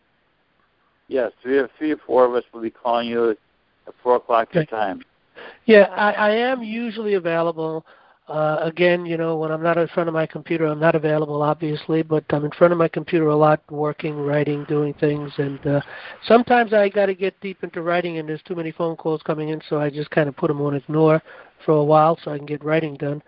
Yes, three or four of us will be calling you at 4 o'clock your time. Yeah, I am usually available. Again, when I'm not in front of my computer, I'm not available, obviously, but I'm in front of my computer a lot, working, writing, doing things, and sometimes I got to get deep into writing, and there's too many phone calls coming in, so I just kind of put them on ignore for a while so I can get writing done.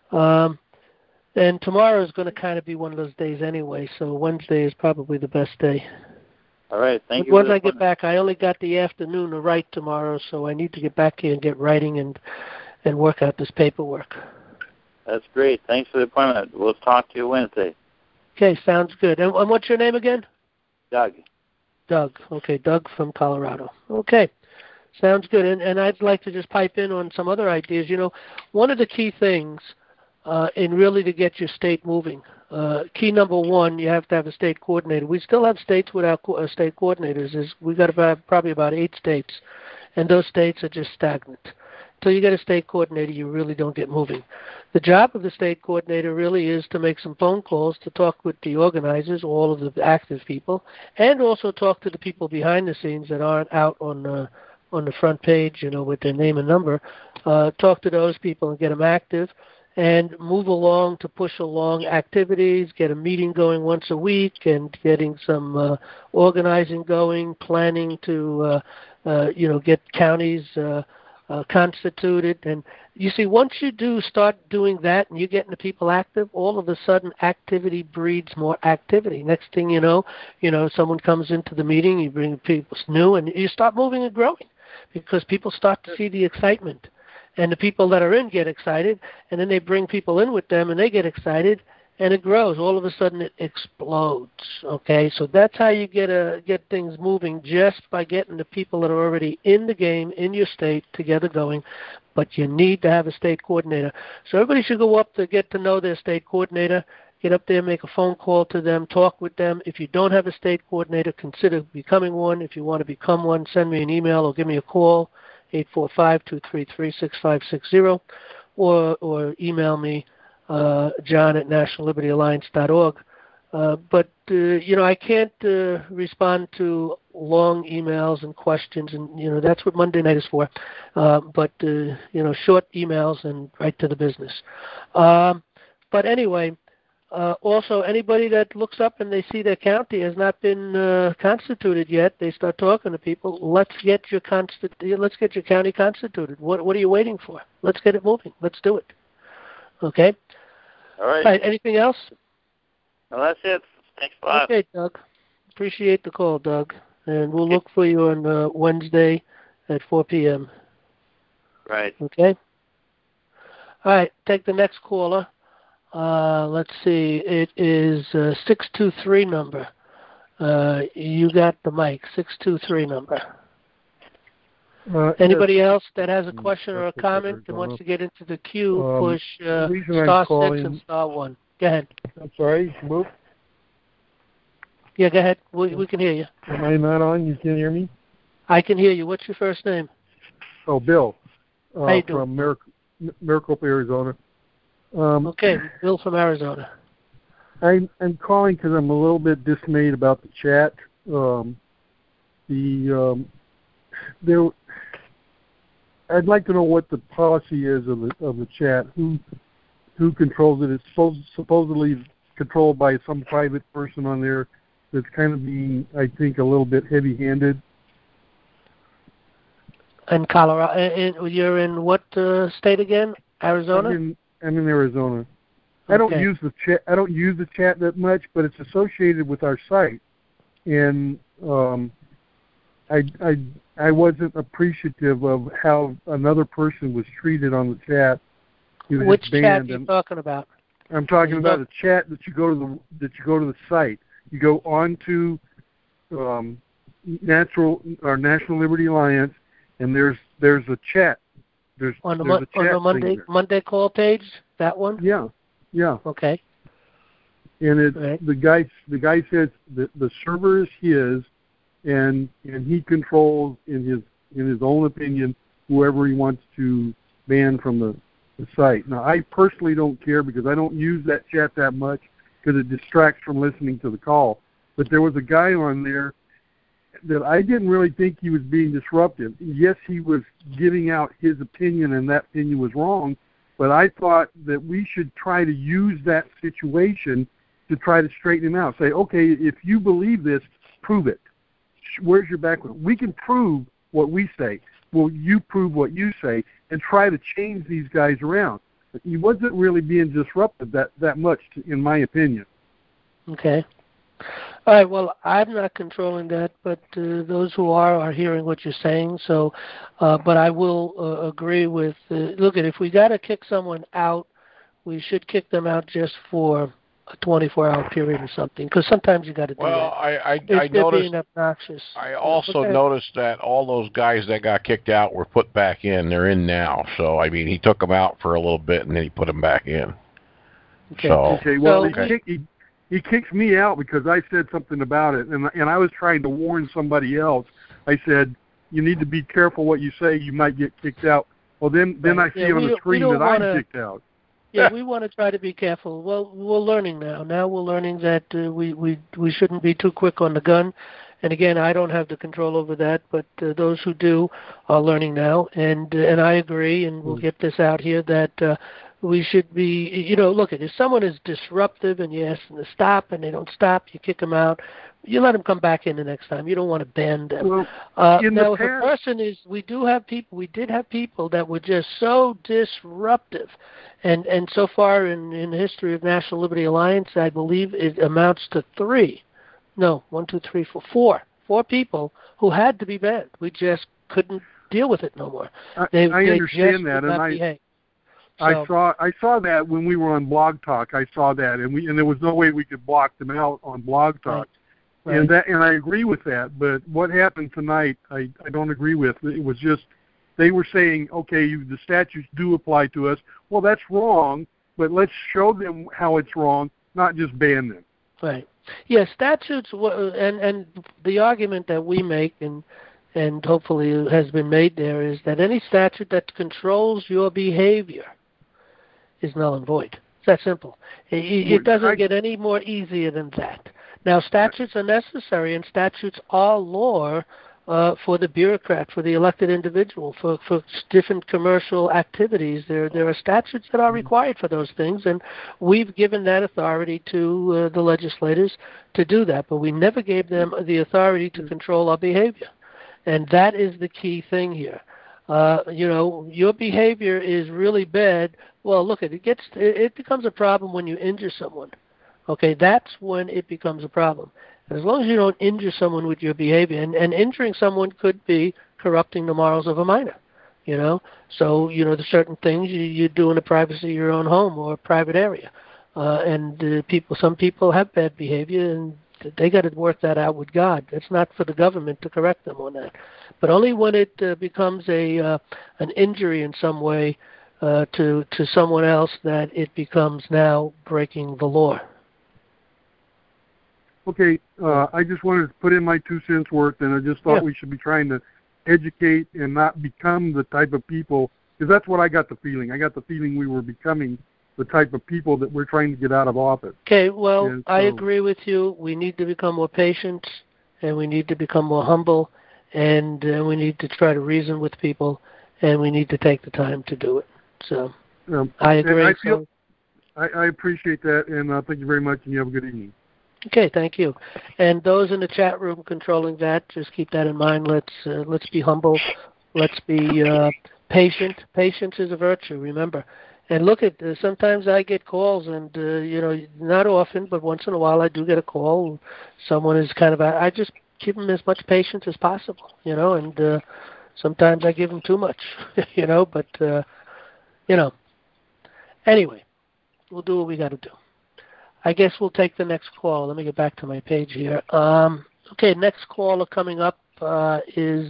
And tomorrow is going to kind of be one of those days anyway, so Wednesday is probably the best day. All right, thank you. Once I get back, I only got the afternoon to write tomorrow, so I need to get back here and get writing and work out this paperwork. That's great. Thanks for the appointment. We'll talk to you Wednesday. Okay, sounds good. And what's your name again? Doug. Doug. Okay, Doug from Colorado. Okay, sounds good. And I'd like to just pipe in on some other ideas. One of the key things in really to get your state moving, key number one, you have to have a state coordinator. We still have states without state coordinators. We've got probably about 8 states, and those states are just stagnant. Until you get a state coordinator, you really don't get moving. The job of the state coordinator really is to make some phone calls, to talk with the organizers, all of the active people, and also talk to the people behind the scenes that aren't out on the front page, with their name and number. Talk to those people and get them active, and move along to push along activities, get a meeting going once a week, and getting some organizing going, planning to get counties constituted. And you see, once you start doing that and you're getting the people active, all of a sudden activity breeds more activity. Next thing you know, someone comes into the meeting, you bring people new, and you start moving and growing because people start to see the excitement. And the people that are in get excited, and then they bring people in with them, and they get excited, and it grows. All of a sudden, it explodes. Okay, so that's how you get things moving, just by getting the people that are already in the game in your state together going. But you need to have a state coordinator. So everybody should go up to get to know their state coordinator. Get up there, make a phone call to them, talk with them. If you don't have a state coordinator, consider becoming one. If you want to become one, send me an email or give me a call. 845-233-6560, or email me, john@nationallibertyalliance.org. But I can't respond to long emails and questions, and that's what Monday night is for. But short emails and right to the business. But anyway, Also, anybody that looks up and they see their county has not been constituted yet, they start talking to people. Let's get your county constituted. What are you waiting for? Let's get it moving. Let's do it. Okay. All right. All right. Anything else? Well, that's it. Thanks a lot. Okay, Doug. Appreciate the call, Doug. And we'll look for you on Wednesday at 4 p.m. Right. Okay. All right. Take the next caller. Let's see. It is 623 number. You got the mic. 623 number. Anybody else that has a question or a comment and wants to get into the queue, push star 6 and star 1. Go ahead. I'm sorry. Move. Yeah, go ahead. We can hear you. Am I not on? You can hear me? I can hear you. What's your first name? Oh, Bill. How you doing? From Maricopa, Arizona. Okay, Bill from Arizona. I'm calling because I'm a little bit dismayed about the chat. I'd like to know what the policy is of the chat. Who controls it? It's supposedly controlled by some private person on there that's kind of being, I think, a little bit heavy-handed. In Colorado, you're in what state again? Arizona. I'm in Arizona. Okay. I don't use the chat. I don't use the chat that much, but it's associated with our site, and I wasn't appreciative of how another person was treated on the chat. Which chat are you talking about? I'm talking about a chat that you go to the site. You go on to National Liberty Alliance, and there's a chat. There's a chat on the Monday call page. That one. Yeah. Okay. And the guy says that the server is his, and he controls in his own opinion whoever he wants to ban from the site. Now, I personally don't care because I don't use that chat that much because it distracts from listening to the call. But there was a guy on there that I didn't really think he was being disruptive. Yes, he was giving out his opinion, and that opinion was wrong, but I thought that we should try to use that situation to try to straighten him out. Say, okay, if you believe this, prove it. Where's your background? We can prove what we say. Well, you prove what you say and try to change these guys around. But he wasn't really being disruptive that much, in my opinion. Okay. All right. Well, I'm not controlling that, but those who are hearing what you're saying. So, but I will agree with. Look, if we got to kick someone out, we should kick them out just for a 24-hour period or something. Because sometimes you got to do that. Well, I they're noticed. Being obnoxious. I also noticed that all those guys that got kicked out were put back in. They're in now. So I mean, he took them out for a little bit and then he put them back in. Okay. Okay. Well, he kicked me out because I said something about it, and I was trying to warn somebody else. I said, you need to be careful what you say. You might get kicked out. Well, then I see on the screen that I'm kicked out. Yeah, we want to try to be careful. Well, we're learning now. Now we're learning that we shouldn't be too quick on the gun. And again, I don't have the control over that, but those who do are learning now. And I agree, and we'll get this out here, that we should be, look, if someone is disruptive and you ask them to stop and they don't stop, you kick them out. You let them come back in the next time. You don't want to ban them. Well, now, if a person is, we did have people that were just so disruptive. And so far in the history of National Liberty Alliance, I believe it amounts to 4 people who had to be banned. We just couldn't deal with it no more. I understand that, and I saw that when we were on Blog Talk. I saw that, and there was no way we could block them out on Blog Talk. Right. And I agree with that. But what happened tonight, I don't agree with. It was just they were saying, okay, the statutes do apply to us. Well, that's wrong, but let's show them how it's wrong, not just ban them. Right. Yeah, statutes, and the argument that we make, and hopefully has been made there, is that any statute that controls your behavior is null and void. It's that simple. It doesn't get any more easier than that. Now, statutes are necessary, and statutes are law for the bureaucrat, for the elected individual, for different commercial activities. There are statutes that are required for those things, and we've given that authority to the legislators to do that, but we never gave them the authority to control our behavior. And that is the key thing here. Your behavior is really bad. Well, look, it becomes a problem when you injure someone. Okay, that's when it becomes a problem. As long as you don't injure someone with your behavior, and injuring someone could be corrupting the morals of a minor, So, there's certain things you do in the privacy of your own home or a private area. Some people have bad behavior, and they got to work that out with God. It's not for the government to correct them on that. But only when it becomes an injury in some way to someone else that it becomes now breaking the law. Okay, I just wanted to put in my 2 cents worth, and I just thought we should be trying to educate and not become the type of people, because that's what I got the feeling. I got the feeling we were becoming the type of people that we're trying to get out of office. Okay, well, I agree with you. We need to become more patient, and we need to become more humble, and we need to try to reason with people, and we need to take the time to do it. So I agree. I appreciate that, and thank you very much, and you have a good evening. Okay, thank you. And those in the chat room controlling that, just keep that in mind. Let's be humble. Let's be patient. Patience is a virtue, remember. And look at, sometimes I get calls, and, not often, but once in a while I do get a call. Someone is I just give them as much patience as possible, and sometimes I give them too much, but, Anyway, we'll do what we got to do. I guess we'll take the next call. Let me get back to my page here. Okay, next caller coming up is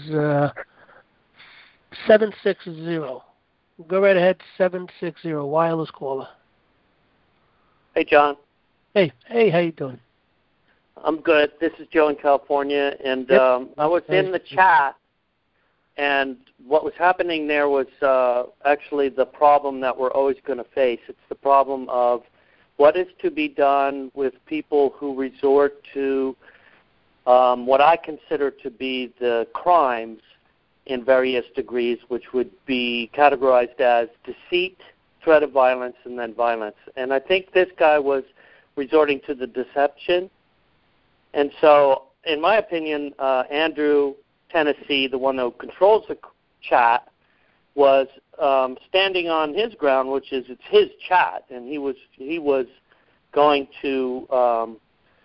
760. Go right ahead, 760, wireless caller. Hey, John. Hey, how you doing? I'm good. This is Joe in California, and I was in the chat, and what was happening there was actually the problem that we're always going to face. It's the problem of what is to be done with people who resort to what I consider to be the crimes in various degrees, which would be categorized as deceit, threat of violence, and then violence. And I think this guy was resorting to the deception. And so, in my opinion, Andrew Tennessee, the one who controls the chat, was standing on his ground, which is it's his chat, and he was going to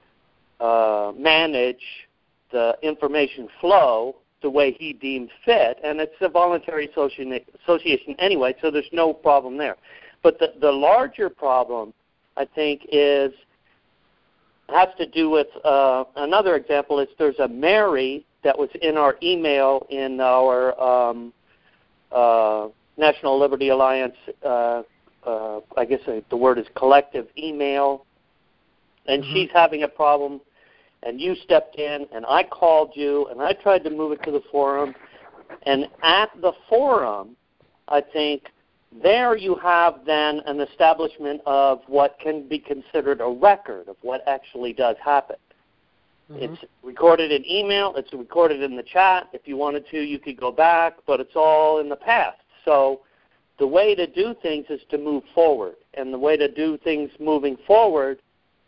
manage the information flow the way he deemed fit, and it's a voluntary association anyway, so there's no problem there. But the larger problem, I think, has to do with another example. Is there's a Mary that was in our email in our National Liberty Alliance, I guess the word is collective email, and she's having a problem, and you stepped in, and I called you, and I tried to move it to the forum, and at the forum, I think, there you have then an establishment of what can be considered a record of what actually does happen. It's recorded in email. It's recorded in the chat. If you wanted to, you could go back, but it's all in the past. So the way to do things is to move forward. And the way to do things moving forward,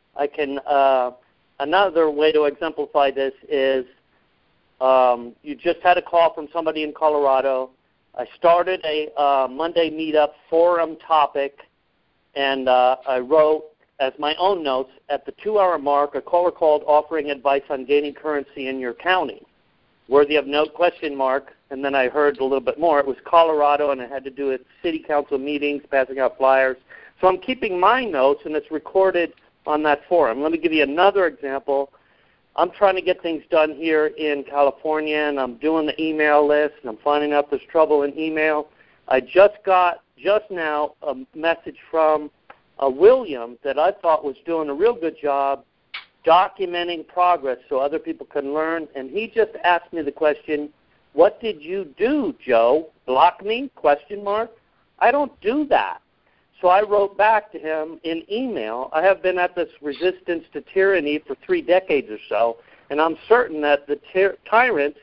another way to exemplify this is you just had a call from somebody in Colorado. I started a Monday meetup forum topic, and I wrote as my own notes, at the 2-hour mark, a caller called offering advice on gaining currency in your county. Worthy of note, question mark, and then I heard a little bit more. It was Colorado, and it had to do with city council meetings, passing out flyers. So I'm keeping my notes, and it's recorded on that forum. Let me give you another example. I'm trying to get things done here in California, and I'm doing the email list, and I'm finding out there's trouble in email. I just got, now, a message from William that I thought was doing a real good job documenting progress so other people can learn, and he just asked me the question, what did you do, Joe? Block me? Question mark. I don't do that. So I wrote back to him in email, I have been at this resistance to tyranny for 3 decades or so, and I'm certain that the tyrants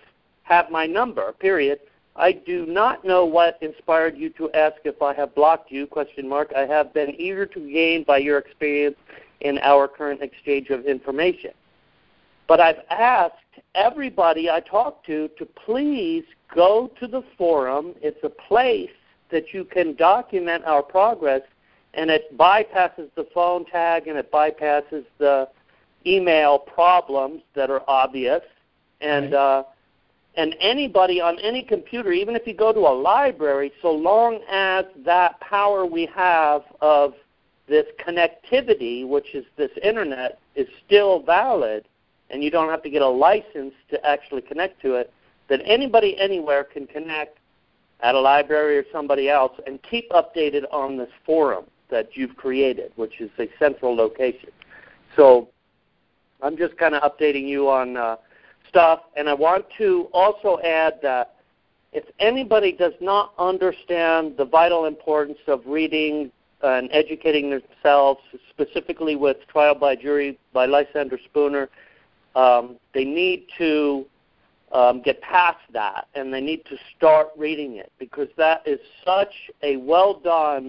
have my number, period. I do not know what inspired you to ask if I have blocked you, ? I have been eager to gain by your experience in our current exchange of information. But I've asked everybody I talk to please go to the forum. It's a place that you can document our progress, and it bypasses the phone tag and it bypasses the email problems that are obvious. And and anybody on any computer, even if you go to a library, so long as that power we have of this connectivity, which is this internet, is still valid, and you don't have to get a license to actually connect to it, that anybody anywhere can connect at a library or somebody else and keep updated on this forum that you've created, which is a central location. So I'm just kind of updating you on stuff, and I want to also add that if anybody does not understand the vital importance of reading and educating themselves, specifically with Trial by Jury by Lysander Spooner, they need to get past that, and they need to start reading it, because that is such a well-done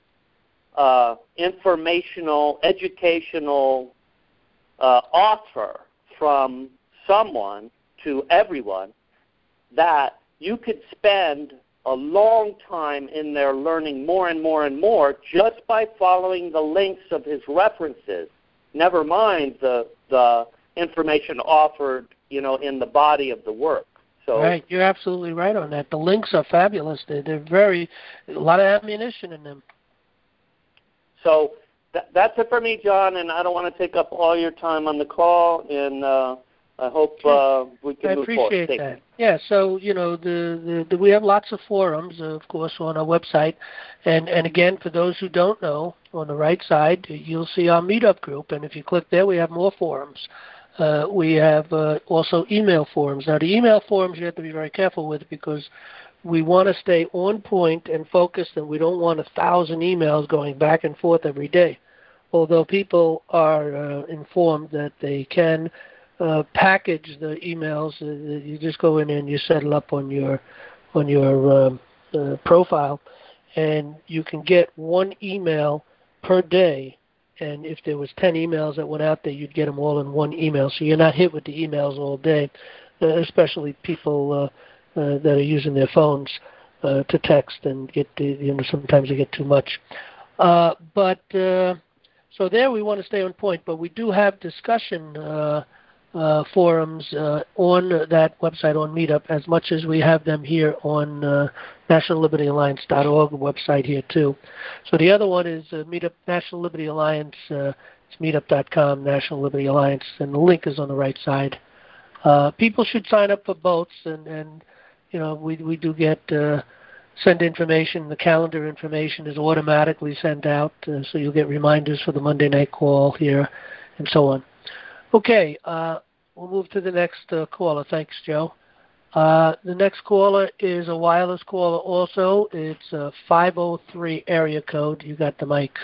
informational, educational offer from someone to everyone that you could spend a long time in there learning more and more and more just by following the links of his references, never mind the information offered, in the body of the work. So, right, you're absolutely right on that. The links are fabulous. They're a lot of ammunition in them. So that's it for me, John, and I don't want to take up all your time on the call, and I hope we can move forward. I appreciate that. Yeah, so, we have lots of forums, of course, on our website. And again, for those who don't know, on the right side, you'll see our meetup group. And if you click there, we have more forums. We have also email forums. Now, the email forums you have to be very careful with, because we want to stay on point and focused, and we don't want 1,000 emails going back and forth every day. Although people are informed that they can package the emails. You just go in and you set it up on your profile, and you can get one email per day. And if there was 10 emails that went out there, you'd get them all in one email. So you're not hit with the emails all day, especially people that are using their phones to text and get sometimes they get too much. But so there we want to stay on point. But we do have discussion forums on that website on Meetup, as much as we have them here on NationalLibertyAlliance.org website here too. So the other one is Meetup National Liberty Alliance. It's meetup.com, National Liberty Alliance, and the link is on the right side. People should sign up for both, and we do get send information. The calendar information is automatically sent out, so you'll get reminders for the Monday night call here, and so on. Okay, we'll move to the next caller. Thanks, Joe. The next caller is a wireless caller also. It's a 503 area code. You got the mic.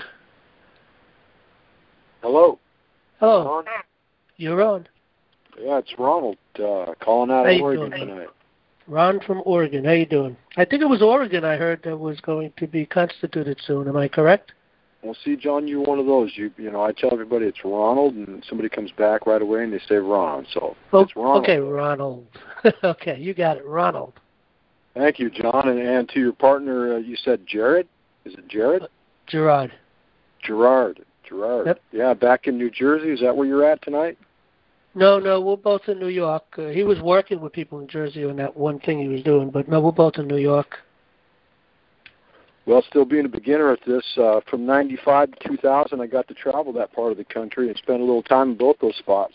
Hello. Hello. You're on. Yeah, it's Ronald calling out of Oregon tonight. Ron from Oregon. How you doing? I think it was Oregon I heard that was going to be constituted soon. Am I correct? Well, see, John, you're one of those. I tell everybody it's Ronald, and somebody comes back right away and they say Ron. So it's Ronald. Okay, Ronald. Okay, you got it, Ronald. Thank you, John. And to your partner, you said Jared? Is it Jared? Gerard. Yep. Yeah, back in New Jersey. Is that where you're at tonight? No, we're both in New York. He was working with people in Jersey on that one thing he was doing, but no, we're both in New York. Well, still being a beginner at this, from 95 to 2000, I got to travel that part of the country and spend a little time in both those spots.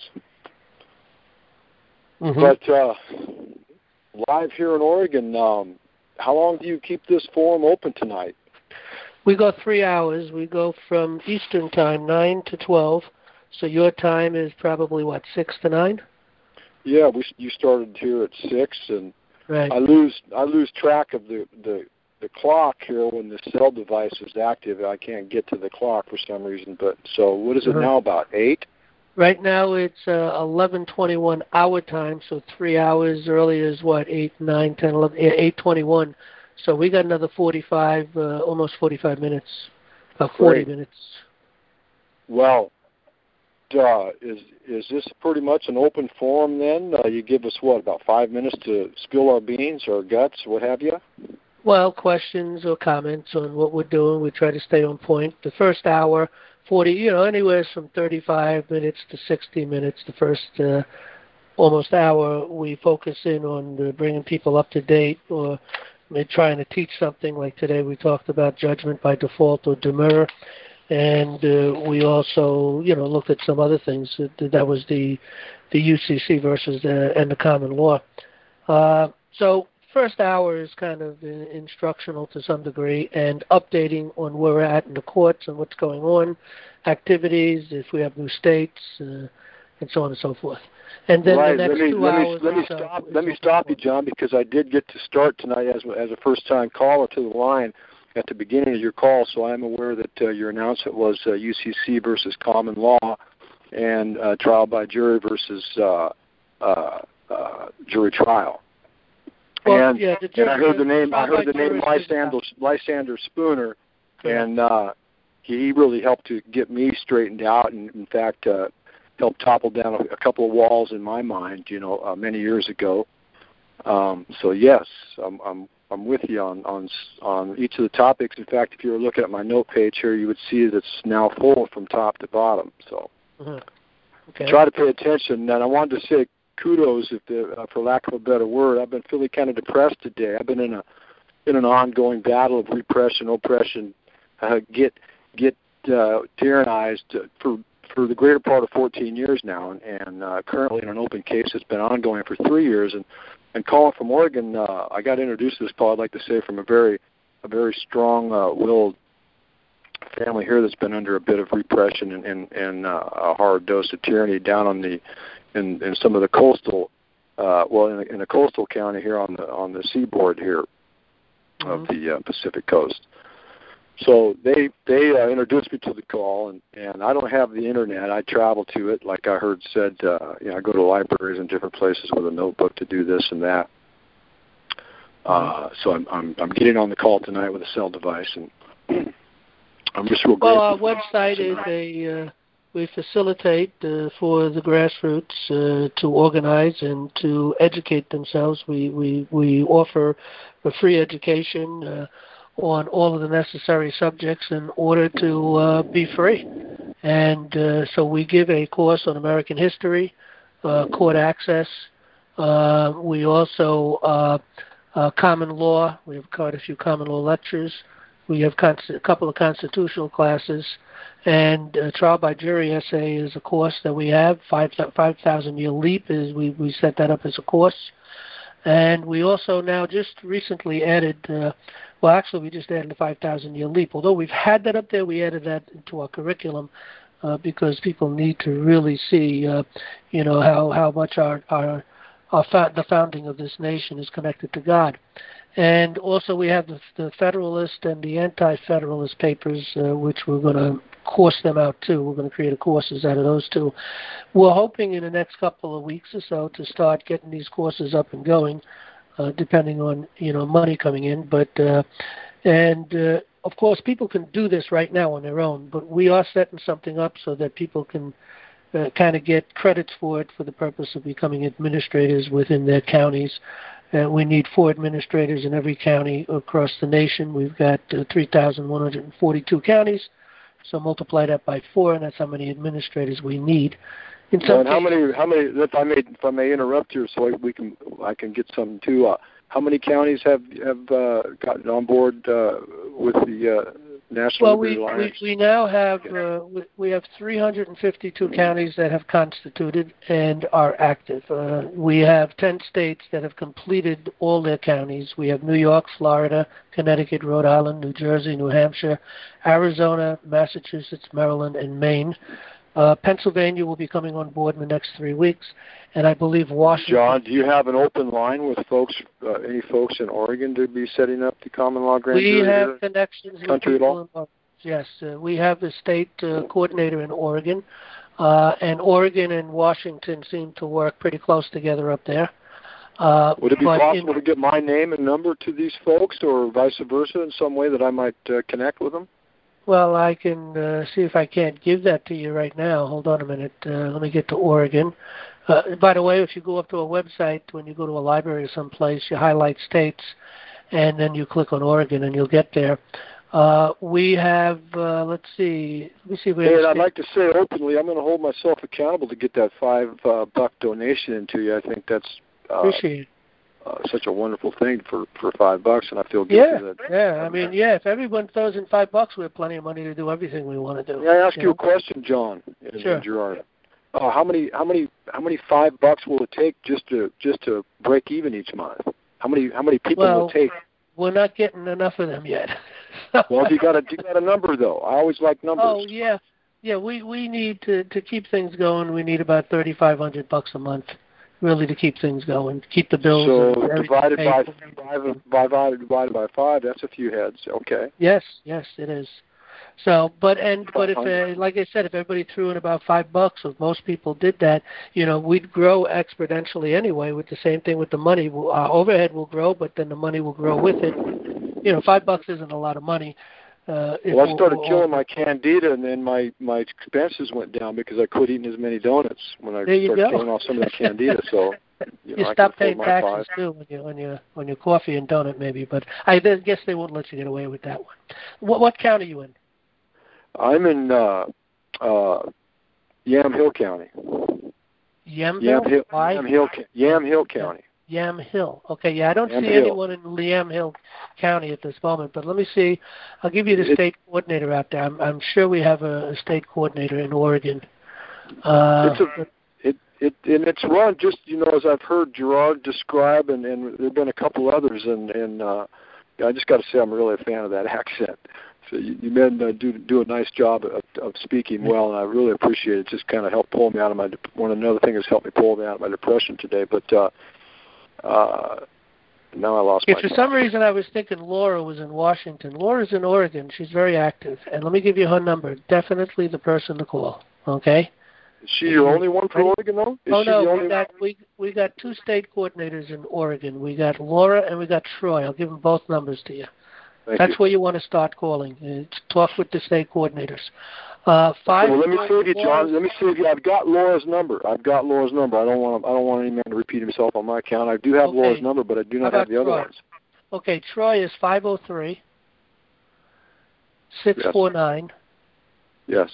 Mm-hmm. But live here in Oregon, how long do you keep this forum open tonight? We go 3 hours. We go from Eastern Time, 9 to 12. So your time is probably, 6 to 9? Yeah, you started here at 6, and right. I lose track of the clock here when the cell device is active. I can't get to the clock for some reason. But so what is it now, about 8? Right now it's 11:21 our time, so 3 hours early is what, 8, 9, 10, 11, 8:21. So we got another 45, almost 45 minutes, about 40 minutes. Well, is this pretty much an open forum then? You give us, what, about 5 minutes to spill our beans or guts, what have you? Well, questions or comments on what we're doing. We try to stay on point. The first hour, 40, anywhere from 35 minutes to 60 minutes. The first almost hour, we focus in on bringing people up to date or trying to teach something. Like today we talked about judgment by default or demur. And we also, looked at some other things. That was the UCC versus and the common law. So first hour is kind of instructional to some degree and updating on where we're at in the courts and what's going on, activities, if we have new states, and so on and so forth. And then right. the next 2 hours. Let me stop you, John, because I did get to start tonight as a first-time caller to the line at the beginning of your call, so I'm aware that your announcement was UCC versus common law and trial by jury versus jury trial. Well, and, yeah, and I heard the name Lysander Spooner, and he really helped to get me straightened out, and in fact helped topple down a couple of walls in my mind, many years ago. So yes, I'm with you on each of the topics. In fact, if you were looking at my note page here, you would see that it's now full from top to bottom. So try to pay attention. And I wanted to say kudos, for lack of a better word. I've been feeling kind of depressed today. I've been in an ongoing battle of repression, oppression, get tyrannized for the greater part of 14 years now, and currently in an open case that's been ongoing for 3 years. And calling from Oregon, I got introduced to this call, I'd like to say, from a very strong-willed family here that's been under a bit of repression and a hard dose of tyranny down in some of the coastal, in a coastal county here on the seaboard here of the Pacific Coast. So they introduced me to the call, and I don't have the internet. I travel to it, like I heard said. I go to libraries and different places with a notebook to do this and that. So I'm getting on the call tonight with a cell device, and I'm just real grateful. Well, our website is we facilitate for the grassroots to organize and to educate themselves. We offer a free education on all of the necessary subjects in order to be free. And so we give a course on American history, court access. We also, common law. We have quite a few common law lectures. We have a couple of constitutional classes. And trial by jury essay is a course that we have. 5,000-year leap is we set that up as a course. And we also now just recently added, we just added the 5,000-year leap. Although we've had that up there, we added that into our curriculum because people need to really see, how much the founding of this nation is connected to God. And also we have the Federalist and the Anti-Federalist papers, which we're going to course them out too. We're going to create courses out of those two. We're hoping in the next couple of weeks or so to start getting these courses up and going, depending on money coming in. But of course, people can do this right now on their own. But we are setting something up so that people can kind of get credits for it for the purpose of becoming administrators within their counties. We need 4 administrators in every county across the nation. We've got 3,142 counties. So multiply that by 4, and that's how many administrators we need. And how many? If I may interrupt here, so I can get some too. How many counties have gotten on board with the National Liberty Alliance? We now have we have 352 counties that have constituted and are active. We have 10 states that have completed all their counties. We have New York, Florida, Connecticut, Rhode Island, New Jersey, New Hampshire, Arizona, Massachusetts, Maryland, and Maine. Pennsylvania will be coming on board in the next 3 weeks, and I believe Washington. John, do you have an open line with any folks in Oregon to be setting up the common law grand jury? We have connections with people in Oregon. Yes, we have a state coordinator in Oregon. And Oregon and Washington seem to work pretty close together up there. Would it be possible to get my name and number to these folks, or vice versa, in some way that I might connect with them? Well, I can see if I can't give that to you right now. Hold on a minute. Let me get to Oregon. By the way, if you go up to a website, when you go to a library or someplace, you highlight states, and then you click on Oregon, and you'll get there. We have, let's see. Let me see if we have. And I'd like to say openly, I'm going to hold myself accountable to get that $5 donation into you. I think that's appreciate it. Such a wonderful thing for $5, and I feel guilty. I mean, if everyone throws in $5, we have plenty of money to do everything we want to do. May I ask you a question, John? Sure. Gerard. How many $5 will it take just to break even each month? How many people will it take? We're not getting enough of them yet. Well, you got a number though. I always like numbers. Oh yeah. We need to keep things going. We need about $3,500 a month, really, to keep things going, keep the bills. So divided by 5, that's a few heads. Okay. Yes, it is. So, but if, like I said, if everybody threw in about $5, if most people did that, we'd grow exponentially anyway. With the same thing with the money, our overhead will grow, but then the money will grow with it. $5 isn't a lot of money. Well, I started killing my candida, and then my expenses went down because I quit eating as many donuts when I started killing off some of that candida. So you stop paying taxes too on your coffee and donut maybe, but I guess they won't let you get away with that one. What county are you in? I'm in Yamhill County. Yamhill? Yamhill County. Yamhill. Okay, yeah, I don't see anyone in Yamhill County at this moment, but let me see. I'll give you the state coordinator out there. I'm sure we have a state coordinator in Oregon. It's run just, as I've heard Gerard describe, and there have been a couple others, and I just got to say I'm really a fan of that accent. So you men do a nice job of speaking well, and I really appreciate it. Just kind of helped pull me out of my another thing has helped me pull me out of my depression today. But now I lost my. If for some reason I was thinking Laura was in Washington, Laura's in Oregon. She's very active, and let me give you her number. Definitely the person to call. Okay. Is she your only one for Oregon, though? We got two state coordinators in Oregon. We got Laura and we got Troy. I'll give them both numbers to you. That's where you want to start calling. Talk with the state coordinators. Let me save you, John. Let me save you. I've got Laura's number. I don't want any man to repeat himself on my account. I do have Laura's number, but I do not have the other ones. Okay, Troy is 503-649. Yes.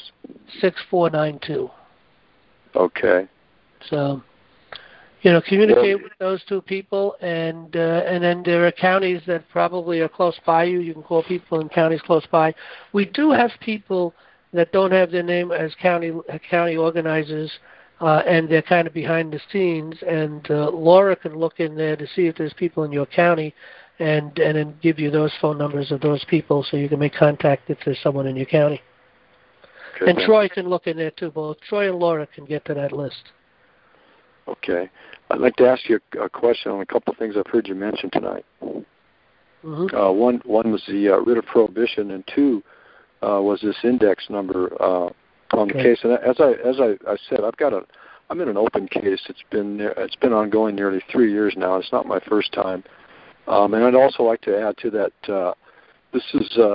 6492. Okay. So, communicate with those two people, and then there are counties that probably are close by you. You can call people in counties close by. We do have people that don't have their name as county organizers, and they're kind of behind the scenes. And Laura can look in there to see if there's people in your county, and then give you those phone numbers of those people so you can make contact if there's someone in your county. Okay, and Troy can look in there too. Both Troy and Laura can get to that list. Okay. I'd like to ask you a question on a couple of things I've heard you mention tonight. Mm-hmm. One was the writ of prohibition, and two was this index number on the case. And as I said, I'm in an open case. It's been ongoing nearly 3 years now. It's not my first time. And I'd also like to add to that this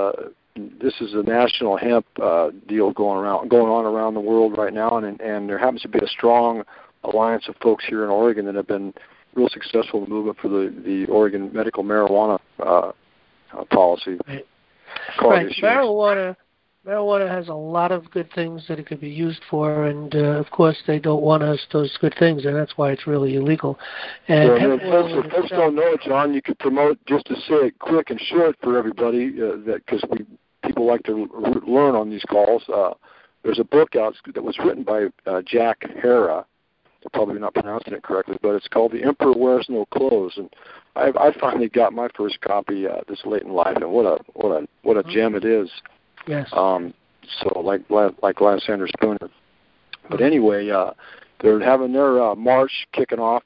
is a national hemp deal going on around the world right now, and there happens to be a strong alliance of folks here in Oregon that have been real successful in the movement for the Oregon medical marijuana policy. Right. Marijuana has a lot of good things that it could be used for, and of course they don't want those good things, and that's why it's really illegal. And folks don't know it, John. You could promote, just to say it quick and short for everybody, that because people like to learn on these calls. There's a book out that was written by Jack Hara. I'm probably not pronouncing it correctly, but it's called The Emperor Wears No Clothes, and I finally got my first copy this late in life, and what a gem it is. Yes. So like Lysander Spooner. But anyway, they're having their march kicking off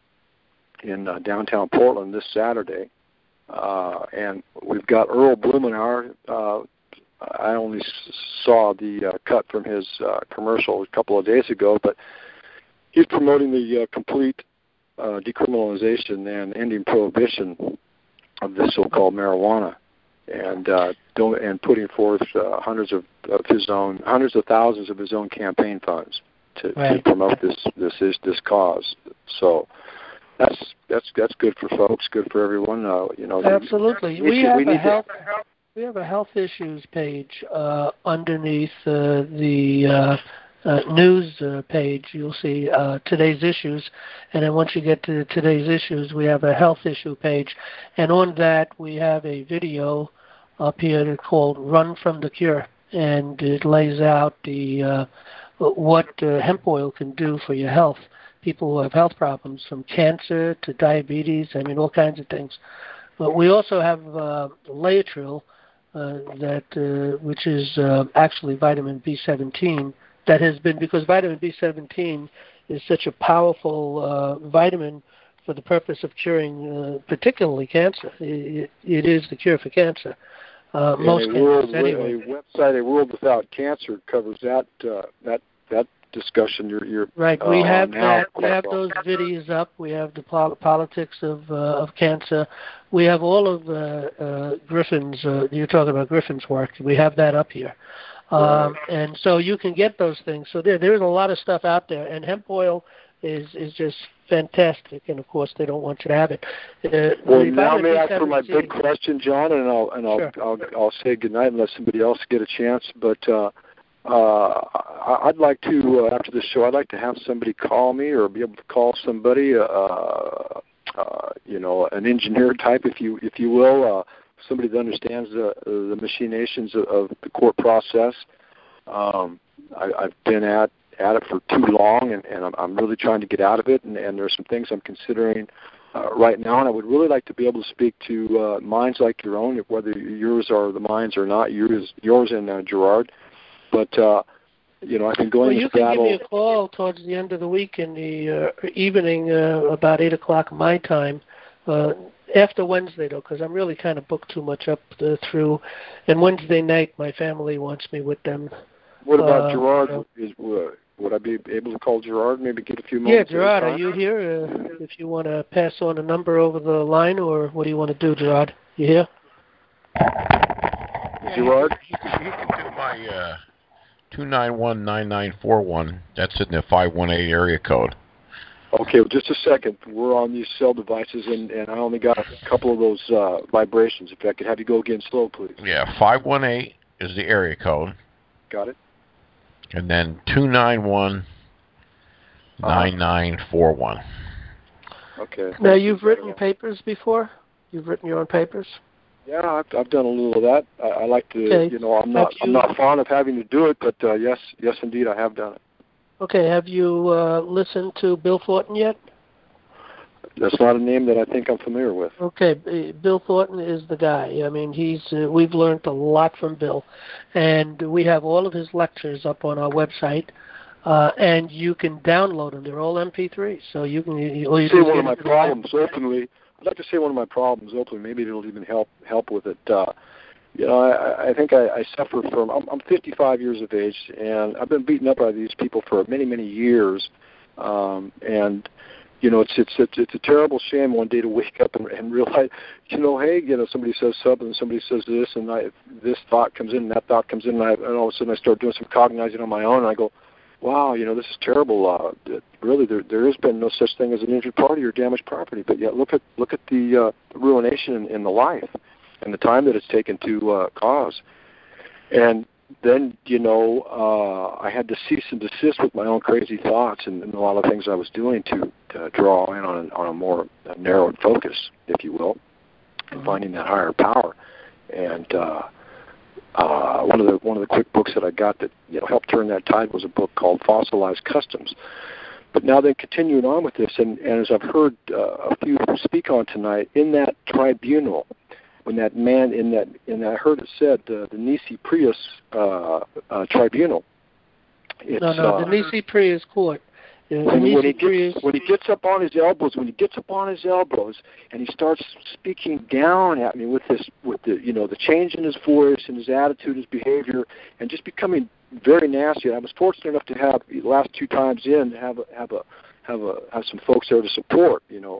in downtown Portland this Saturday, and we've got Earl Blumenauer I only saw the cut from his commercial a couple of days ago, but he's promoting the complete decriminalization and ending prohibition of this so-called marijuana, and putting forth hundreds of thousands of his own campaign funds to promote this cause. So that's good for folks, good for everyone. Absolutely. We have a health issues page underneath the news page. You'll see today's issues, and then once you get to today's issues, we have a health issue page, and on that we have a video up here called "Run from the Cure," and it lays out the what hemp oil can do for your health. People who have health problems, from cancer to diabetes, all kinds of things. But we also have Laetrile, which is actually vitamin B17. That has been, because vitamin B17 is such a powerful vitamin for the purpose of curing particularly cancer. It is the cure for cancer. Most cancers anyway. A website, A World Without Cancer, covers that discussion. You're right. We have that. We have those videos up. We have the politics of cancer. We have all of Griffin's. You're talking about Griffin's work. We have that up here. And so you can get those things. So there's a lot of stuff out there, and hemp oil is just fantastic. And of course, they don't want you to have it. Well, now may I ask for my big question, John, and I'll say goodnight unless somebody else get a chance. But I'd like to after the show, I'd like to have somebody call me or be able to call somebody, an engineer type, if you will. Somebody that understands the machinations of the court process. I've been at it for too long, and I'm really trying to get out of it. And there's some things I'm considering right now, and I would really like to be able to speak to minds like your own, whether yours are the minds or not. Yours and Gerard. But I've been going this battle. You can give me a call towards the end of the week in the evening, about 8 o'clock my time. After Wednesday, though, because I'm really kind of booked too much up through. And Wednesday night, my family wants me with them. What about Gerard? Would I be able to call Gerard, maybe get a few moments? Yeah, Gerard, are you here? If you want to pass on a number over the line, or what do you want to do, Gerard? You here? Gerard? You can do my 291-9941. That's in the 518 area code. Okay, well, just a second. We're on these cell devices, and I only got a couple of those vibrations. If I could have you go again slow, please. Yeah, 518 is the area code. Got it. And then 291-9941. Okay. Now, you've written papers before? You've written your own papers? Yeah, I've done a little of that. I like to, I'm not fond of having to do it, but yes, indeed, I have done it. Okay, have you listened to Bill Thornton yet? That's not a name that I think I'm familiar with. Okay, Bill Thornton is the guy. We've learned a lot from Bill, and we have all of his lectures up on our website, and you can download them. They're all MP3s, so you can. I'd like to say one of my problems openly. Maybe it'll even help with it. I think I suffer from. I'm 55 years of age, and I've been beaten up by these people for many, many years. It's a terrible shame one day to wake up and realize, somebody says something, somebody says this, and this thought comes in, and that thought comes in, and all of a sudden I start doing some cognizing on my own, and I go, wow, this is terrible. Really, there has been no such thing as an injured party or damaged property, but yet look at the ruination in the life and the time that it's taken to cause. And then, I had to cease and desist with my own crazy thoughts and a lot of things I was doing to draw in on a more narrowed focus, if you will, and finding that higher power. And one of the quick books that I got that helped turn that tide was a book called Fossilized Customs. But now then, continuing on with this, and as I've heard a few speak on tonight, in that tribunal, when that man I heard it said the Nisi Prius tribunal. No, the Nisi Prius court when he gets up on his elbows, and he starts speaking down at me with the change in his voice and his attitude, his behavior, and just becoming very nasty. And I was fortunate enough to have the last 2 times in have some folks there to support,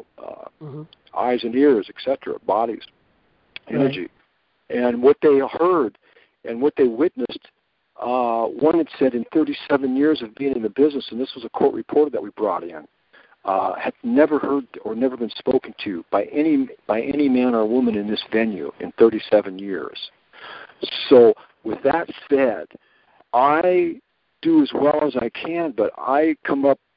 eyes and ears, etc., bodies, energy, and what they heard and what they witnessed. One had said in 37 years of being in the business, and this was a court reporter that we brought in, had never heard or never been spoken to by any man or woman in this venue in 37 years. So with that said, I do as well as I can, but I come up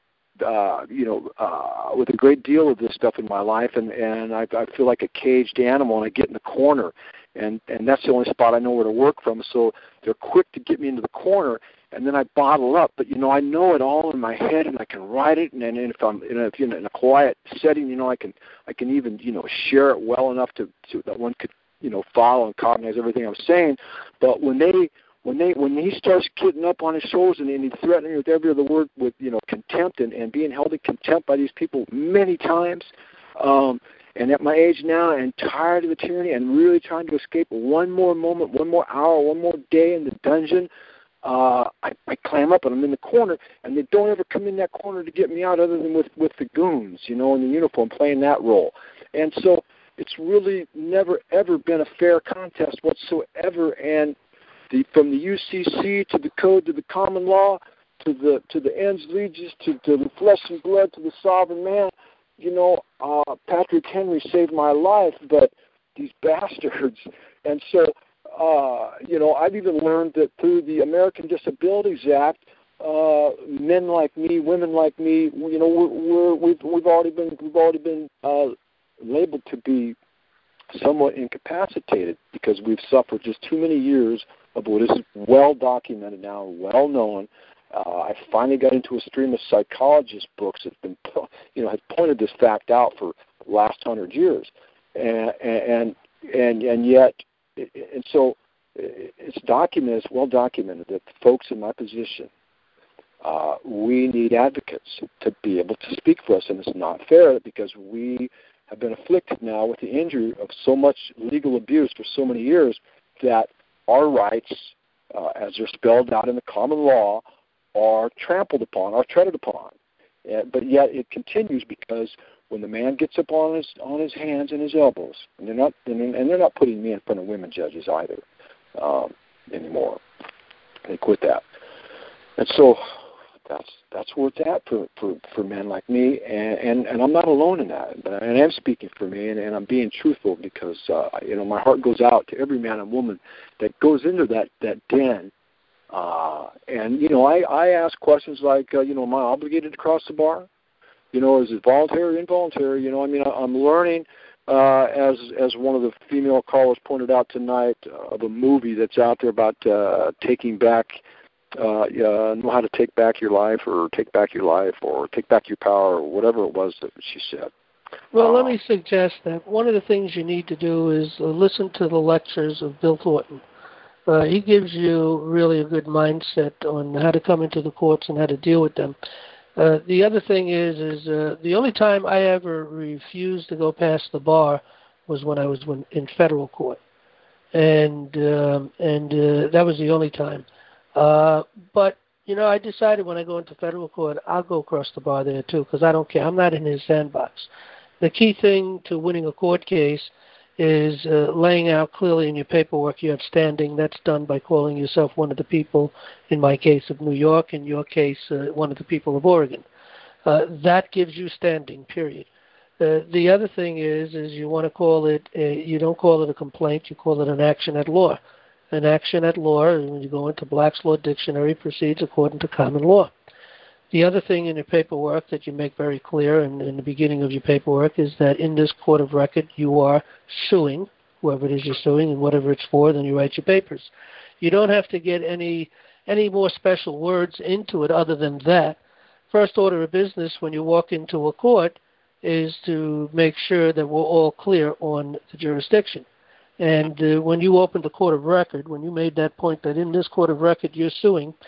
with a great deal of this stuff in my life, and I feel like a caged animal, and I get in the corner, and that's the only spot I know where to work from. So they're quick to get me into the corner, and then I bottle up. But I know it all in my head, and I can write it. And if I'm in a quiet setting, I can even share it well enough to that one could follow and cognize everything I'm saying. But when he starts getting up on his shoulders and he's threatening with every other word with contempt and being held in contempt by these people many times, and at my age now and tired of the tyranny and really trying to escape one more moment, one more hour, one more day in the dungeon, I clam up and I'm in the corner, and they don't ever come in that corner to get me out other than with the goons, in the uniform playing that role. And so it's really never ever been a fair contest whatsoever. And from the UCC to the code to the common law to the ens legis to the flesh and blood to the sovereign man, Patrick Henry saved my life, but these bastards. And so, I've even learned that through the American Disabilities Act, men like me, women like me, we've already been labeled to be somewhat incapacitated because we've suffered just too many years of what is well documented now, well known. I finally got into a stream of psychologist books that have pointed this fact out for the last 100 years, and yet, and so it's documented, it's well documented that the folks in my position, we need advocates to be able to speak for us, and it's not fair because we have been afflicted now with the injury of so much legal abuse for so many years that our rights, as they're spelled out in the common law, are trampled upon, are treaded upon. But yet it continues because when the man gets up on his hands and his elbows, and they're not putting me in front of women judges either anymore. They quit that, and so that's where it's at for men like me, and I'm not alone in that. And I am speaking for me, and I'm being truthful because my heart goes out to every man and woman that goes into that den. I ask questions like, am I obligated to cross the bar? Is it voluntary or involuntary? I'm learning, as one of the female callers pointed out tonight, of a movie that's out there about taking back, know how to take back your life or take back your power or whatever it was that she said. Well, let me suggest that one of the things you need to do is listen to the lectures of Bill Thornton. He gives you really a good mindset on how to come into the courts and how to deal with them. The other thing is the only time I ever refused to go past the bar was when I was in federal court, and that was the only time. But I decided when I go into federal court, I'll go across the bar there too because I don't care. I'm not in his sandbox. The key thing to winning a court case is laying out clearly in your paperwork you have standing. That's done by calling yourself one of the people, in my case of New York, in your case one of the people of Oregon. That gives you standing, period. The other thing is you want to call it, you don't call it a complaint, you call it an action at law. An action at law, when you go into Black's Law Dictionary, proceeds according to common law. The other thing in your paperwork that you make very clear in the beginning of your paperwork is that in this court of record you are suing, whoever it is you're suing and whatever it's for, then you write your papers. You don't have to get any more special words into it other than that. First order of business when you walk into a court is to make sure that we're all clear on the jurisdiction. And when you opened the court of record, when you made that point that in this court of record you're suing,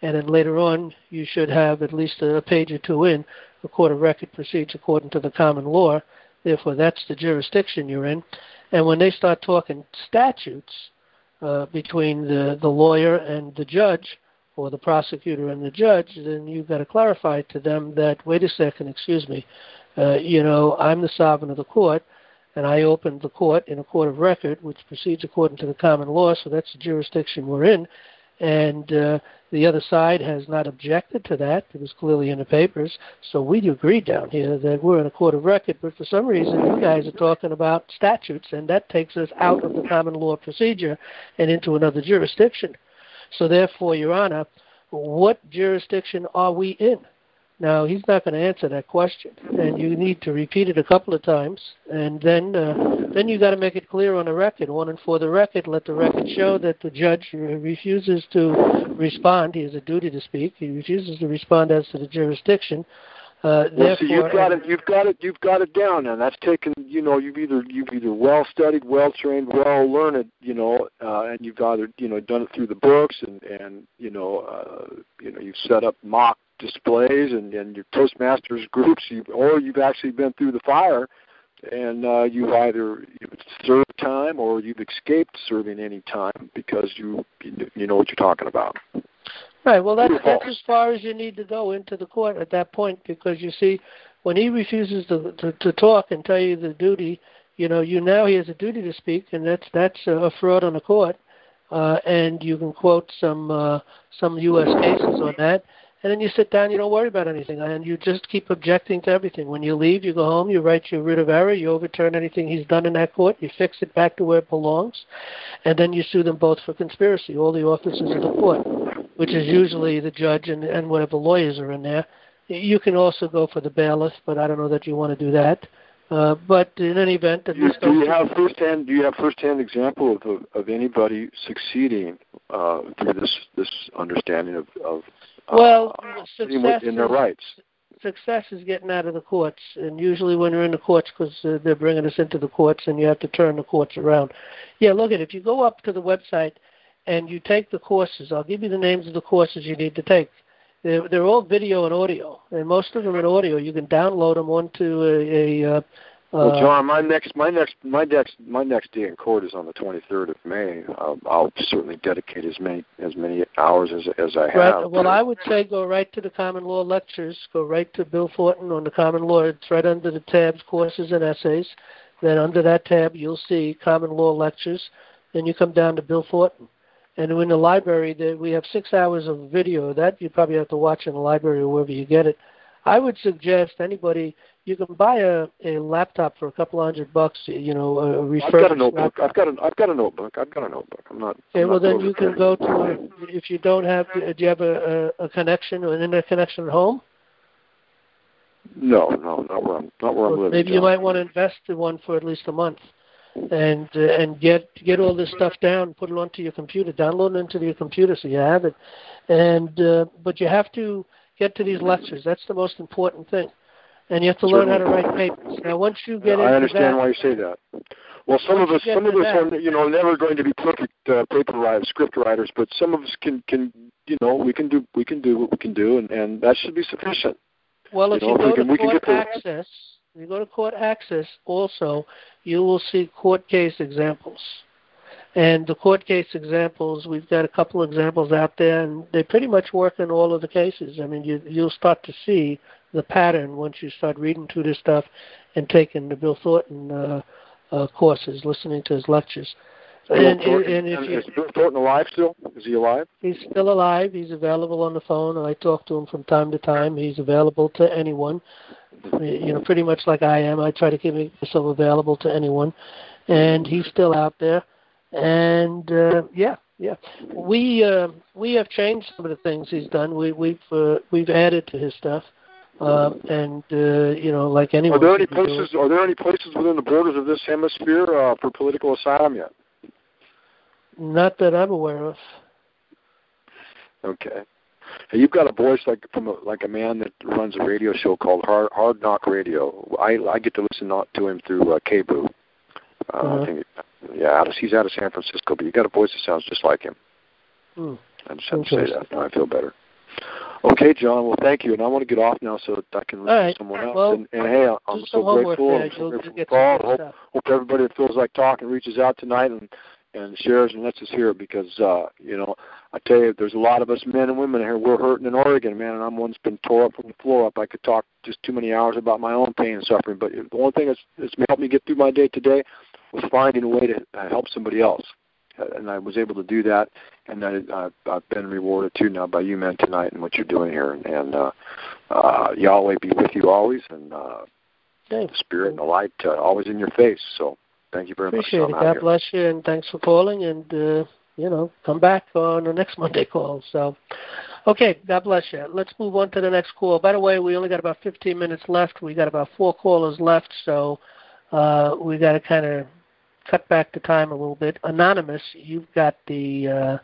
and then later on you should have at least a page or two in, a court of record proceeds according to the common law. Therefore, that's the jurisdiction you're in. And when they start talking statutes between the lawyer and the judge, or the prosecutor and the judge, then you've got to clarify to them that, wait a second, excuse me, I'm the sovereign of the court, and I opened the court in a court of record, which proceeds according to the common law, so that's the jurisdiction we're in. And the other side has not objected to that. It was clearly in the papers. So we agree down here that we're in a court of record, but for some reason you guys are talking about statutes, and that takes us out of the common law procedure and into another jurisdiction. So therefore, Your Honor, what jurisdiction are we in? Now, he's not going to answer that question, and you need to repeat it a couple of times, and then you got to make it clear on the record. On and for the record, let the record show that the judge refuses to respond. He has a duty to speak. He refuses to respond as to the jurisdiction. So you've got it down, and that's taken. You've either well studied, well trained, well learned, and you've either done it through the books, and you've set up mock displays and your Toastmasters groups, or you've actually been through the fire, and you've either served time or you've escaped serving any time because you know what you're talking about. Right. Well, that's as far as you need to go into the court at that point, because you see, when he refuses to talk and tell you the duty, now he has a duty to speak, and that's a fraud on the court, and you can quote some U.S. cases on that. And then you sit down, you don't worry about anything, and you just keep objecting to everything. When you leave, you go home, you write your writ of error, you overturn anything he's done in that court, you fix it back to where it belongs, and then you sue them both for conspiracy, all the officers of the court, which is usually the judge and whatever lawyers are in there. You can also go for the bailiff, but I don't know that you want to do that. But in any event, do you have firsthand example of anybody succeeding through this understanding of success in their rights? Success is getting out of the courts, and usually when you're in the courts, because they're bringing us into the courts, and you have to turn the courts around. Yeah, look at it. If you go up to the website and you take the courses, I'll give you the names of the courses you need to take. They're all video and audio, and most of them are audio. You can download them onto well, John, my next day in court is on the 23rd of May. I'll certainly dedicate as many hours as I have. Right. Well, I would say go right to the Common Law lectures. Go right to Bill Thornton on the Common Law. It's right under the tabs, courses and essays. Then under that tab, you'll see Common Law lectures. Then you come down to Bill Thornton. And in the library, we have 6 hours of video. That you probably have to watch in the library or wherever you get it. I would suggest anybody, you can buy a laptop for a couple $100, a refurbished I've got a notebook. laptop. I've got a notebook. I'm not. Okay, well then you can go to. If you don't have, do you have a connection or an internet connection at home? No, not where I'm living. Maybe you might want to invest in one for at least a month, and get all this stuff down, put it onto your computer, download it into your computer so you have it, but you have to get to these lectures. That's the most important thing. And you have to learn how to write papers. Now, once you get into I understand that, why you say that. Well, some of us are, never going to be perfect script writers, but some of us can, we can do what we can do, and that should be sufficient. Well, if you go to Court Access, also, you will see court case examples. And the court case examples, we've got a couple examples out there, and they pretty much work in all of the cases. I mean, you'll start to see the pattern once you start reading through this stuff and taking the Bill Thornton courses, listening to his lectures. Is Bill Thornton alive still? Is he alive? He's still alive. He's available on the phone. I talk to him from time to time. He's available to anyone. Pretty much like I am. I try to make myself available to anyone. And he's still out there. And we have changed some of the things he's done. We've added to his stuff, like anyone. Are there any places within the borders of this hemisphere for political asylum yet? Not that I'm aware of. Okay. Hey, you've got a voice like a man that runs a radio show called Hard Knock Radio. I get to listen to him through KBOO. I think. Yeah, he's out of San Francisco, but you got a voice that sounds just like him. I just have to say that. I feel better. Okay, John. Well, thank you. And I want to get off now so that I can listen to someone else. Well, and hey, I'm so grateful. I'm so grateful for Paul. Hope everybody that feels like talking reaches out tonight and shares and lets us hear, because, I tell you, there's a lot of us men and women here. We're hurting in Oregon, man, and I'm one that's been tore up from the floor up. I could talk just too many hours about my own pain and suffering, but the one thing that's helped me get through my day today was finding a way to help somebody else. And I was able to do that, and I've been rewarded too now by you men tonight and what you're doing here. And Yahweh be with you always, and the Spirit and the light always in your face. So thank you very much. Appreciate it. God bless you, and thanks for calling. And come back on the next Monday call. So, okay, God bless you. Let's move on to the next call. By the way, we only got about 15 minutes left. We got about 4 callers left, so we got to kind of cut back the time a little bit. Anonymous, you've got the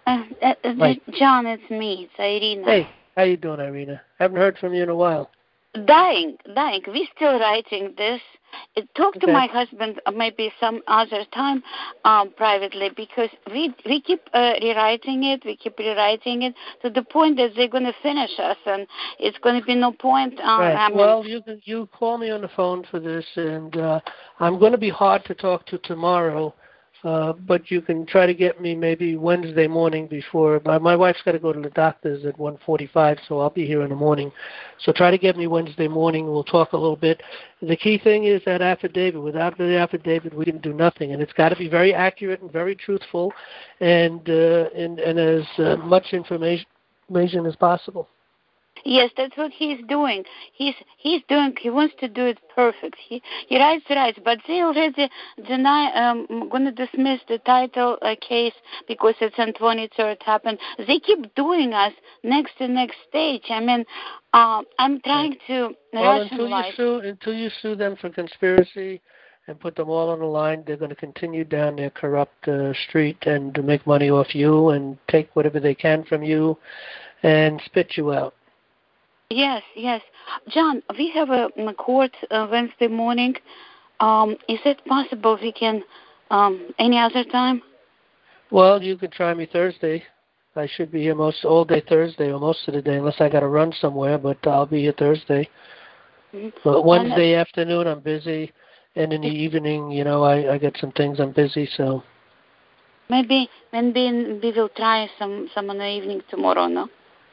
John, it's me. It's Irina. Hey, how you doing, Irina? Haven't heard from you in a while. Dying. We're still writing this. Talk to my husband maybe some other time privately, because we keep rewriting it. We keep rewriting it to the point that they're going to finish us, and it's going to be no point. Right. Well, you call me on the phone for this, and I'm going to be hard to talk to tomorrow. But you can try to get me maybe Wednesday morning before. My wife's got to go to the doctor's at 1:45, so I'll be here in the morning. So try to get me Wednesday morning. We'll talk a little bit. The key thing is that affidavit. Without the affidavit, we can do nothing, and it's got to be very accurate and very truthful, and as much information as possible. Yes, that's what he's doing. He wants to do it perfect. He writes, but they already going to dismiss the title case because it's on 23rd happened. They keep doing us next stage. I mean, I'm trying to rationalize. Until you sue them for conspiracy and put them all on the line, they're going to continue down their corrupt street and to make money off you and take whatever they can from you and spit you out. Yes. John, we have a court Wednesday morning. Is it possible we can any other time? Well, you can try me Thursday. I should be here all day Thursday or most of the day, unless I got to run somewhere, but I'll be here Thursday. Mm-hmm. But Wednesday afternoon I'm busy, and in the evening, I got some things I'm busy, so. Maybe we will try some in the evening tomorrow, no?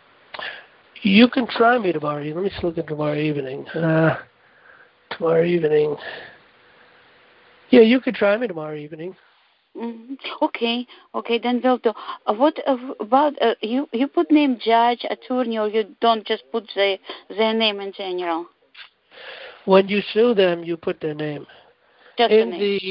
You can try me tomorrow. Let me look at tomorrow evening. Tomorrow evening. Yeah, you could try me tomorrow evening. Mm-hmm. Okay, then we'll do. What about you put name judge, attorney, or you don't just put their name in general? When you sue them, you put their name. Just in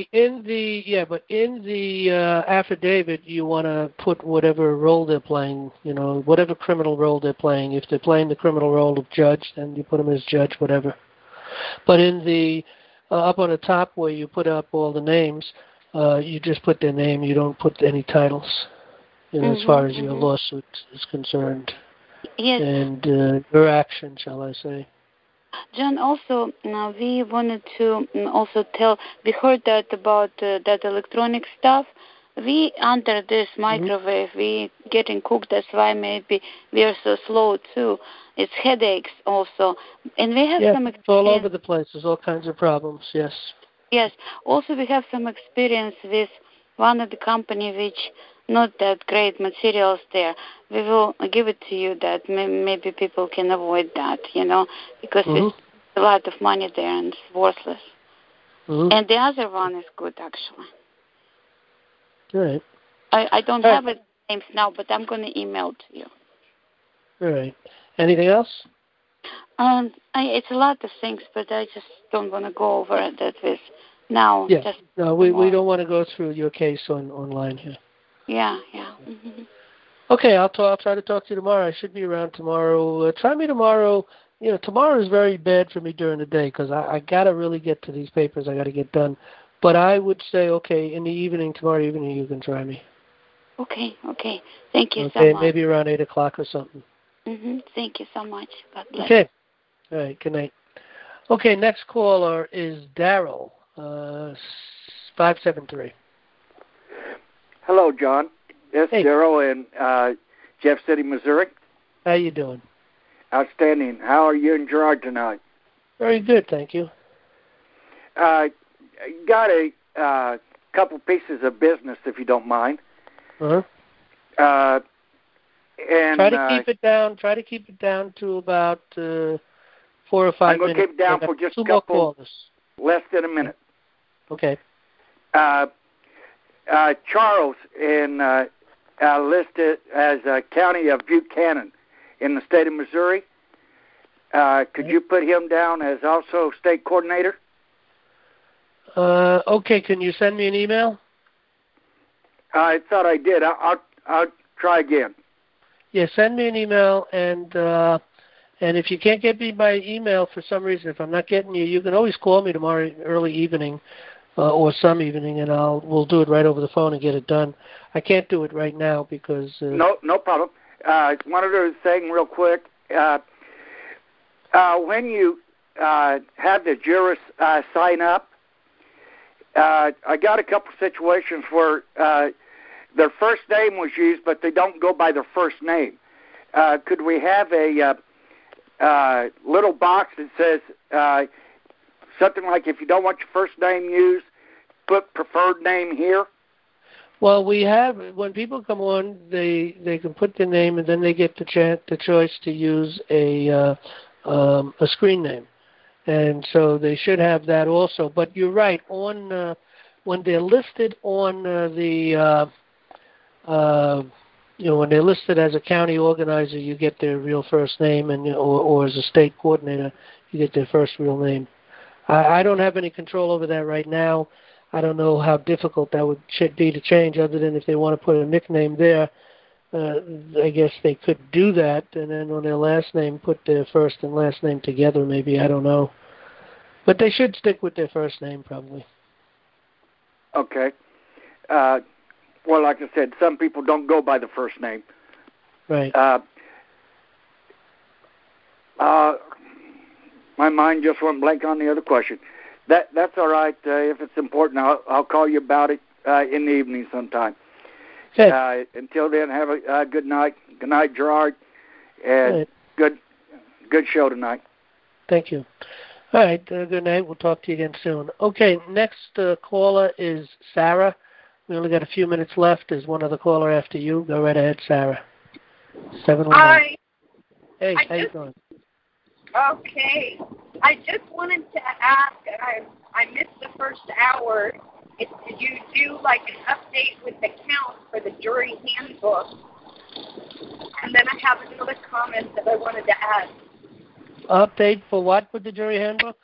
the affidavit, you want to put whatever role they're playing, whatever criminal role they're playing. If they're playing the criminal role of judge, then you put them as judge, whatever. But in the up on the top where you put up all the names, you just put their name. You don't put any titles, as far as your lawsuit is concerned. Yes. And your action, shall I say. John, also, we wanted to also tell, we heard that about that electronic stuff. We, under this microwave, we getting cooked, that's why maybe we are so slow, too. It's headaches also. And we have some experience. It's all over the place. There's all kinds of problems, yes. Yes. Also, we have some experience with one of the company which not that great materials there. We will give it to you that maybe people can avoid that, because it's a lot of money there and it's worthless. And the other one is good, actually. All right. I don't have it names now, but I'm going to email to you. All right. Anything else? It's a lot of things, but I just don't want to go over that with now. Yeah. No, we don't want to go through your case online here. Yeah. Mm-hmm. Okay, I'll try to talk to you tomorrow. I should be around tomorrow. Try me tomorrow. Tomorrow is very bad for me during the day because I got to really get to these papers I got to get done. But I would say, in the evening, tomorrow evening, you can try me. Okay. Thank you so much. Okay, maybe around 8 o'clock or something. Mm-hmm. Thank you so much. God bless. Okay. All right, good night. Okay, next caller is Daryl, 573. Hello, John. Yes, hey. Daryl in Jeff City, Missouri. How you doing? Outstanding. How are you and Gerard tonight? Very good, thank you. Got a couple pieces of business, if you don't mind. Uh-huh. And try to keep it down. Try to keep it down to about 4 or 5 minutes. I'm going to keep it down for just a couple, less than a minute. Okay. Charles listed as a county of Buchanan in the state of Missouri. Could you put him down as also state coordinator? Okay. Can you send me an email? I thought I did. I'll try again. Yeah, send me an email, and if you can't get me by email for some reason, if I'm not getting you, you can always call me tomorrow early evening or some evening, and we'll do it right over the phone and get it done. I can't do it right now because no problem. One other thing, real quick. When you have the jurors sign up, I got a couple situations where their first name was used, but they don't go by their first name. Could we have a little box that says something like, if you don't want your first name used, put preferred name here? Well, we have, when people come on, they can put their name, and then they get the choice to use a screen name. And so they should have that also. But you're right, on when they're listed on when they're listed as a county organizer, you get their real first name, and or as a state coordinator, you get their first real name. I don't have any control over that right now. I don't know how difficult that would be to change, other than if they want to put a nickname there. I guess they could do that, and then on their last name put their first and last name together, maybe. I don't know. But they should stick with their first name, probably. Okay. Well, like I said, some people don't go by the first name. Right. My mind just went blank on the other question. That's all right. If it's important, I'll call you about it in the evening sometime. Okay. Until then, have a good night. Good night, Gerard. And good show tonight. Thank you. All right. Good night. We'll talk to you again soon. Okay. Next caller is Sarah. We only got a few minutes left. There's one other caller after you. Go right ahead, Sarah. 719. Hi. Hey, how you doing? Okay. I just wanted to ask, I missed the first hour. Did you do like an update with the count for the jury handbook? And then I have another comment that I wanted to add. Update for what with the jury handbook?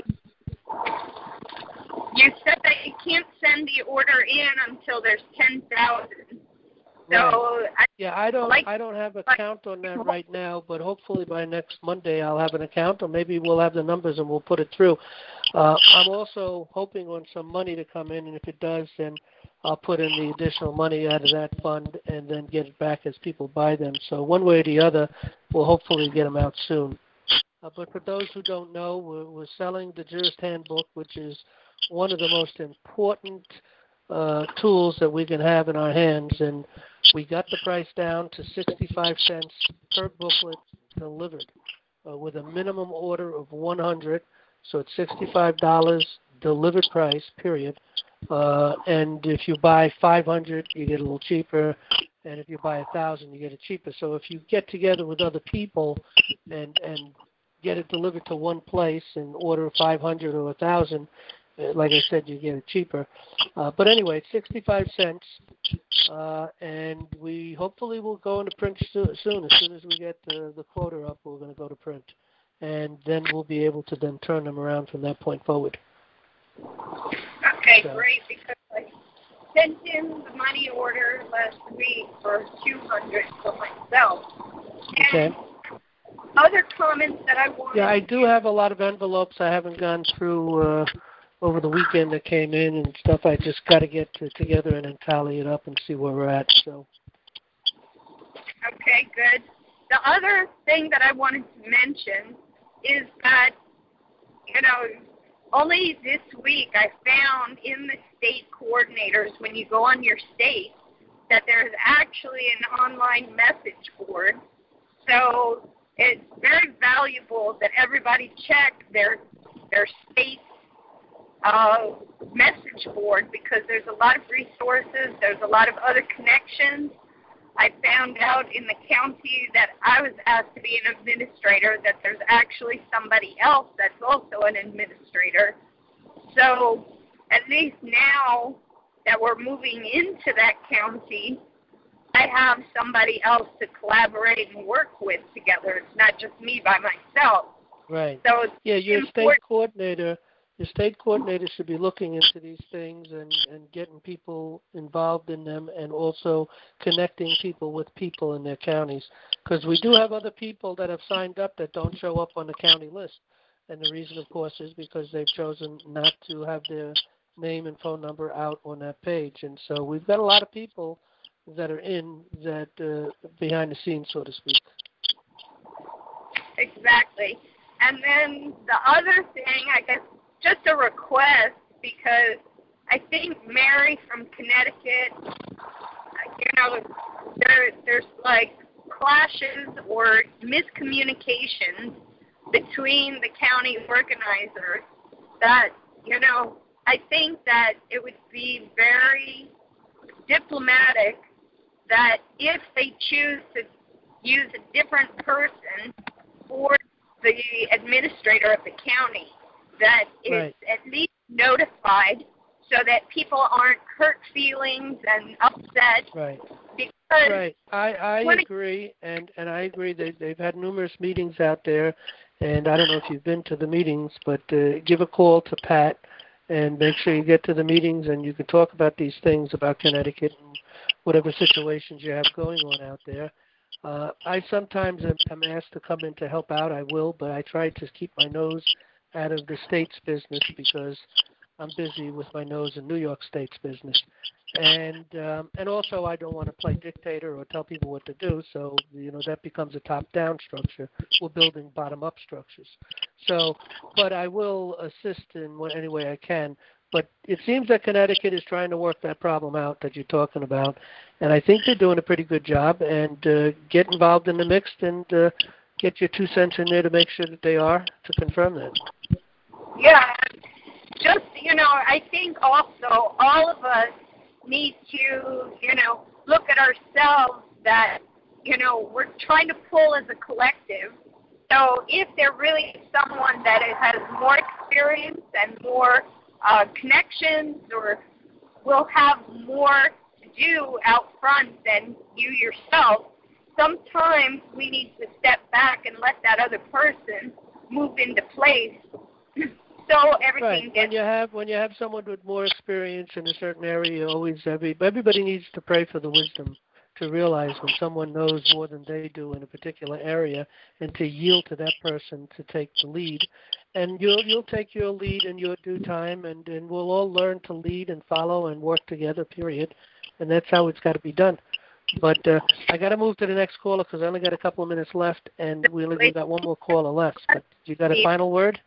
You said that you can't send the order in until there's 10,000. So right. I don't have a count on that right now, but hopefully by next Monday I'll have an account, or maybe we'll have the numbers and we'll put it through. I'm also hoping on some money to come in, and if it does, then I'll put in the additional money out of that fund and then get it back as people buy them. So one way or the other, we'll hopefully get them out soon. But for those who don't know, we're selling the Jurist Handbook, which is one of the most important tools that we can have in our hands, and we got the price down to 65 cents per booklet delivered with a minimum order of 100, so it's $65 delivered price, period. And if you buy 500, you get a little cheaper, and if you buy 1,000, you get it cheaper. So if you get together with other people and get it delivered to one place and order 500 or 1,000, like I said, you get it cheaper. But anyway, it's 65 cents, and we hopefully will go into print soon. As soon as we get the quota up, we're going to go to print. And then we'll be able to then turn them around from that point forward. Okay, great, because I sent in the money order last week for 200 for myself. And other comments that I wanted... Yeah, I do have a lot of envelopes I haven't gone through over the weekend that came in and stuff. I just got to get together and then tally it up and see where we're at. So. Okay, good. The other thing that I wanted to mention is that, only this week I found in the state coordinators, when you go on your state, that there's actually an online message board. So it's very valuable that everybody check their state message board, because there's a lot of resources, there's a lot of other connections. I found out in the county that I was asked to be an administrator that there's actually somebody else that's also an administrator. So at least now that we're moving into that county, I have somebody else to collaborate and work with together. It's not just me by myself. Right. So yeah, your state coordinator should be looking into these things and getting people involved in them, and also connecting people with people in their counties. Because we do have other people that have signed up that don't show up on the county list. And the reason, of course, is because they've chosen not to have their name and phone number out on that page. And so we've got a lot of people that are in that behind the scenes, so to speak. Exactly. And then the other thing, I guess, just a request, because I think Mary from Connecticut, there's like clashes or miscommunications between the county organizers that, I think that it would be very diplomatic that if they choose to use a different person for the administrator of the county, that it's at least notified so that people aren't hurt feelings and upset. Right. Because right. I agree, and I agree that they've had numerous meetings out there, and I don't know if you've been to the meetings, but give a call to Pat and make sure you get to the meetings and you can talk about these things about Connecticut and whatever situations you have going on out there. I sometimes am asked to come in to help out. I will, but I try to keep my nose out of the state's business because I'm busy with my nose in New York State's business. And also I don't want to play dictator or tell people what to do, so that becomes a top-down structure. We're building bottom-up structures. So, but I will assist in any way I can. But it seems that Connecticut is trying to work that problem out that you're talking about, and I think they're doing a pretty good job. And get involved in the mix and get your 2 cents in there to make sure that they are, to confirm that. Yeah, just, I think also all of us need to, look at ourselves that, we're trying to pull as a collective. So if there really is someone that has more experience and more connections or will have more to do out front than you yourself, sometimes we need to step back and let that other person move into place. So everything gets... When you have someone with more experience in a certain area, everybody needs to pray for the wisdom to realize when someone knows more than they do in a particular area, and to yield to that person to take the lead. And you'll take your lead in your due time, and we'll all learn to lead and follow and work together, period. And that's how it's got to be done. But I got to move to the next caller because I only got a couple of minutes left, and we only got one more caller left. But you got a final word?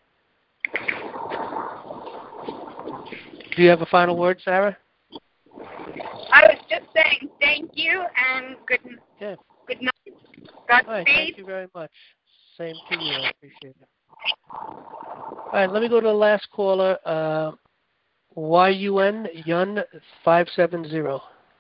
Do you have a final word, Sarah? I was just saying thank you and good night. Godspeed. All right, thank you very much. Same to you. I appreciate it. All right, let me go to the last caller. Yun 570.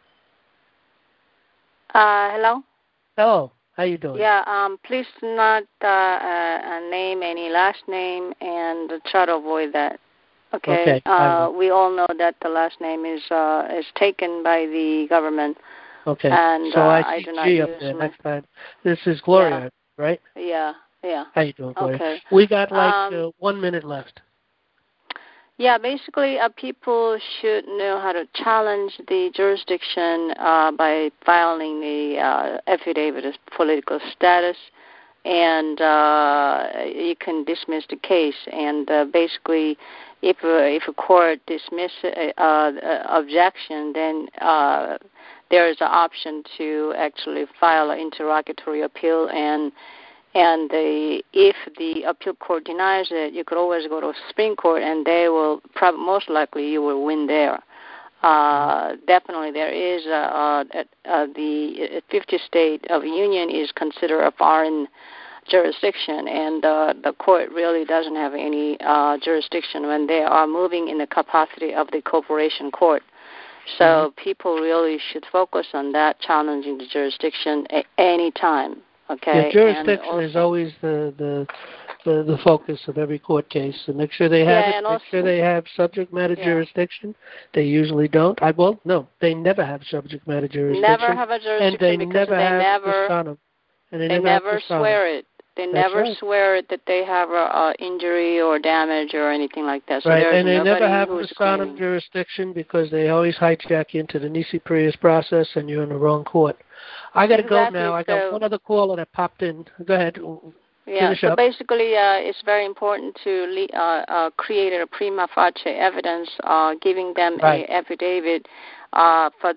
Hello. Hello. How you doing? Yeah. Please not name any last name and try to avoid that. Okay. We all know that the last name is taken by the government. Okay. And so I do not G up use there next time. This is Gloria, right? Yeah. How you doing, Gloria? Okay. We got 1 minute left. Yeah, basically, people should know how to challenge the jurisdiction by filing the affidavit of political status, and you can dismiss the case. And basically, if a court dismisses objection, then there is an option to actually file an interlocutory appeal, and if the appeal court denies it, you could always go to Supreme Court, and they will most likely you will win there. definitely there is the 50 state of union is considered a foreign jurisdiction, and the court really doesn't have any jurisdiction when they are moving in the capacity of the corporation court. So people really should focus on that, challenging the jurisdiction at any time. Okay. Yeah, jurisdiction is always the focus of every court case. So make sure they have it. Make sure they have subject matter jurisdiction. They usually don't. They never have subject matter jurisdiction. Never have a jurisdiction, and they never have they never swear it. They never swear that they have a injury or damage or anything like that. So right, there's and they never have the Sonam jurisdiction because they always hijack you into the Nisi Prius process, and you're in the wrong court. I got to go now. I got one other caller that popped in. Go ahead. Yeah, so basically it's very important to create a prima facie evidence, giving them an affidavit for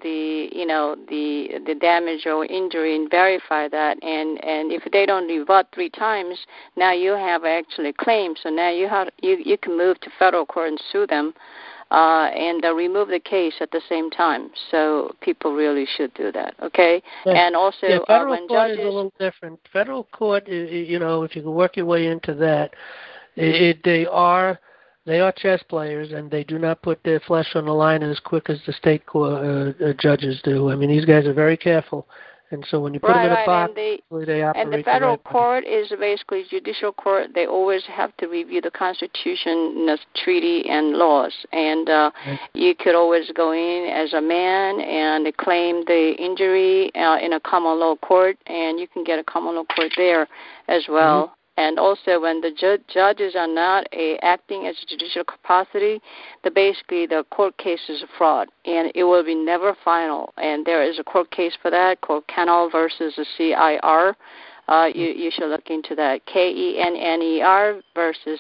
the damage or injury, and verify that. And if they don't rebut 3 times, now you have actually claimed. So now you can move to federal court and sue them, and remove the case at the same time. So people really should do that, okay? Yeah. And also, federal when court judges is a little different. Federal court, if you can work your way into that, they are chess players, and they do not put their flesh on the line as quick as the state court judges do. I mean, these guys are very careful. And so when you put them in a box, they operate. And the federal court is basically judicial court. They always have to review the Constitution, the treaty, and laws. And you could always go in as a man and claim the injury in a common law court, and you can get a common law court there as well. Mm-hmm. And also, when the judges are not acting as a judicial capacity, basically the court case is a fraud, and it will be never final. And there is a court case for that called Kennel versus the CIR. You should look into that. KENNER versus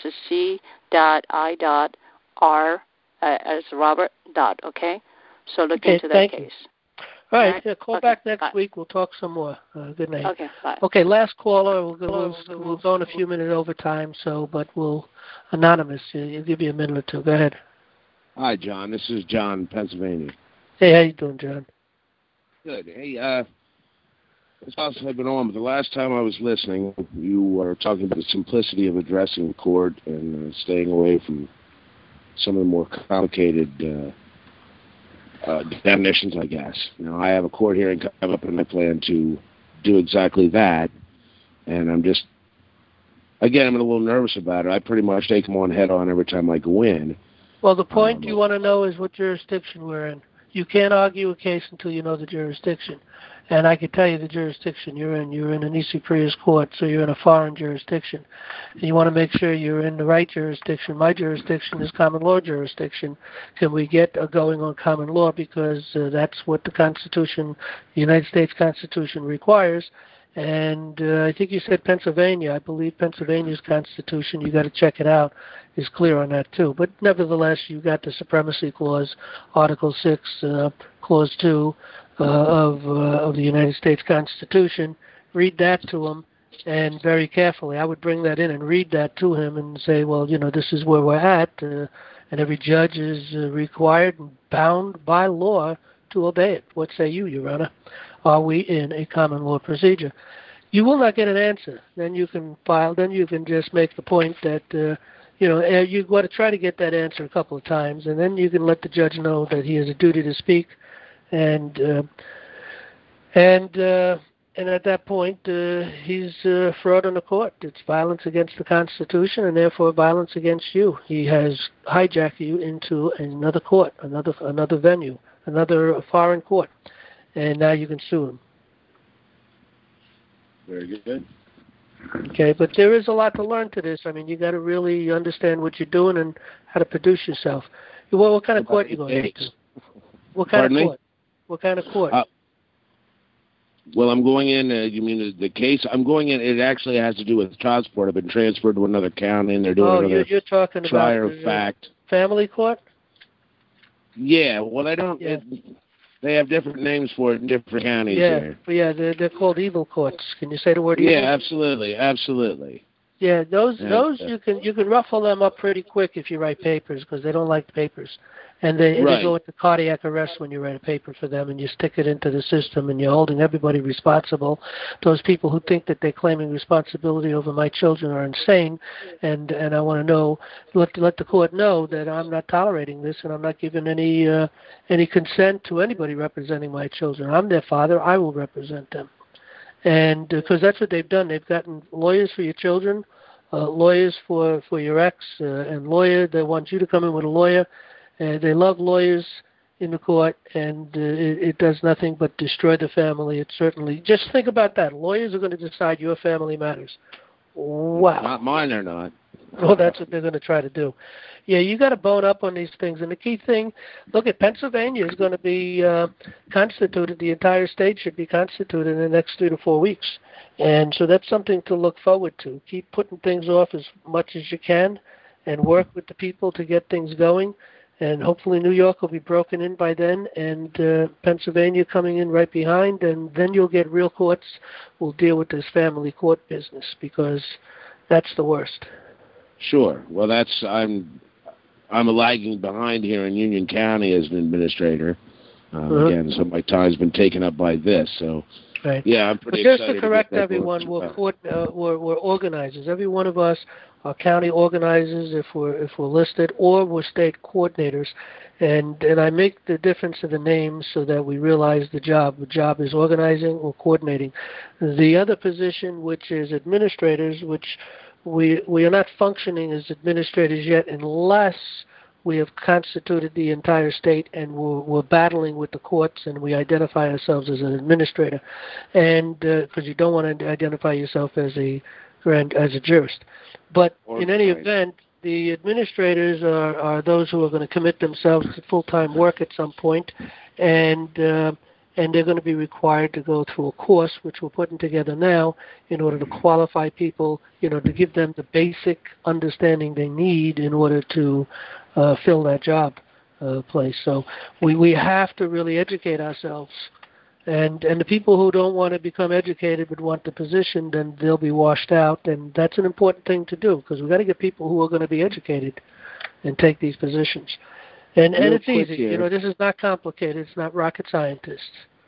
C.I.R as Robert. Okay? So look into that case. All right, call back next week. We'll talk some more. Good night. Okay, bye. Okay, last caller. We'll go in a few minutes over time, but we'll anonymous. I'll give you a minute or two. Go ahead. Hi, John. This is John, Pennsylvania. Hey, how you doing, John? Good. Hey, this house I've been on, but the last time I was listening, you were talking about the simplicity of addressing the court and staying away from some of the more complicated definitions, I guess. I have a court hearing coming up, and I plan to do exactly that. And I'm a little nervous about it. I pretty much take them on head on every time I go in. Well, the point you want to know is what jurisdiction we're in. You can't argue a case until you know the jurisdiction. And I can tell you the jurisdiction you're in. You're in a Nisi Prius court, so you're in a foreign jurisdiction. And you want to make sure you're in the right jurisdiction. My jurisdiction is common law jurisdiction. Can we get going on common law? Because that's what the Constitution, the United States Constitution requires. And I think you said Pennsylvania. I believe Pennsylvania's Constitution, you got to check it out, is clear on that too. But nevertheless, you got the Supremacy Clause, Article 6, Clause 2, of the United States Constitution. Read that to him, and very carefully. I would bring that in and read that to him and say, well, this is where we're at, and every judge is required and bound by law to obey it. What say you, Your Honor? Are we in a common law procedure? You will not get an answer. Then you can file. Then you can just make the point that you've got to try to get that answer a couple of times, and then you can let the judge know that he has a duty to speak. And at that point, he's fraud on the court. It's violence against the Constitution, and therefore violence against you. He has hijacked you into another court, another venue, another foreign court, and now you can sue him. Very good. Okay, but there is a lot to learn to this. I mean, you got to really understand what you're doing and how to produce yourself. Well, what kind of court are you going to? What kind of court? What kind of court? Well, I'm going in, you mean the case? I'm going in, it actually has to do with child support. I've been transferred to another county, and they're doing another you're talking trier about of fact. Family court? Yeah, well, I don't, they have different names for it in different counties here. Yeah, they're called evil courts. Can you say the word evil? Yeah, absolutely. Yeah, those you can ruffle them up pretty quick if you write papers because they don't like the papers, and they go into cardiac arrest when you write a paper for them and you stick it into the system and you're holding everybody responsible. Those people who think that they're claiming responsibility over my children are insane, and I want to know let the court know that I'm not tolerating this and I'm not giving any consent to anybody representing my children. I'm their father. I will represent them. And because that's what they've done. They've gotten lawyers for your children, lawyers for your ex, and lawyer. They want you to come in with a lawyer. They love lawyers in the court, and it does nothing but destroy the family. It certainly, just think about that. Lawyers are going to decide your family matters. Wow. Not mine, they're not. Well, that's what they're going to try to do. Yeah, you got to bone up on these things. And the key thing, look at Pennsylvania is going to be constituted. The entire state should be constituted in the next 3 to 4 weeks. And so that's something to look forward to. Keep putting things off as much as you can and work with the people to get things going. And hopefully New York will be broken in by then and Pennsylvania coming in right behind. And then you'll get real courts will deal with this family court business because that's the worst. Sure. Well, I'm lagging behind here in Union County as an administrator. Again, so my time's been taken up by this. So, right. Yeah, I'm pretty excited. Just to correct everyone, we're organizers. Every one of us are county organizers if we're listed, or we're state coordinators. And I make the difference in the names so that we realize the job. The job is organizing or coordinating. The other position, which is administrators, which we are not functioning as administrators yet unless we have constituted the entire state and we're battling with the courts and we identify ourselves as an administrator. And because you don't want to identify yourself as a jurist. But in any event, the administrators are those who are going to commit themselves to full-time work at some point, and they're going to be required to go through a course, which we're putting together now, in order to qualify people, to give them the basic understanding they need in order to fill that job place. So we have to really educate ourselves. And the people who don't want to become educated but want the position, then they'll be washed out. And that's an important thing to do because we've got to get people who are going to be educated and take these positions. And it's easy. Here. This is not complicated. It's not rocket scientists.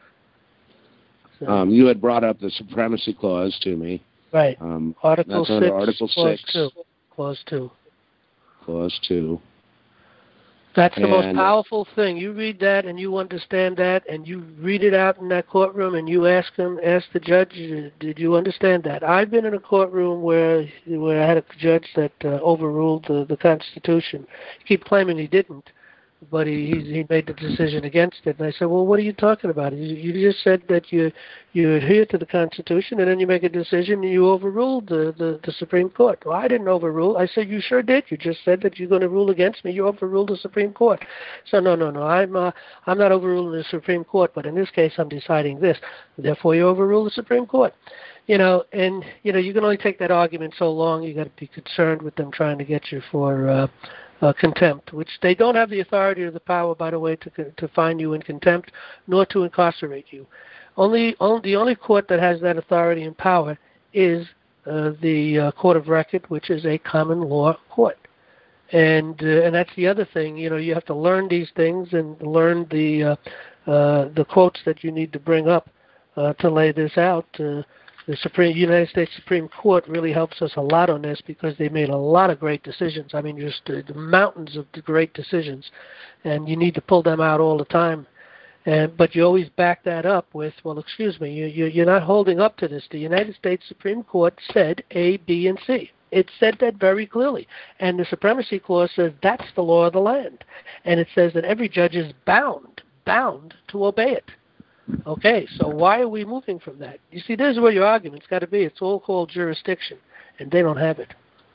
So. You had brought up the supremacy clause to me. Right. Article 6, Article 6. Clause 2. Clause 2. That's the most powerful thing. You read that and you understand that and you read it out in that courtroom and you ask the judge, did you understand that? I've been in a courtroom where I had a judge that overruled the Constitution. He kept claiming he didn't, but he made the decision against it. And I said, well, what are you talking about? You just said that you adhere to the Constitution, and then you make a decision and you overruled the Supreme Court. Well, I didn't overrule. I said, you sure did. You just said that you're going to rule against me. You overruled the Supreme Court. So no. I'm not overruling the Supreme Court, but in this case, I'm deciding this. Therefore, you overrule the Supreme Court. You can only take that argument so long. You got to be concerned with them trying to get you for contempt, which they don't have the authority or the power, by the way, to fine you in contempt, nor to incarcerate you. The only court that has that authority and power is the Court of Record, which is a common law court. And that's the other thing. You have to learn these things and learn the quotes that you need to bring up to lay this out. The United States Supreme Court really helps us a lot on this because they made a lot of great decisions. I mean, just the mountains of the great decisions, and you need to pull them out all the time. But you always back that up with, well, excuse me, you're not holding up to this. The United States Supreme Court said A, B, and C. It said that very clearly. And the Supremacy Clause says that's the law of the land. And it says that every judge is bound to obey it. Okay, so why are we moving from that? You see, there's where your argument's got to be. It's all called jurisdiction, and they don't have it.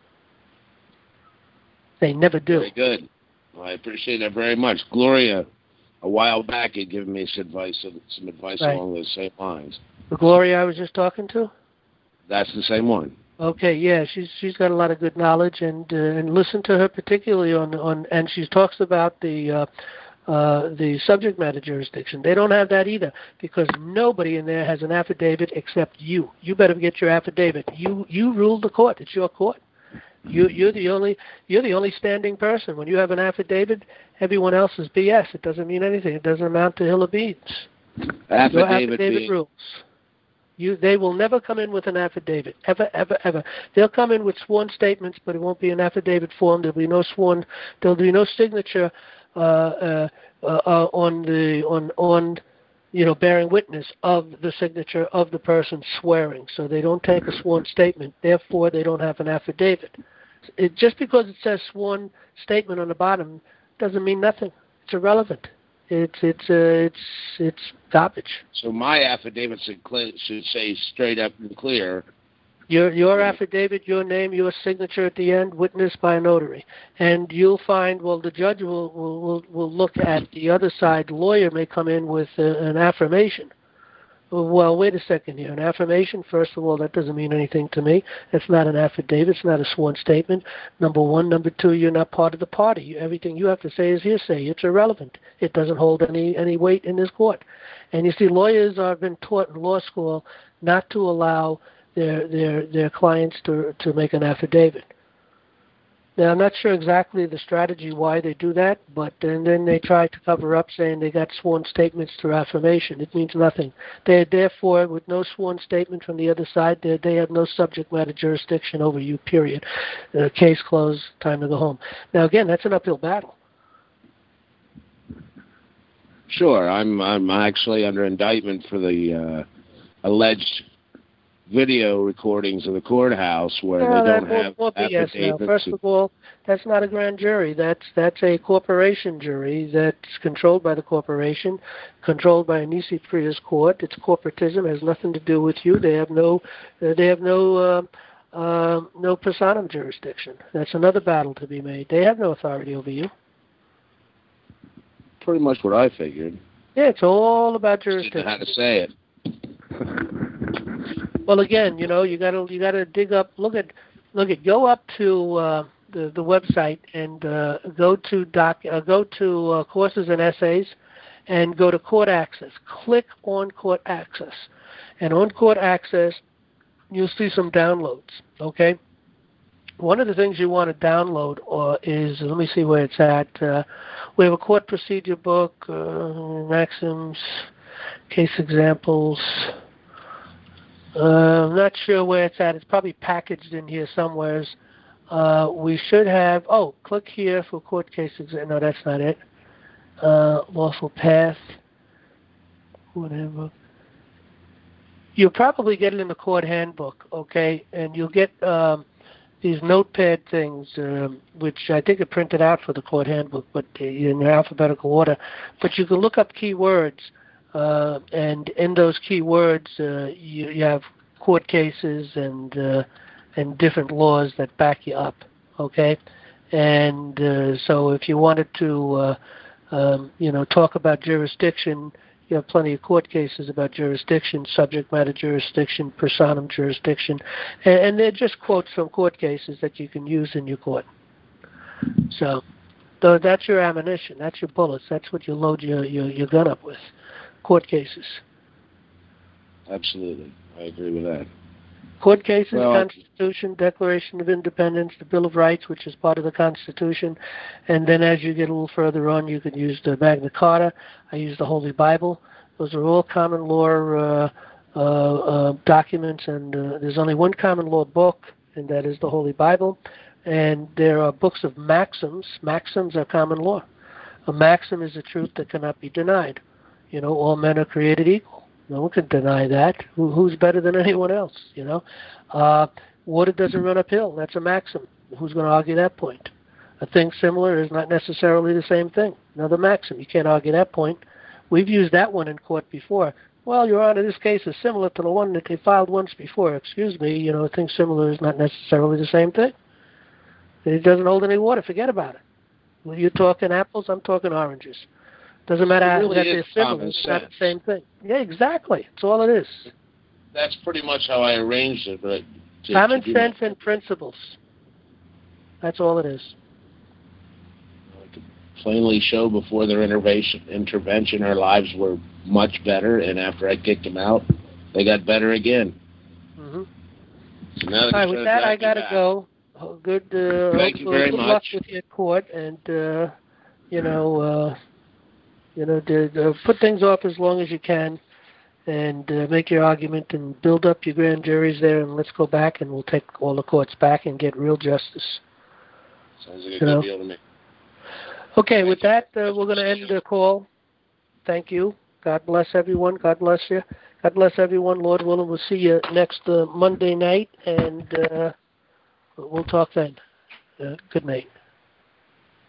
They never do. Very good. Well, I appreciate that very much. Gloria, a while back, had given me some advice right. Along those same lines. The Gloria I was just talking to? That's the same one. Okay, yeah, she's got a lot of good knowledge, and listen to her particularly on and she talks about the the subject matter jurisdiction. They don't have that either because nobody in there has an affidavit except you. You better get your affidavit. You rule the court. It's your court. You're the only standing person. When you have an affidavit, everyone else is BS. It doesn't mean anything. It doesn't amount to hill of beans. Your affidavit rules. They will never come in with an affidavit, ever, ever, ever. They'll come in with sworn statements, but it won't be an affidavit form. There'll be no signature on bearing witness of the signature of the person swearing. So they don't take a sworn statement. Therefore, they don't have an affidavit. Just because it says sworn statement on the bottom doesn't mean nothing. It's irrelevant. It's garbage. So my affidavit should say straight up and clear. Your affidavit, your name, your signature at the end, witnessed by a notary, and you'll find. Well, the judge will look at the other side. The lawyer may come in with an affirmation. Well, wait a second here. An affirmation, first of all, that doesn't mean anything to me. It's not an affidavit. It's not a sworn statement. Number one. Number two, you're not part of the party. Everything you have to say is hearsay. It's irrelevant. It doesn't hold any weight in this court. And you see, lawyers have been taught in law school not to allow their clients to make an affidavit. Now, I'm not sure exactly the strategy why they do that, but then they try to cover up saying they got sworn statements through affirmation. It means nothing. Therefore, with no sworn statement from the other side, they have no subject matter jurisdiction over you, period. Case closed, time to go home. Now, again, that's an uphill battle. Sure. I'm actually under indictment for the alleged video recordings of the courthouse where they don't have affidavits. Now, first of all, that's not a grand jury. That's a corporation jury that's controlled by the corporation, controlled by a nisi prius court. It's corporatism. It has nothing to do with you. They have no personam jurisdiction. That's another battle to be made. They have no authority over you. Pretty much what I figured. Yeah, it's all about jurisdiction. Just didn't know how to say it. Well, again, you gotta dig up. Go up to the website and go to courses and essays, and go to court access. Click on court access, and on court access, you'll see some downloads. Okay. One of the things you want to download is, let me see where it's at. We have a court procedure book, maxims, case examples. I'm not sure where it's at. It's probably packaged in here somewhere. We should have, click here for court case exam. No, that's not it. Lawful path. Whatever. You'll probably get it in the court handbook, okay? And you'll get these notepad things, which I think are printed out for the court handbook, but in alphabetical order. But you can look up keywords. And in those keywords, you have court cases and different laws that back you up, okay? And so if you wanted to, talk about jurisdiction, you have plenty of court cases about jurisdiction, subject matter jurisdiction, personam jurisdiction, and they're just quotes from court cases that you can use in your court. So that's your ammunition, that's your bullets, that's what you load your gun up with. Court cases. Absolutely. I agree with that. Court cases, Constitution, Declaration of Independence, the Bill of Rights, which is part of the Constitution. And then as you get a little further on, you can use the Magna Carta. I use the Holy Bible. Those are all common law documents, and there's only one common law book, and that is the Holy Bible. And there are books of maxims. Maxims are common law. A maxim is a truth that cannot be denied. All men are created equal. No one can deny that. Who's better than anyone else, Water doesn't run uphill. That's a maxim. Who's going to argue that point? A thing similar is not necessarily the same thing. Another maxim. You can't argue that point. We've used that one in court before. Well, Your Honor, this case is similar to the one that they filed once before. Excuse me, a thing similar is not necessarily the same thing. It doesn't hold any water. Forget about it. When you're talking apples, I'm talking oranges. Doesn't matter how they're similar. It's not the same thing. Yeah, exactly. That's all it is. That's pretty much how I arranged it. But common sense and principles. That's all it is. could plainly show before their intervention our lives were much better, and after I kicked them out, they got better again. Mm-hmm. So now all right, with that, I got to go. Good. Thank you very good much. luck with your court, and put things off as long as you can, and make your argument and build up your grand juries there, and let's go back and we'll take all the courts back and get real justice. Sounds like a good deal to me. Okay, with that, we're going to end the call. Thank you. God bless everyone. God bless you. God bless everyone. Lord willing, we'll see you next Monday night, and we'll talk then. Good night.